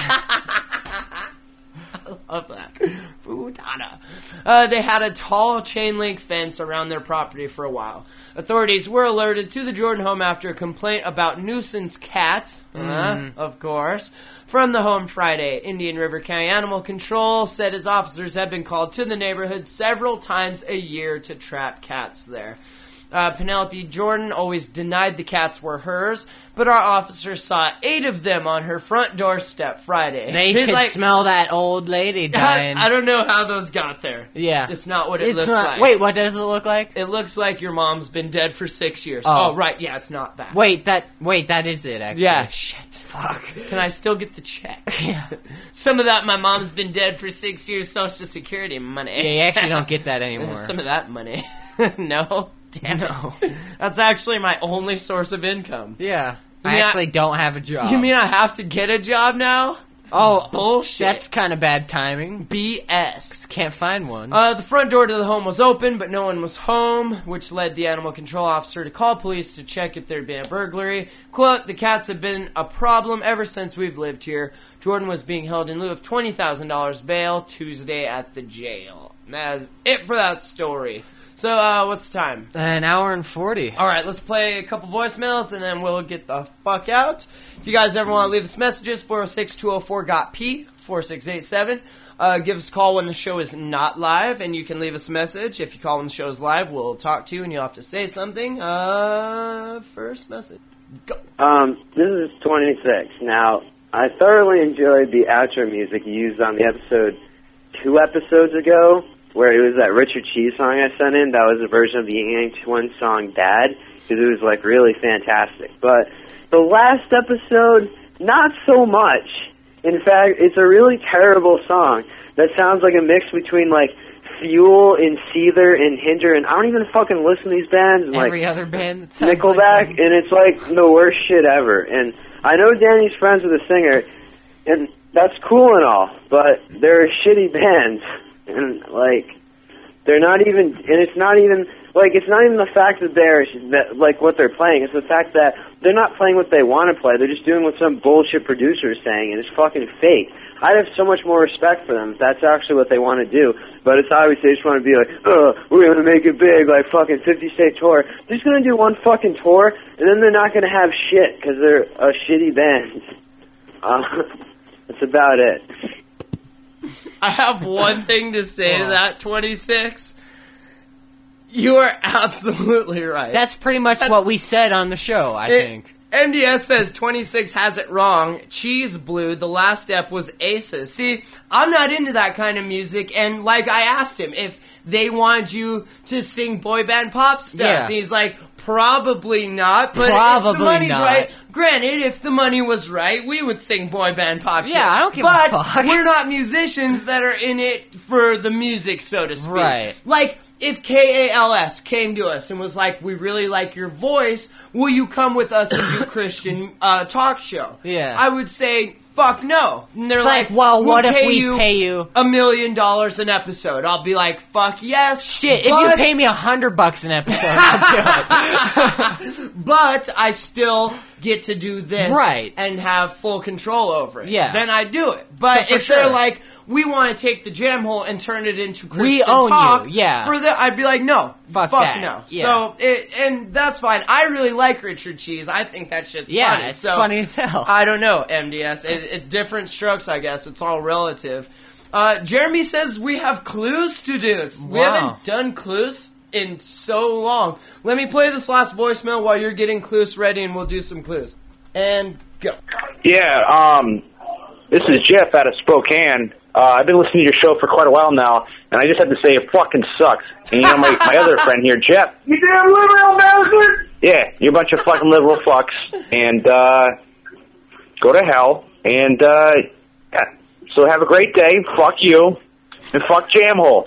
I love that. Frutada. Uh, they had a tall chain link fence around their property for a while. Authorities were alerted to the Jordan home after a complaint about nuisance cats, uh, of course, from the home Friday. Indian River County Animal Control said its officers had been called to the neighborhood several times a year to trap cats there. Uh, Penelope Jordan always denied the cats were hers, but our officers saw eight of them on her front doorstep Friday. They She's could like, smell that old lady I, dying. I don't know how those got there. It's, Yeah. It's not what it It's looks not- like. Wait, what does it look like? It looks like your mom's been dead for six years. Oh. Oh, right. Yeah, it's not that. Wait, that wait, that is it, actually. Yeah, shit. Fuck. Can I still get the check? Yeah. Some of that, my mom's been dead for six years, Social Security money. Yeah, you actually don't get that anymore. Some of that money. No? Damn No. it. That's actually my only source of income. Yeah. You I mean I- actually don't have a job. You mean I have to get a job now? Oh, bullshit. That's kind of bad timing. B S. Can't find one. Uh, the front door to the home was open, but no one was home, which led the animal control officer to call police to check if there'd been a burglary. Quote, the cats have been a problem ever since we've lived here. Jordan was being held in lieu of twenty thousand dollars bail Tuesday at the jail. That's it for that story. So, uh, what's the time? An hour and forty. All right, let's play a couple voicemails, and then we'll get the fuck out. If you guys ever want to leave us messages, four oh six, two oh four, G O T P, four six eight seven. Uh, give us a call when the show is not live, and you can leave us a message. If you call when the show is live, we'll talk to you, and you'll have to say something. Uh, first message. Go. Um, this is twenty-six. Now, I thoroughly enjoyed the outro music you used on the episode two episodes ago, where it was that Richard Cheese song I sent in. That was a version of the Yang Twin song Dad, because it was, like, really fantastic. But the last episode, not so much. In fact, it's a really terrible song that sounds like a mix between, like, Fuel and Seether and Hinder, and I don't even fucking listen to these bands. And, Every like, other band that sounds Nickelback, like and it's like the worst shit ever. And I know Danny's friends with the singer, and that's cool and all, but they're shitty bands, and like they're not even. And it's not even like it's not even the fact that they're that like what they're playing. It's the fact that they're not playing what they want to play. They're just doing what some bullshit producer is saying, and it's fucking fake. I'd have so much more respect for them if that's actually what they want to do. But it's obviously they just want to be like, oh, we're going to make it big, like fucking fifty-state tour. They're just going to do one fucking tour, and then they're not going to have shit because they're a shitty band. Uh, that's about it. I have one thing to say to that, twenty-six. You are absolutely right. That's pretty much That's- what we said on the show, I It- think. M D S says twenty-six has it wrong. Cheese Blue, the last step was Aces. See, I'm not into that kind of music, and like I asked him if they wanted you to sing boy band pop stuff. Yeah. And he's like, probably not, but if the Probably money's not. right, granted, if the money was right, we would sing boy band pop shit. Yeah, I don't give a but fuck. we're not musicians that are in it for the music, so to speak. Right. Like, if K A L S came to us and was like, we really like your voice, will you come with us and do Christian uh, talk show? Yeah. I would say, fuck no. And they're It's like, like, well, we'll what if pay we you pay you- a million dollars an episode? I'll be like, fuck yes. Shit, if but, you pay me a hundred bucks an episode, I'll do it. But I still get to do this Right. and have full control over it, Yeah. then I do it. But So for if they're sure. like, we want to take the Jam Hole and turn it into Christian We own talk, you, yeah. for the, I'd be like, no, Fuck fuck that, no. yeah. So, it, and that's fine. I really like Richard Cheese. I think that shit's Yeah, funny. it's so, funny as hell. I don't know, M D S. It, it, different strokes, I guess. It's all relative. Uh, Jeremy says we have clues to do. We Wow. haven't done clues in so long. Let me play this last voicemail while you're getting clues ready, and we'll do some clues. And go. Yeah, um, this is Jeff out of Spokane. Uh, I've been listening to your show for quite a while now, and I just have to say it fucking sucks. And you know, my, my other friend here, Jeff. You damn liberal bastard! Yeah, you're a bunch of fucking liberal fucks, and uh, go to hell. And uh, yeah. So have a great day. Fuck you, and fuck Jamhole.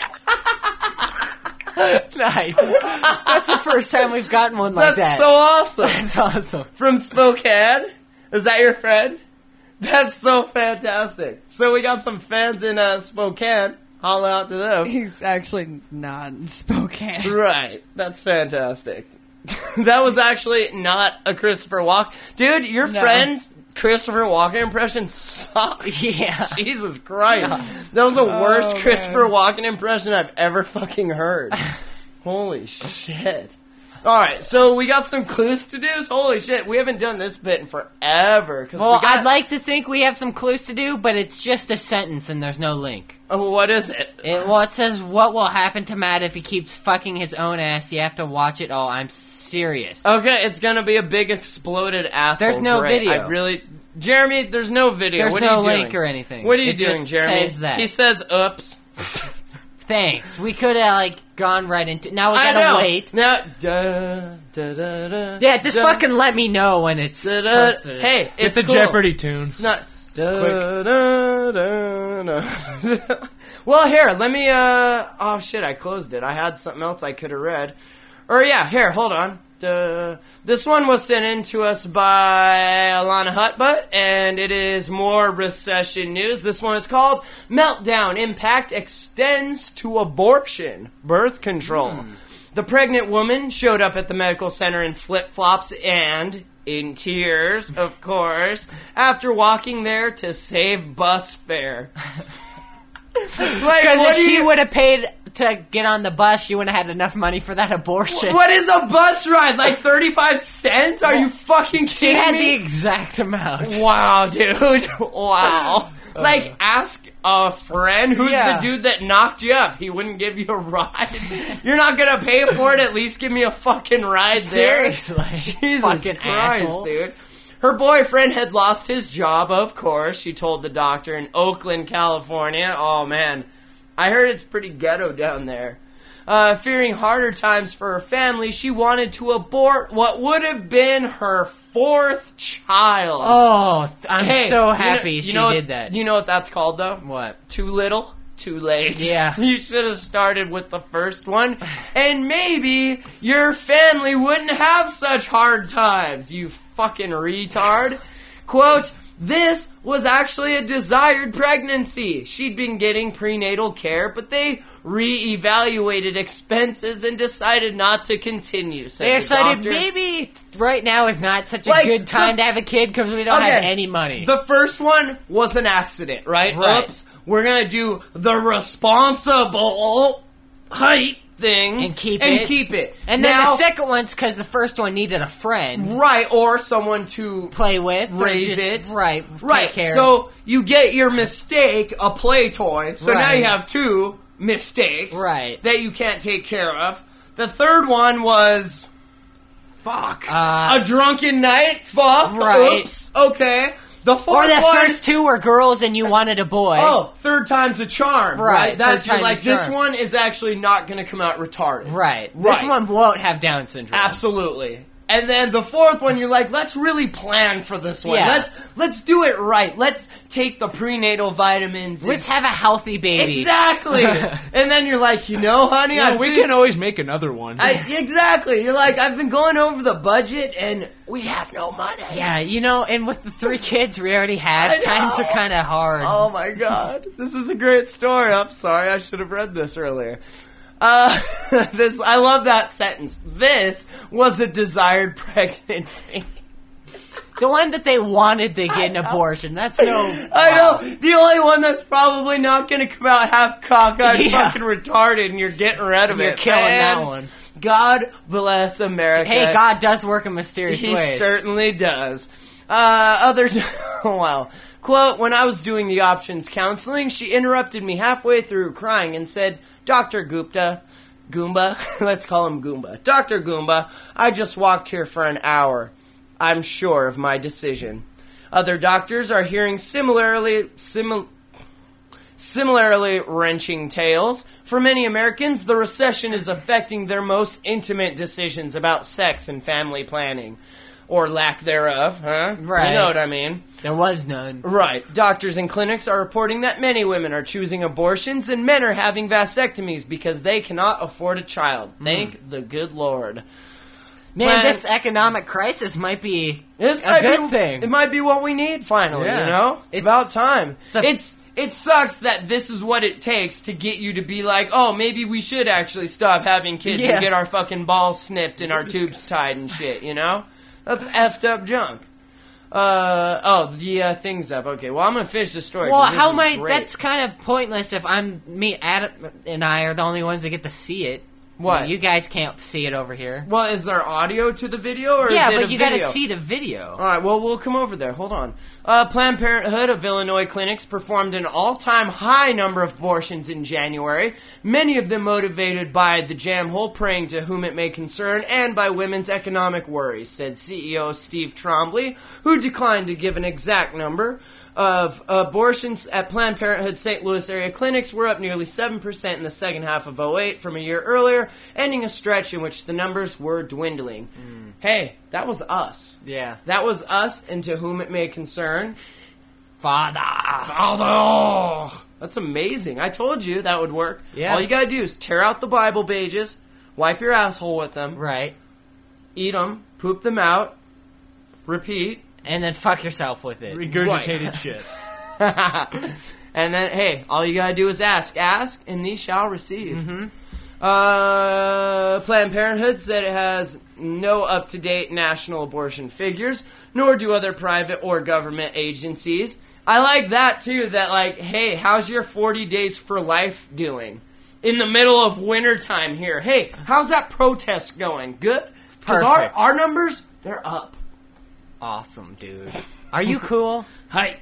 Nice. That's the first time we've gotten one like That's that. so awesome. That's awesome. From Spokane? Is that your friend? That's so fantastic. So we got some fans in uh, Spokane. Holla out to them. He's actually not in Spokane. Right. That's fantastic. That was actually not a Christopher Walken. Dude, your No. friend's Christopher Walken impression sucks. Yeah. Jesus Christ. That was the worst Oh, Christopher man. Walken impression I've ever fucking heard. Holy shit. Alright, so we got some clues to do. Holy shit, we haven't done this bit in forever. 'Cause Well, we got, I'd like to think we have some clues to do, but it's just a sentence and there's no link. Oh, what is it? It, well, it says, what will happen to Matt if he keeps fucking his own ass? You have to watch it all. I'm serious. Okay, it's gonna be a big exploded asshole. There's no Great. video. I really... Jeremy, there's no video. There's what no are you doing? link or anything. What are you It doing, just Jeremy? says that. He says, oops. Thanks. We could have, like, gone right into... Now we I gotta know. wait. Now, da, da, da, da, Yeah, just da, fucking let me know when it's da, da. posted. Hey, Get it's the cool. Jeopardy tunes. It's not... Da, da, da, da. Well, here, let me, uh... Oh, shit, I closed it. I had something else I could have read. Or, yeah, here, hold on. Da. This one was sent in to us by Alana Hutbutt, and it is more recession news. This one is called Meltdown Impact Extends to Abortion, Birth Control. Mm. The pregnant woman showed up at the medical center in flip-flops and... in tears, of course, after walking there to save bus fare. Like, Because what if do she you- would have paid to get on the bus, she wouldn't have had enough money for that abortion. What is a bus ride? Like thirty-five cents? Are you fucking She kidding had me? the exact amount. Wow, dude. Wow. Like, ask a friend who's Yeah. the dude that knocked you up. He wouldn't give you a ride. You're not gonna pay for it. At least give me a fucking ride there. Seriously. Jesus Fucking Christ, asshole. dude. Her boyfriend had lost his job, of course, she told the doctor in Oakland, California. Oh, man. I heard it's pretty ghetto down there. Uh, fearing harder times for her family, she wanted to abort what would have been her fourth child. Oh, I'm Hey, so you know- happy you she know what- did that. You know what that's called, though? What? Too little, too late. Yeah. You should have started with the first one, and maybe your family wouldn't have such hard times, you fucking retard. Quote, this was actually a desired pregnancy. She'd been getting prenatal care, but they re-evaluated expenses and decided not to continue, said They the decided doctor. maybe right now is not such a Like, good time the- to have a kid because we don't have Okay, any money. The first one was an accident, right? Right. Oops. We're gonna do the responsible height thing And keep and it. keep it. and then Now- the second one's because the first one needed a friend right, or someone to play with, or raise just- it, right? right. Take care. So you get your mistake, a play toy. So now Right. you have two mistakes, Right. that you can't take care of. The third one was, fuck, Uh, a drunken night. Fuck, Right. Oops. Okay. The fourth or the one. first two were girls and you wanted a boy. Oh, third time's a charm, right? Right, That's third you're like time's a this charm. one is actually not going to come out retarded, right. Right. This one won't have Down syndrome. Absolutely. And then the fourth one, you're like, let's really plan for this one. Yeah. Let's let's do it right. Let's take the prenatal vitamins. and- Let's have a healthy baby. exactly. And then you're like, you know, honey, Yeah, I we can always make another one. I, exactly. You're like, I've been going over the budget, and we have no money. Yeah, you know, and with the three kids we already I have, know. times are kind of hard. Oh my god, this is a great story. I'm sorry, I should have read this earlier. Uh, this I love that sentence. This was a desired pregnancy. The one that they wanted to get an abortion. That's so... I know. The only one that's probably not going to come out half cockeyed, Yeah. fucking retarded, and you're getting rid of You're it. killing Man, that one. God bless America. Hey, God does work in mysterious He ways. certainly does. Uh, others... Oh, wow. Quote, when I was doing the options counseling, she interrupted me halfway through crying and said, Doctor Gupta... Goomba? Let's call him Goomba. Doctor Goomba, I just walked here for an hour. I'm sure of my decision. Other doctors are hearing similarly simil- similarly wrenching tales. For many Americans, the recession is affecting their most intimate decisions about sex and family planning. Or lack thereof, huh? Right. You know what I mean. There was none. Right. Doctors and clinics are reporting that many women are choosing abortions and men are having vasectomies because they cannot afford a child. Thank the good Lord. Man, Plan- this economic crisis might be This a might good be, thing. It might be what we need finally, Yeah. you know? It's, It's- about time. it's a- It's it sucks that this is what it takes to get you to be like, oh, maybe we should actually stop having kids Yeah. and get our fucking balls snipped and our tubes tied and shit, you know? That's effed up junk. Uh, oh, the uh, thing's up. Okay, well, I'm gonna finish the story. Well, 'cause this how is am I? great. That's kind of pointless if I'm me, Adam, and I are the only ones that get to see it. What? You guys can't see it over here. Well, is there audio to the video, or yeah, is it but a you video? gotta see the video. All right, well, we'll come over there. Hold on. Uh, Planned Parenthood of Illinois clinics performed an all-time high number of abortions in January, many of them motivated by the jam hole praying to whom it may concern and by women's economic worries, said C E O Steve Trombley, who declined to give an exact number. Of abortions at Planned Parenthood Saint Louis area clinics were up nearly seven percent in the second half of oh eight from a year earlier, ending a stretch in which the numbers were dwindling. Mm. Hey, that was us. Yeah. That was us, and to whom it may concern. Father. Father! That's amazing. I told you that would work. Yeah. All you gotta do is tear out the Bible pages, wipe your asshole with them, Right. eat them, poop them out, repeat. And then fuck yourself with it. Regurgitated shit. And then, hey, all you gotta do is ask. Ask, and thee shall receive. Mm-hmm. Uh, Planned Parenthood said it has no up-to-date national abortion figures, nor do other private or government agencies. I like that, too, that, like, hey, how's your forty days for life doing? In the middle of wintertime here. Hey, how's that protest going? Good? Because our, Perfect. our numbers, they're up. Awesome, dude. Are you cool? Hi.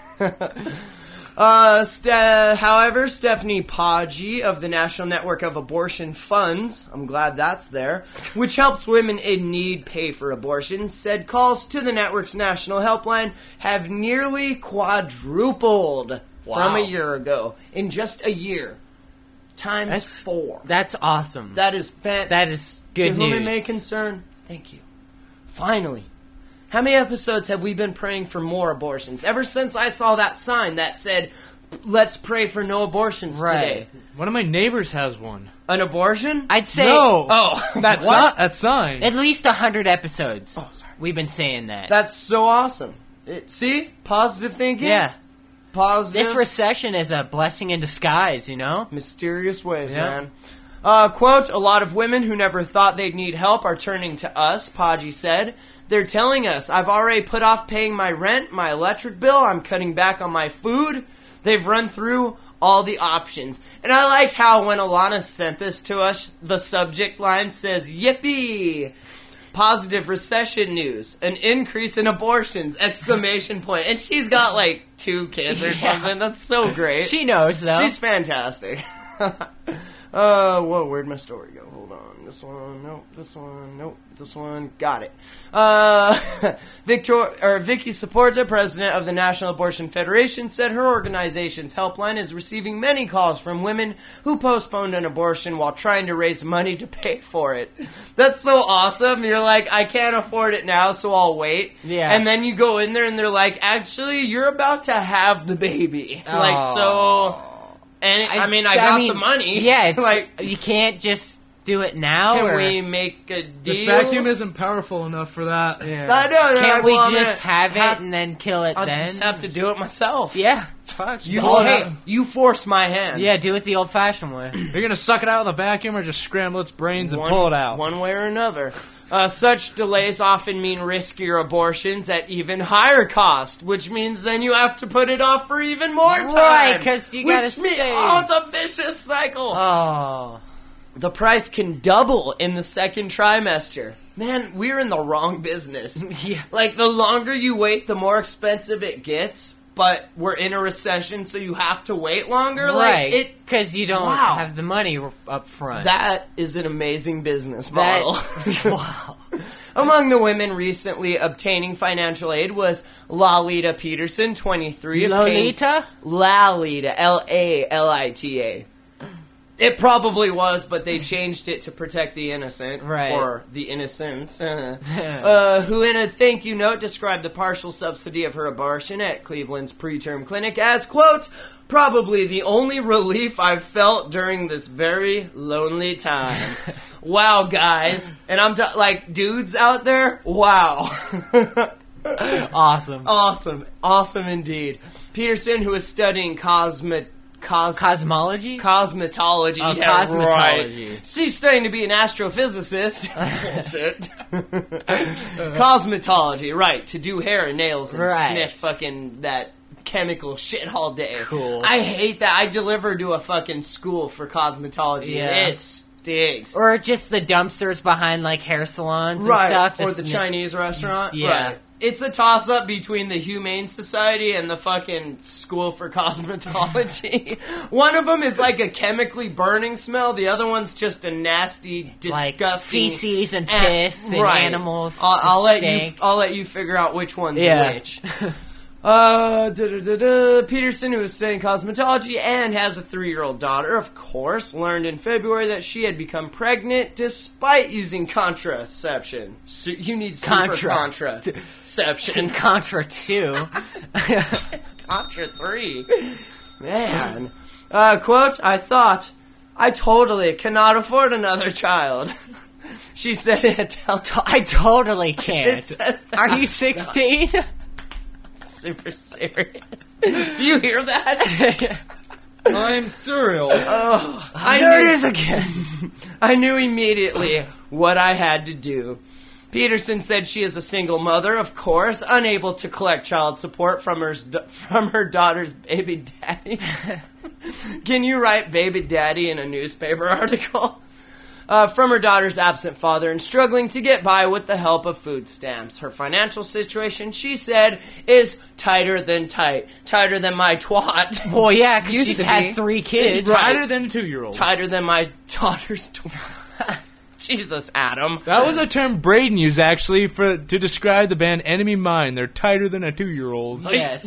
uh, Ste- however, Stephanie Poggi of the National Network of Abortion Funds, I'm glad that's there, which helps women in need pay for abortions, said calls to the network's national helpline have nearly quadrupled from Wow. a year ago. In just a year. Times That's- four. That's awesome. That is fantastic. That is good To whom news. it may concern, thank you. Finally. How many episodes have we been praying for more abortions? Ever since I saw that sign that said, let's pray for no abortions Right. today. One of my neighbors has one. An abortion? I'd say No. Oh. That, What? si- that sign. at least a hundred episodes. Oh, sorry. We've been saying that. That's so awesome. It, see? Positive thinking? yeah. Positive. This recession is a blessing in disguise, you know? Mysterious ways, Yeah. man. Uh, quote, a lot of women who never thought they'd need help are turning to us, Poggi said. They're telling us, I've already put off paying my rent, my electric bill, I'm cutting back on my food. They've run through all the options. And I like how when Alana sent this to us, the subject line says, yippee! Positive recession news, an increase in abortions, exclamation point. And she's got like two kids or Yeah. something. That's so great. She knows, though. She's fantastic. uh, whoa, where'd my story go? Hold on. This one, nope. This one, nope. This one, got it. Uh, Victor, or Vicky Saporta, president of the National Abortion Federation, said her organization's helpline is receiving many calls from women who postponed an abortion while trying to raise money to pay for it. That's so awesome. You're like, I can't afford it now, so I'll wait. Yeah. And then you go in there and they're like, actually, you're about to have the baby. Like, so... And it, I, mean, I got the money. Yeah, it's like you can't just do it now? Can or? we make a deal? This vacuum isn't powerful enough for that. Yeah. I know. they're Can't like, we well, I'm just gonna have it have- and then kill it I'll then? just have to do it myself. Yeah. Fuck. You, Pull it hey, out. you force my hand. Yeah, do it the old-fashioned way. You're gonna suck it out with a vacuum or just scramble its brains and one, pull it out? One way or another. Uh, such delays often mean riskier abortions at even higher cost, which means then you have to put it off for even more time. Right, 'cause you which gotta mean- save. Oh, it's a vicious cycle. Oh. The price can double in the second trimester. Man, we're in the wrong business. Yeah. Like, the longer you wait, the more expensive it gets, but we're in a recession, so you have to wait longer. Like, Right, it, because you don't Wow. have the money r- up front. that is an amazing business That- model. wow. Among the women recently obtaining financial aid was Lalita Peterson, twenty-three. of Payne's- Lolita? Lalita, L A L I T A. It probably was, but they changed it to protect the innocent. Right. Or the innocents. uh, who, in a thank you note, described the partial subsidy of her abortion at Cleveland's preterm clinic as, quote, probably the only relief I've felt during this very lonely time. Wow, guys. And I'm t- like, dudes out there, wow. Awesome. Awesome. Awesome indeed. Peterson, who is studying cosmet... Cos- Cosmology? Cosmetology. Oh, yeah, cosmetology. right. She's studying to be an astrophysicist. Bullshit. Cosmetology, right. To do hair and nails and Right. sniff fucking that chemical shit all day. Cool. I hate that. I delivered to a fucking school for cosmetology. Yeah. And it stinks. Or just the dumpsters behind, like, hair salons right. and stuff. Or Just the n- Chinese restaurant. Yeah. Right. It's a toss-up between the Humane Society and the fucking School for Cosmetology. One of them is like a chemically burning smell. The other one's just a nasty, Like disgusting feces and an- piss and right. animals. I'll, I'll let you. stink. I'll let you figure out which one's Yeah. which. Uh, da, da, da, da. Peterson, who is studying cosmetology and has a three-year-old daughter, of course, learned in February that she had become pregnant despite using contraception. So you need super Contra. contraception. Contra two. Contra three. Man. Uh, quote, I thought, I totally cannot afford another child. She said it. I totally can't. It says that. Are you sixteen? Super serious. Do you hear that? I'm cereal. Oh, I There knew, it is again. I knew immediately what I had to do. Peterson said she is a single mother, of course, unable to collect child support from her from her daughter's baby daddy. Can you write baby daddy in a newspaper article? Uh, from her daughter's absent father and struggling to get by with the help of food stamps. Her financial situation, she said, is tighter than tight. Tighter than my twat. Well, yeah, because Used she's to had be. three kids. Right. Tighter than a two-year-old. Tighter than my daughter's twat. Jesus, Adam. That was a term Braden used, actually, for to describe the band Enemy Mine. They're tighter than a two-year-old. Yes.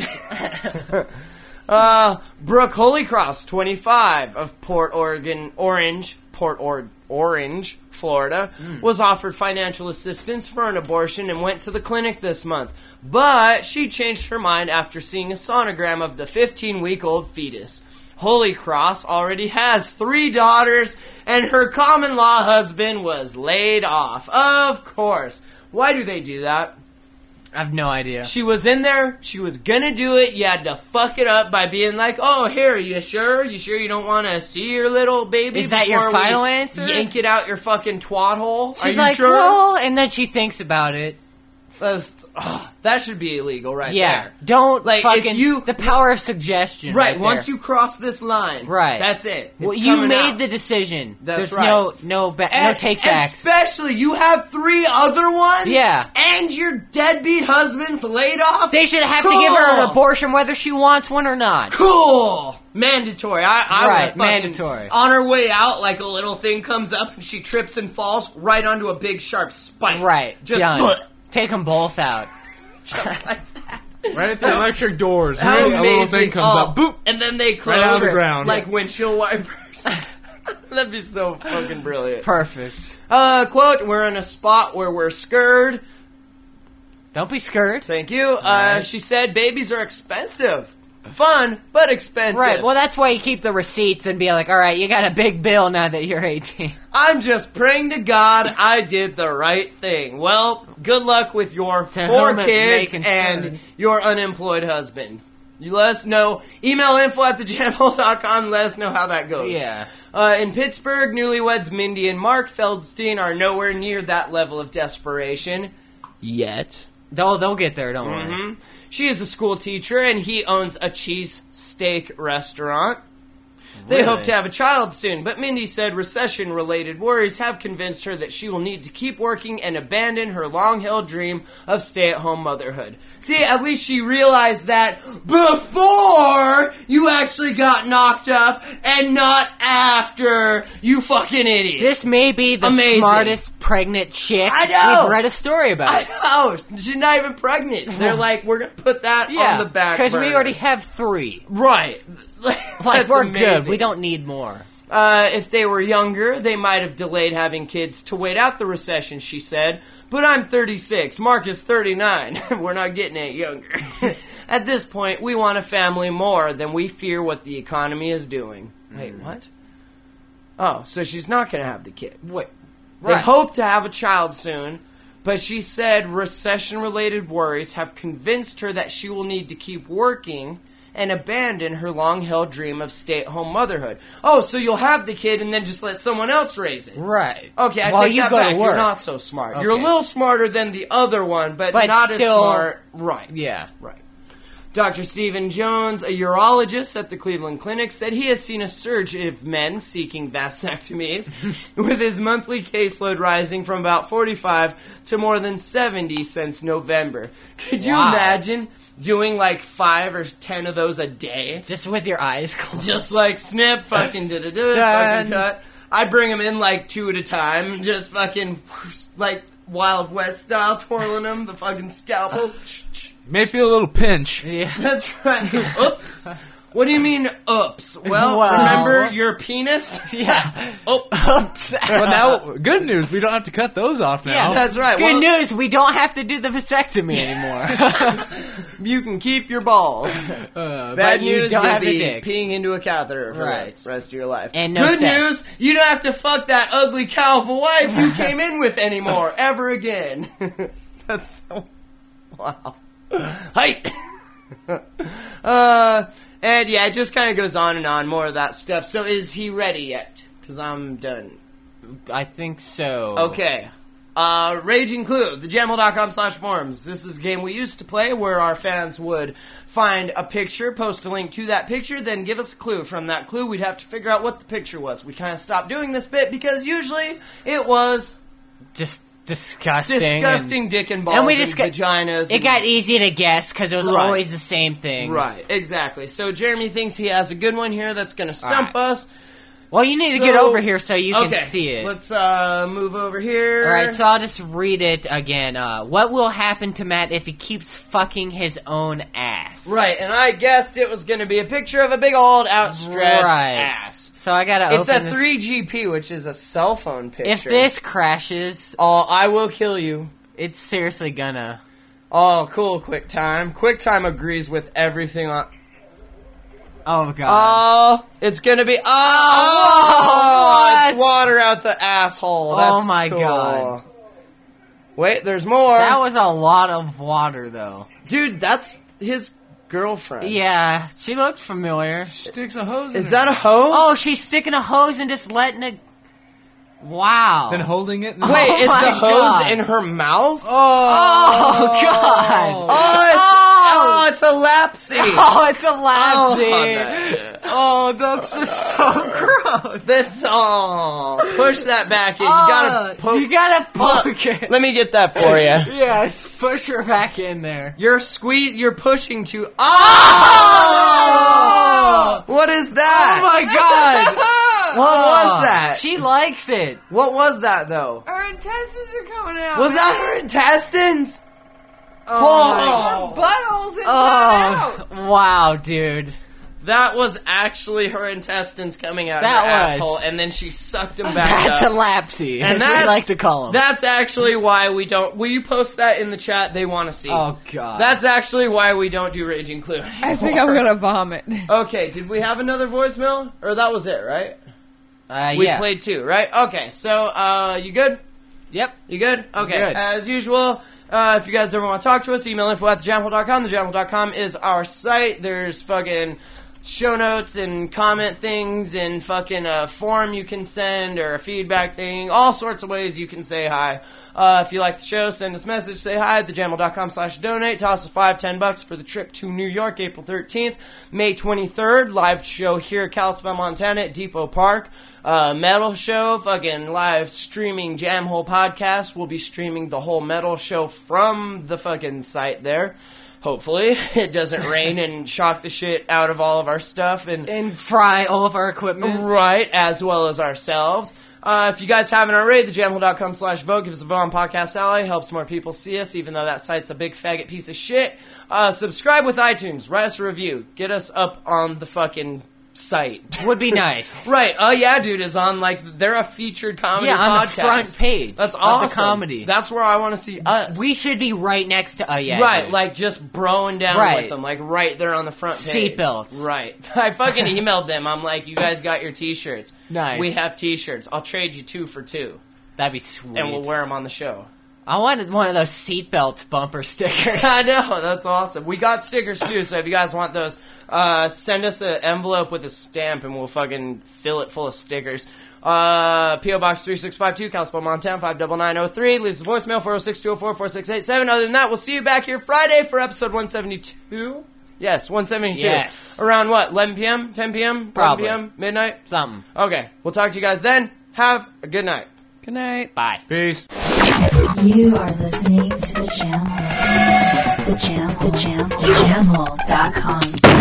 Uh, Brooke Holycross, twenty-five, of Port Oregon, Orange, Port or- Orange, Florida, was offered financial assistance for an abortion and went to the clinic this month. But she changed her mind after seeing a sonogram of the fifteen-week-old fetus. Holycross already has three daughters, and her common-law husband was laid off. Of course. Why do they do that? I have no idea. She was in there. She was gonna do it. You had to fuck it up by being like, "Oh, here, you sure? You sure you don't want to see your little baby?" Is that your before we final answer? Yank it out your fucking twat hole. She's Are you like, sure? well, and then she thinks about it. That's- ugh, that should be illegal, right Yeah, there. don't Like, if fucking you- the power of suggestion. Right. Right, Once there. you cross this line, right, that's it. Well, It's you coming made out. the decision. That's There's right. no no ba- no And take backs. Especially, you have three other ones. Yeah. and your deadbeat husband's laid off. They should have Cool. to give her an abortion whether she wants one or not. Cool. Mandatory. I, I Right, would fucking- mandatory. On her way out, like a little thing comes up and she trips and falls right onto a big sharp spike. Right, Just done. Take them both out. just like that. Right at the electric doors. How Right, amazing. a little thing comes Oh, up. Boop. And then they close out of the it ground. like windshield wipers. That'd be so fucking brilliant. Perfect. Uh, quote, we're in a spot where we're scared. Don't be scared. Thank you. Uh, she said babies are expensive. Fun, but expensive. Right, well, that's why you keep the receipts and be like, all right, you got a big bill now that you're eighteen. I'm just praying to God I did the right thing. Well, good luck with your To four whom it may kids concern. and your unemployed husband. You let us know. Email info at the jam hole dot com. Let us know how that goes. Yeah. Uh, in Pittsburgh, newlyweds Mindy and Mark Feldstein are nowhere near that level of desperation yet. They'll, they'll get there, don't worry. Mm-hmm. She is a school teacher, and he owns a cheese steak restaurant. They Really? hope to have a child soon, but Mindy said recession-related worries have convinced her that she will need to keep working and abandon her long-held dream of stay-at-home motherhood. See, at least she realized that before you actually got knocked up and not after, you fucking idiot. This may be the Amazing. smartest pregnant chick I know. we've read a story about. I know. She's not even pregnant. They're like, we're going to put that yeah, on the back because we burner. already have three. Right. Like, That's we're amazing. good. We don't need more. Uh, if they were younger, they might have delayed having kids to wait out the recession, she said. But I'm thirty-six. Mark is thirty-nine. We're not getting any younger. At this point, we want a family more than we fear what the economy is doing. Wait, what? Oh, so she's not going to have the kid. Wait. They Right. hope to have a child soon, but she said recession-related worries have convinced her that she will need to keep working and abandon her long-held dream of stay-at-home motherhood. Oh, so you'll have the kid and then just let someone else raise it. Right. Okay, I While take you that go to back. You're work. not so smart. You're a Okay. little smarter than the other one, but, But not still- as smart. Right. Yeah. Right. Doctor Stephen Jones, a urologist at the Cleveland Clinic, said he has seen a surge of men seeking vasectomies, with his monthly caseload rising from about forty-five to more than seventy since November. Could you Wow. imagine doing like five or ten of those a day? Just with your eyes closed. Just like snip, fucking da da da, Done. fucking cut. I bring them in like two at a time, just fucking like Wild West style, twirling them, the fucking scalpel. May feel a little pinch. Yeah. That's right. Oops. What do you mean, oops? Well, Wow. remember your penis? Yeah. Oops. Oops. Well, now, good news. We don't have to cut those off now. Yeah, That's right. Good Well, news, we don't have to do the vasectomy anymore. you can keep your balls. Uh, Bad but you news, don't you'll have a be dick. peeing into a catheter for Right. the rest of your life. And no Good sex. news, you don't have to fuck that ugly cow of a wife you came in with anymore, ever again. That's so... Wow. Height! uh, and yeah, it just kind of goes on and on, more of that stuff. So is he ready yet? Because I'm done. I think so. Okay. Uh, Raging Clue, the jamhole dot com slash forums. This is a game we used to play where our fans would find a picture, post a link to that picture, then give us a clue. From that clue, we'd have to figure out what the picture was. We kind of stopped doing this bit because usually it was Just disgusting. disgusting and, dick and balls and and, we just got, vaginas. It and- got easy to guess because it was Right. always the same thing. Right, exactly. So Jeremy thinks he has a good one here that's going to stump All right. us. Well, you need to So- get over here so you okay, can see it. Let's uh, move over here. All right, so I'll just read it again. Uh, what will happen to Matt if he keeps fucking his own ass? Right, and I guessed it was going to be a picture of a big old outstretched Right. ass. So I gotta It's a open this. three G P, which is a cell phone picture. If this crashes, oh, I will kill you. it's seriously gonna. Oh, cool, QuickTime. QuickTime agrees with everything on... Oh god. Oh, it's gonna be... Oh, what? it's water out the asshole. Oh That's my cool. God. Wait, there's more. that was a lot of water, though. Dude, that's his girlfriend. Yeah, she looked familiar. Sticks a hose in Is her. that a hose? Oh, she's sticking a hose and just letting it. Wow. Then holding it. In Wait, Oh is my the hose God. in her mouth? Oh, God. Oh, it's, oh, it's a lapsy. Oh, it's a lapsy. Oh, Oh, that's just so gross. That's all. Push that back in. You Oh, gotta poke. You gotta Look, poke it. Let me get that for you. Yeah, it's push her back in there. You're squeeze. You're pushing too. Oh! What is that? Oh my God. What was that? She likes it. What was that though? Her intestines are coming out. Was that her intestines? Oh, Her buttholes inside out. Oh, wow, dude. That was actually her intestines coming out That of her was. asshole, and then she sucked them back That's up. a lapsy, And as we that's- like to call them. That's actually why we don't... Will you post that in the chat? They want to see. Oh, God. That's actually why we don't do Raging Clue anymore. I think I'm gonna vomit. Okay, did we have another voicemail? Or that was it, right? Uh, We yeah. played two, right? Okay, so, uh, you good? Yep. You good? Okay. Good. As usual, uh, if you guys ever want to talk to us, email info at the jamhole dot com. the jamhole dot com is our site. There's fucking show notes and comment things and fucking a form you can send or a feedback thing. All sorts of ways you can say hi. Uh, if you like the show, send us a message. Say hi at the jamhole dot com slash donate. Toss us five, ten bucks for the trip to New York, April thirteenth. May twenty-third, live show here at Kalispell, Montana at Depot Park. Uh, metal show, fucking live streaming Jamhole podcast. We'll be streaming the whole metal show from the fucking site there. Hopefully, it doesn't rain and shock the shit out of all of our stuff and, And fry all of our equipment. right, as well as ourselves. Uh, if you guys haven't already, the jamhole dot com slash vote. Give us a vote on Podcast Alley. Helps more people see us, even though that site's a big faggot piece of shit. Uh, subscribe with iTunes. Write us a review. Get us up on the fucking site. Would be nice. Right. Oh, yeah, dude is on, like, they're a featured comedy Yeah, on the podcast. front page That's of awesome. the comedy. That's where I want to see us. We should be right next to. Uh, yeah, Right, dude. like just broing down Right. with them, like right there on the front page. Seatbelts. Right. I fucking emailed them. I'm like, you guys got your t-shirts. Nice. We have t-shirts. I'll trade you two for two. That'd be sweet. And we'll wear them on the show. I wanted one of those seatbelt bumper stickers. I know, that's awesome. We got stickers too, so if you guys want those, uh, send us an envelope with a stamp and we'll fucking fill it full of stickers. Uh, P O Box three six five two, Kalispell, Montana, five nine nine oh three. Leaves a voicemail, four oh six, two oh four, four six eight seven. Other than that, we'll see you back here Friday for episode one seventy-two. Yes, one seventy-two. Yes. Around what, eleven p.m., ten p.m., Probably. one p.m., midnight? Something. Okay, we'll talk to you guys then. Have a good night. Good night. Bye. Peace. You are listening to the Jam Hole. The Jam, the Jam, the jamhole dot com.